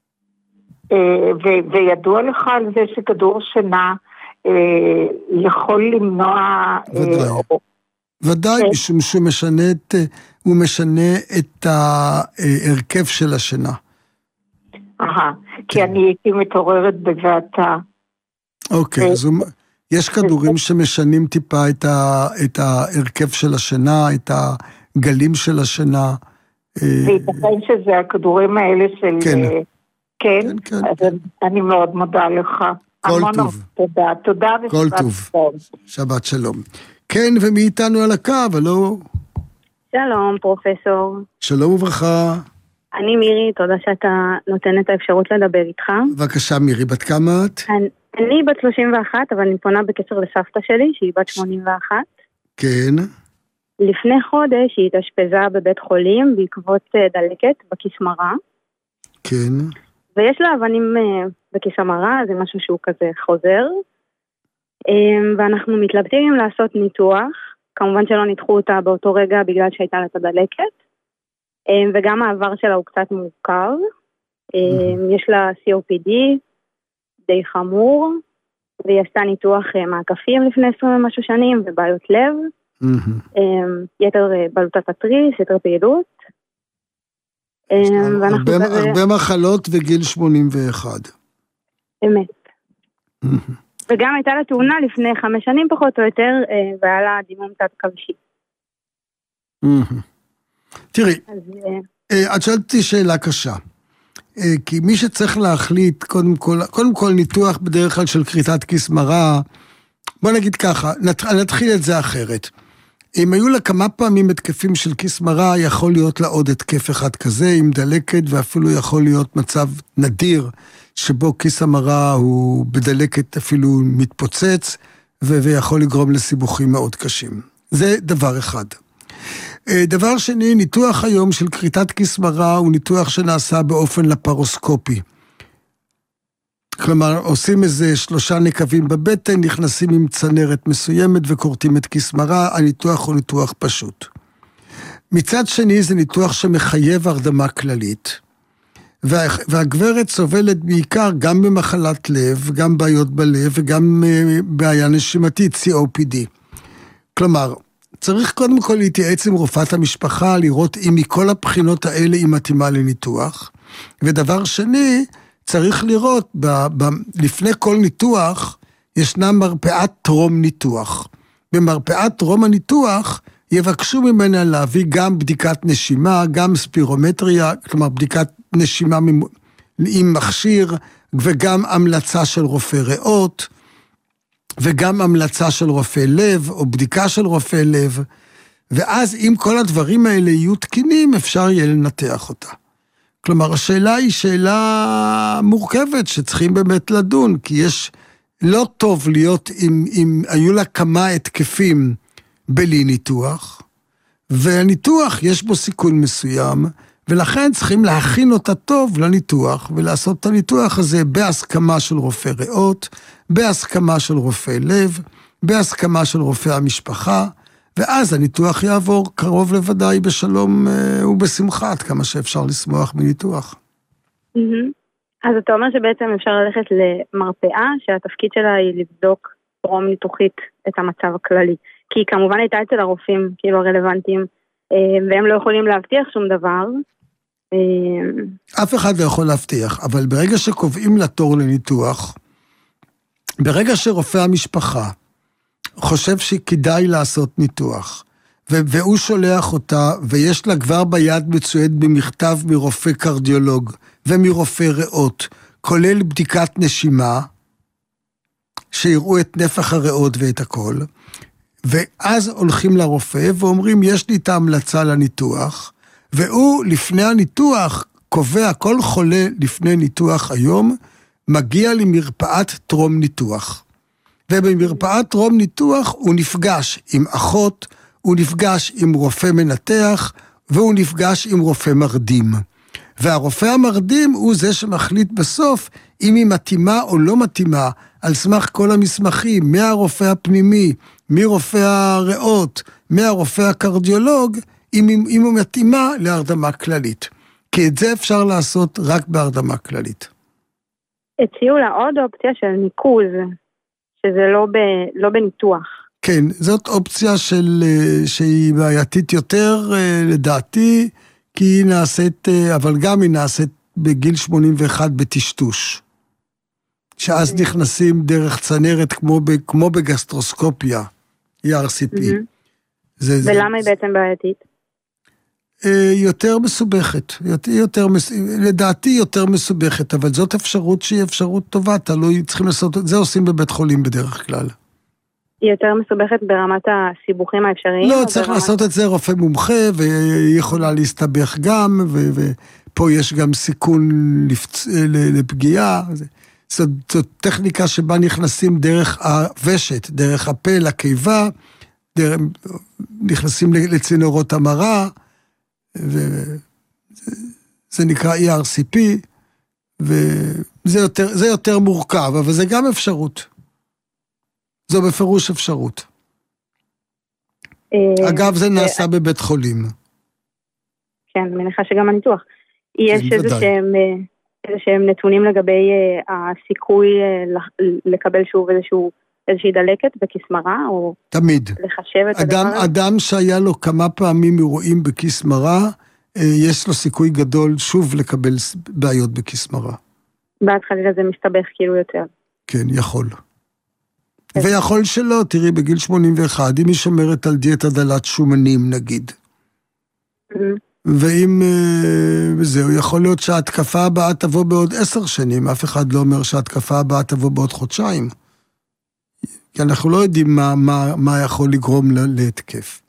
S14: ו- וידוע לך על זה שכדור שינה יכול למנוע...
S2: ודאי, ודאי, משום שהוא משנה את, הוא משנה את ההרכב של השינה.
S14: אהה, כי אני הייתי מתעוררת בבעתה.
S2: אוקיי, אז יש כדורים שמשנים טיפה את ההרכב של השינה, את הגלים של השינה,
S14: וייתכן שזה הכדורים האלה של...
S2: כן.
S14: כן,
S2: כן, כן,
S14: אז
S2: כן.
S14: אני מאוד מודה לך.
S2: כל
S14: המון
S2: טוב.
S14: תודה, תודה
S2: כל
S14: ושבת
S2: טוב.
S14: שלום.
S2: שבת שלום. כן, ומי איתנו על הקו, הלו?
S15: שלום, פרופסור.
S2: שלום וברכה.
S15: אני מירי, תודה שאתה נותן את האפשרות לדבר איתך.
S2: בבקשה, מירי, בת כמה את?
S15: אני, אני בת שלושים ואחת, אבל אני פונה בקשר לסבתא שלי, שהיא בת שמונים ואחת.
S2: כן.
S15: לפני חודש היא התאשפזה בבית חולים בעקבות דלקת בכיס מרה.
S2: כן.
S15: ויש לה אבנים בכיס המרה, זה משהו שהוא כזה חוזר. ואנחנו מתלבטים אם לעשות ניתוח. כמובן שלא ניתחו אותה באותו רגע בגלל שהייתה לה את הדלקת. וגם העבר שלה הוא קצת מורכב. יש לה סי או פי די די חמור, והיא עשתה ניתוח מעקפים לפני עשרים ומשהו שנים, ובעיות לב, יתר בלוטת התריס, יתר פעילות.
S2: הרבה מחלות וגיל שמונים ואחת.
S15: אמת. וגם הייתה לה תאונה לפני חמש שנים פחות או יותר, והיה לה דימום תת כבשי.
S2: תראי, את שאלתי שאלה קשה, כי מי שצריך להחליט, קודם כל, קודם כל ניתוח בדרך כלל של כריתת כיס מרה, בוא נגיד ככה, נתחיל את זה אחרת. אם היו לה כמה פעמים התקפים של כיס מרה, יכול להיות לה עוד התקף אחד כזה, עם דלקת, ואפילו יכול להיות מצב נדיר, שבו כיס המרה הוא בדלקת אפילו מתפוצץ, ויכול לגרום לסיבוכים מאוד קשים. זה דבר אחד. דבר שני, ניתוח היום של כריתת כיס מרה הוא ניתוח שנעשה באופן לפרוסקופי. כלומר, עושים איזה שלושה נקבים בבטן, נכנסים עם צנרת מסוימת וקורטים את כיס מרה, הניתוח הוא ניתוח פשוט. מצד שני, זה ניתוח שמחייב הרדמה כללית, וה, והגברת סובלת בעיקר גם במחלת לב, גם בעיות בלב וגם בעיה נשימתית, סי או פי די. כלומר, צריך קודם כל להתייעץ עם רופאת המשפחה, לראות אם מכל הבחינות האלה היא מתאימה לניתוח. ודבר שני, צריך לראות, ב, ב, לפני כל ניתוח, ישנה מרפאת טרום ניתוח. במרפאת טרום הניתוח, יבקשו ממנה להביא גם בדיקת נשימה, גם ספירומטריה, כלומר בדיקת נשימה עם מכשיר, וגם המלצה של רופא ריאות, וגם המלצה של רופא לב, או בדיקה של רופא לב, ואז אם כל הדברים האלה יהיו תקינים, אפשר יהיה לנתח אותה. כלומר, השאלה היא שאלה מורכבת, שצריכים באמת לדון, כי יש לא טוב להיות, אם, אם היו לה כמה התקפים בלי ניתוח, והניתוח יש בו סיכון מסוים, ולכן צריכים להכין אותה טוב לניתוח, ולעשות את הניתוח הזה בהסכמה של רופא ריאות, בהסכמה של רופא לב, בהסכמה של רופא המשפחה, ואז הניתוח יעבור קרוב לוודאי בשלום ובשמחה, עד כמה שאפשר לשמוח מניתוח.
S15: אז אתה אומר שבעצם אפשר ללכת למרפאה, שהתפקיד שלה היא לבדוק טרום ניתוחית את המצב הכללי, כי היא כמובן הייתה אצל הרופאים כאילו הרלוונטיים, והם לא יכולים להבטיח שום דבר.
S2: אף אחד לא יכול להבטיח, אבל ברגע שקובעים לתור לניתוח, ברגע שרופא המשפחה חושב שכדאי לעשות ניתוח, והוא שולח אותה, ויש לה כבר ביד מצויד במכתב מרופא קרדיולוג ומרופא ריאות, כולל בדיקת נשימה, שיראו את נפח הריאות ואת הכל, ואז הולכים לרופא ואומרים, יש לי את ההמלצה לניתוח, והוא לפני הניתוח קובע, כל חולה לפני ניתוח היום, מגיע למרפאת טרום ניתוח. ובמרפאת טרום ניתוח הוא נפגש עם אחות, הוא נפגש עם רופא מנתח, והוא נפגש עם רופא מרדים. והרופא המרדים הוא זה שמחליט בסוף אם היא מתאימה או לא מתאימה, על סמך כל המסמכים, מהרופא הפנימי, מרופא הריאות, מהרופא הקרדיולוג, אם, אם הוא מתאימה להרדמה כללית. כי את זה אפשר לעשות רק בהרדמה כללית.
S15: הציעו לה עוד אופציה של ניקוז, שזה לא, ב, לא בניתוח.
S2: כן, זאת אופציה של, שהיא בעייתית יותר, לדעתי, כי היא נעשית, אבל גם היא נעשית בגיל שמונים ואחת בטשטוש. שאז נכנסים דרך צנרת כמו, ב, כמו בגסטרוסקופיה, אי אר סי פי.
S15: Mm-hmm. זה, ולמה זה, היא בעצם בעייתית?
S2: יותר מסובכת, יותר, לדעתי יותר מסובכת, אבל זאת אפשרות שהיא אפשרות טובה, תלוי, צריכים לעשות את זה, עושים בבית חולים בדרך כלל.
S15: היא יותר מסובכת ברמת הסיבוכים האפשריים?
S2: לא, צריך ברמת... לעשות את זה רופא מומחה, והיא יכולה להסתבך גם, ו- ופה יש גם סיכון לפצ... לפגיעה. זאת, זאת טכניקה שבה נכנסים דרך הוושת, דרך הפה לקיבה, דרך... נכנסים לצינורות המרה, וזה נקרא אי אר סי פי, וזה יותר, זה יותר מורכב, אבל זה גם אפשרות. זו בפירוש אפשרות. אגב, זה נעשה בבית חולים.
S15: כן, מניחה שגם הניתוח. יש איזה שהם נתונים לגבי הסיכוי לקבל שוב איזשהו איזושהי דלקת בכיס מרה, או
S2: תמיד.
S15: לחשב את
S2: אדם,
S15: הדבר הזה?
S2: אדם שהיה לו כמה פעמים אירועים בכיס מרה, יש לו סיכוי גדול שוב לקבל בעיות בכיס מרה.
S15: בהתחלה זה מסתבך כאילו יותר.
S2: כן, יכול. ויכול שלא, תראי, בגיל שמונים ואחת, אם היא שומרת על דיאטה דלת שומנים, נגיד. ואם זהו, יכול להיות שההתקפה הבאה תבוא בעוד עשר שנים, אף אחד לא אומר שההתקפה הבאה תבוא בעוד חודשיים. כי אנחנו לא יודעים מה, מה, מה יכול לגרום להתקף.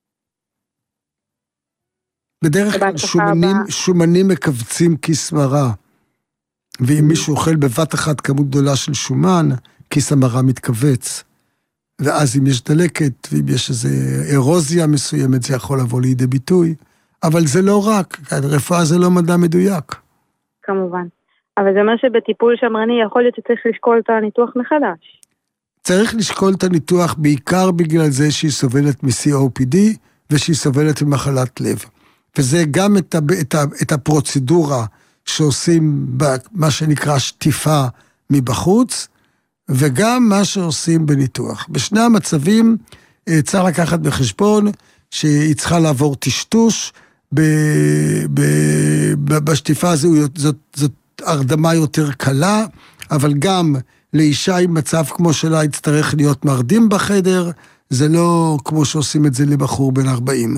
S2: בדרך כלל שומנים, שומנים מקבצים כיס מרה, ואם מישהו אוכל בבת אחת כמות גדולה של שומן, כיס המרה מתכווץ, ואז אם יש דלקת, ואם יש איזו אירוזיה מסוימת, זה יכול לבוא לידי ביטוי, אבל זה לא רק, רפואה זה לא מדע מדויק.
S15: כמובן. אבל זה אומר שבטיפול שמרני יכול להיות שצריך לשקול את הניתוח מחדש.
S2: צריך לשקול את הניתוח בעיקר בגלל זה שהיא סובלת מ-סי או פי די, ושהיא סובלת ממחלת לב. וזה גם את, ה, את, ה, את הפרוצדורה שעושים במה שנקרא שטיפה מבחוץ, וגם מה שעושים בניתוח. בשני המצבים צריך לקחת בחשבון שהיא צריכה לעבור טשטוש, ב, ב, ב, בשטיפה הזו זאת, זאת הרדמה יותר קלה, אבל גם לאישה עם מצב כמו שלה יצטרך להיות מרדים בחדר, זה לא כמו שעושים את זה לבחור בן ארבעים.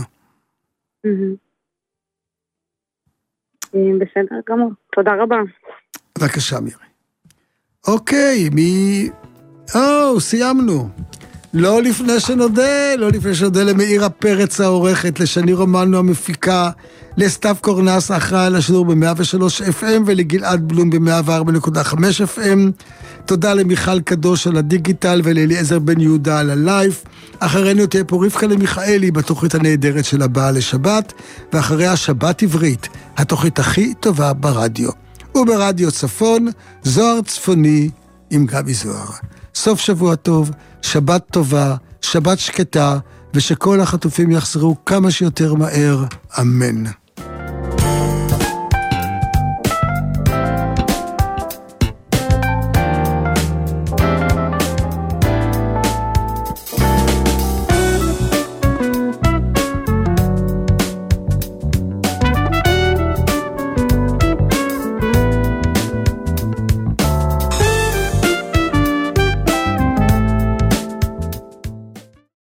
S15: בסדר גמור, תודה רבה.
S2: בבקשה מירי. אוקיי, מי... או, סיימנו. לא לפני שנודה, לא לפני שנודה למאירה פרץ העורכת, לשני רומנו המפיקה, לסתיו קורנס האחראי על השידור ב-מאה ושלוש אף אם ולגלעד בלום ב-מאה וארבע נקודה חמש אף אם. תודה למיכל קדוש על הדיגיטל ולאליעזר בן יהודה על הלייב. אחרינו תהיה פה רבקה למיכאלי בתוכנית הנהדרת של הבאה לשבת, ואחריה שבת עברית, התוכנית הכי טובה ברדיו. וברדיו צפון, זוהר צפוני עם גבי זוהר. סוף שבוע טוב, שבת טובה, שבת שקטה, ושכל החטופים יחזרו כמה שיותר מהר. אמן.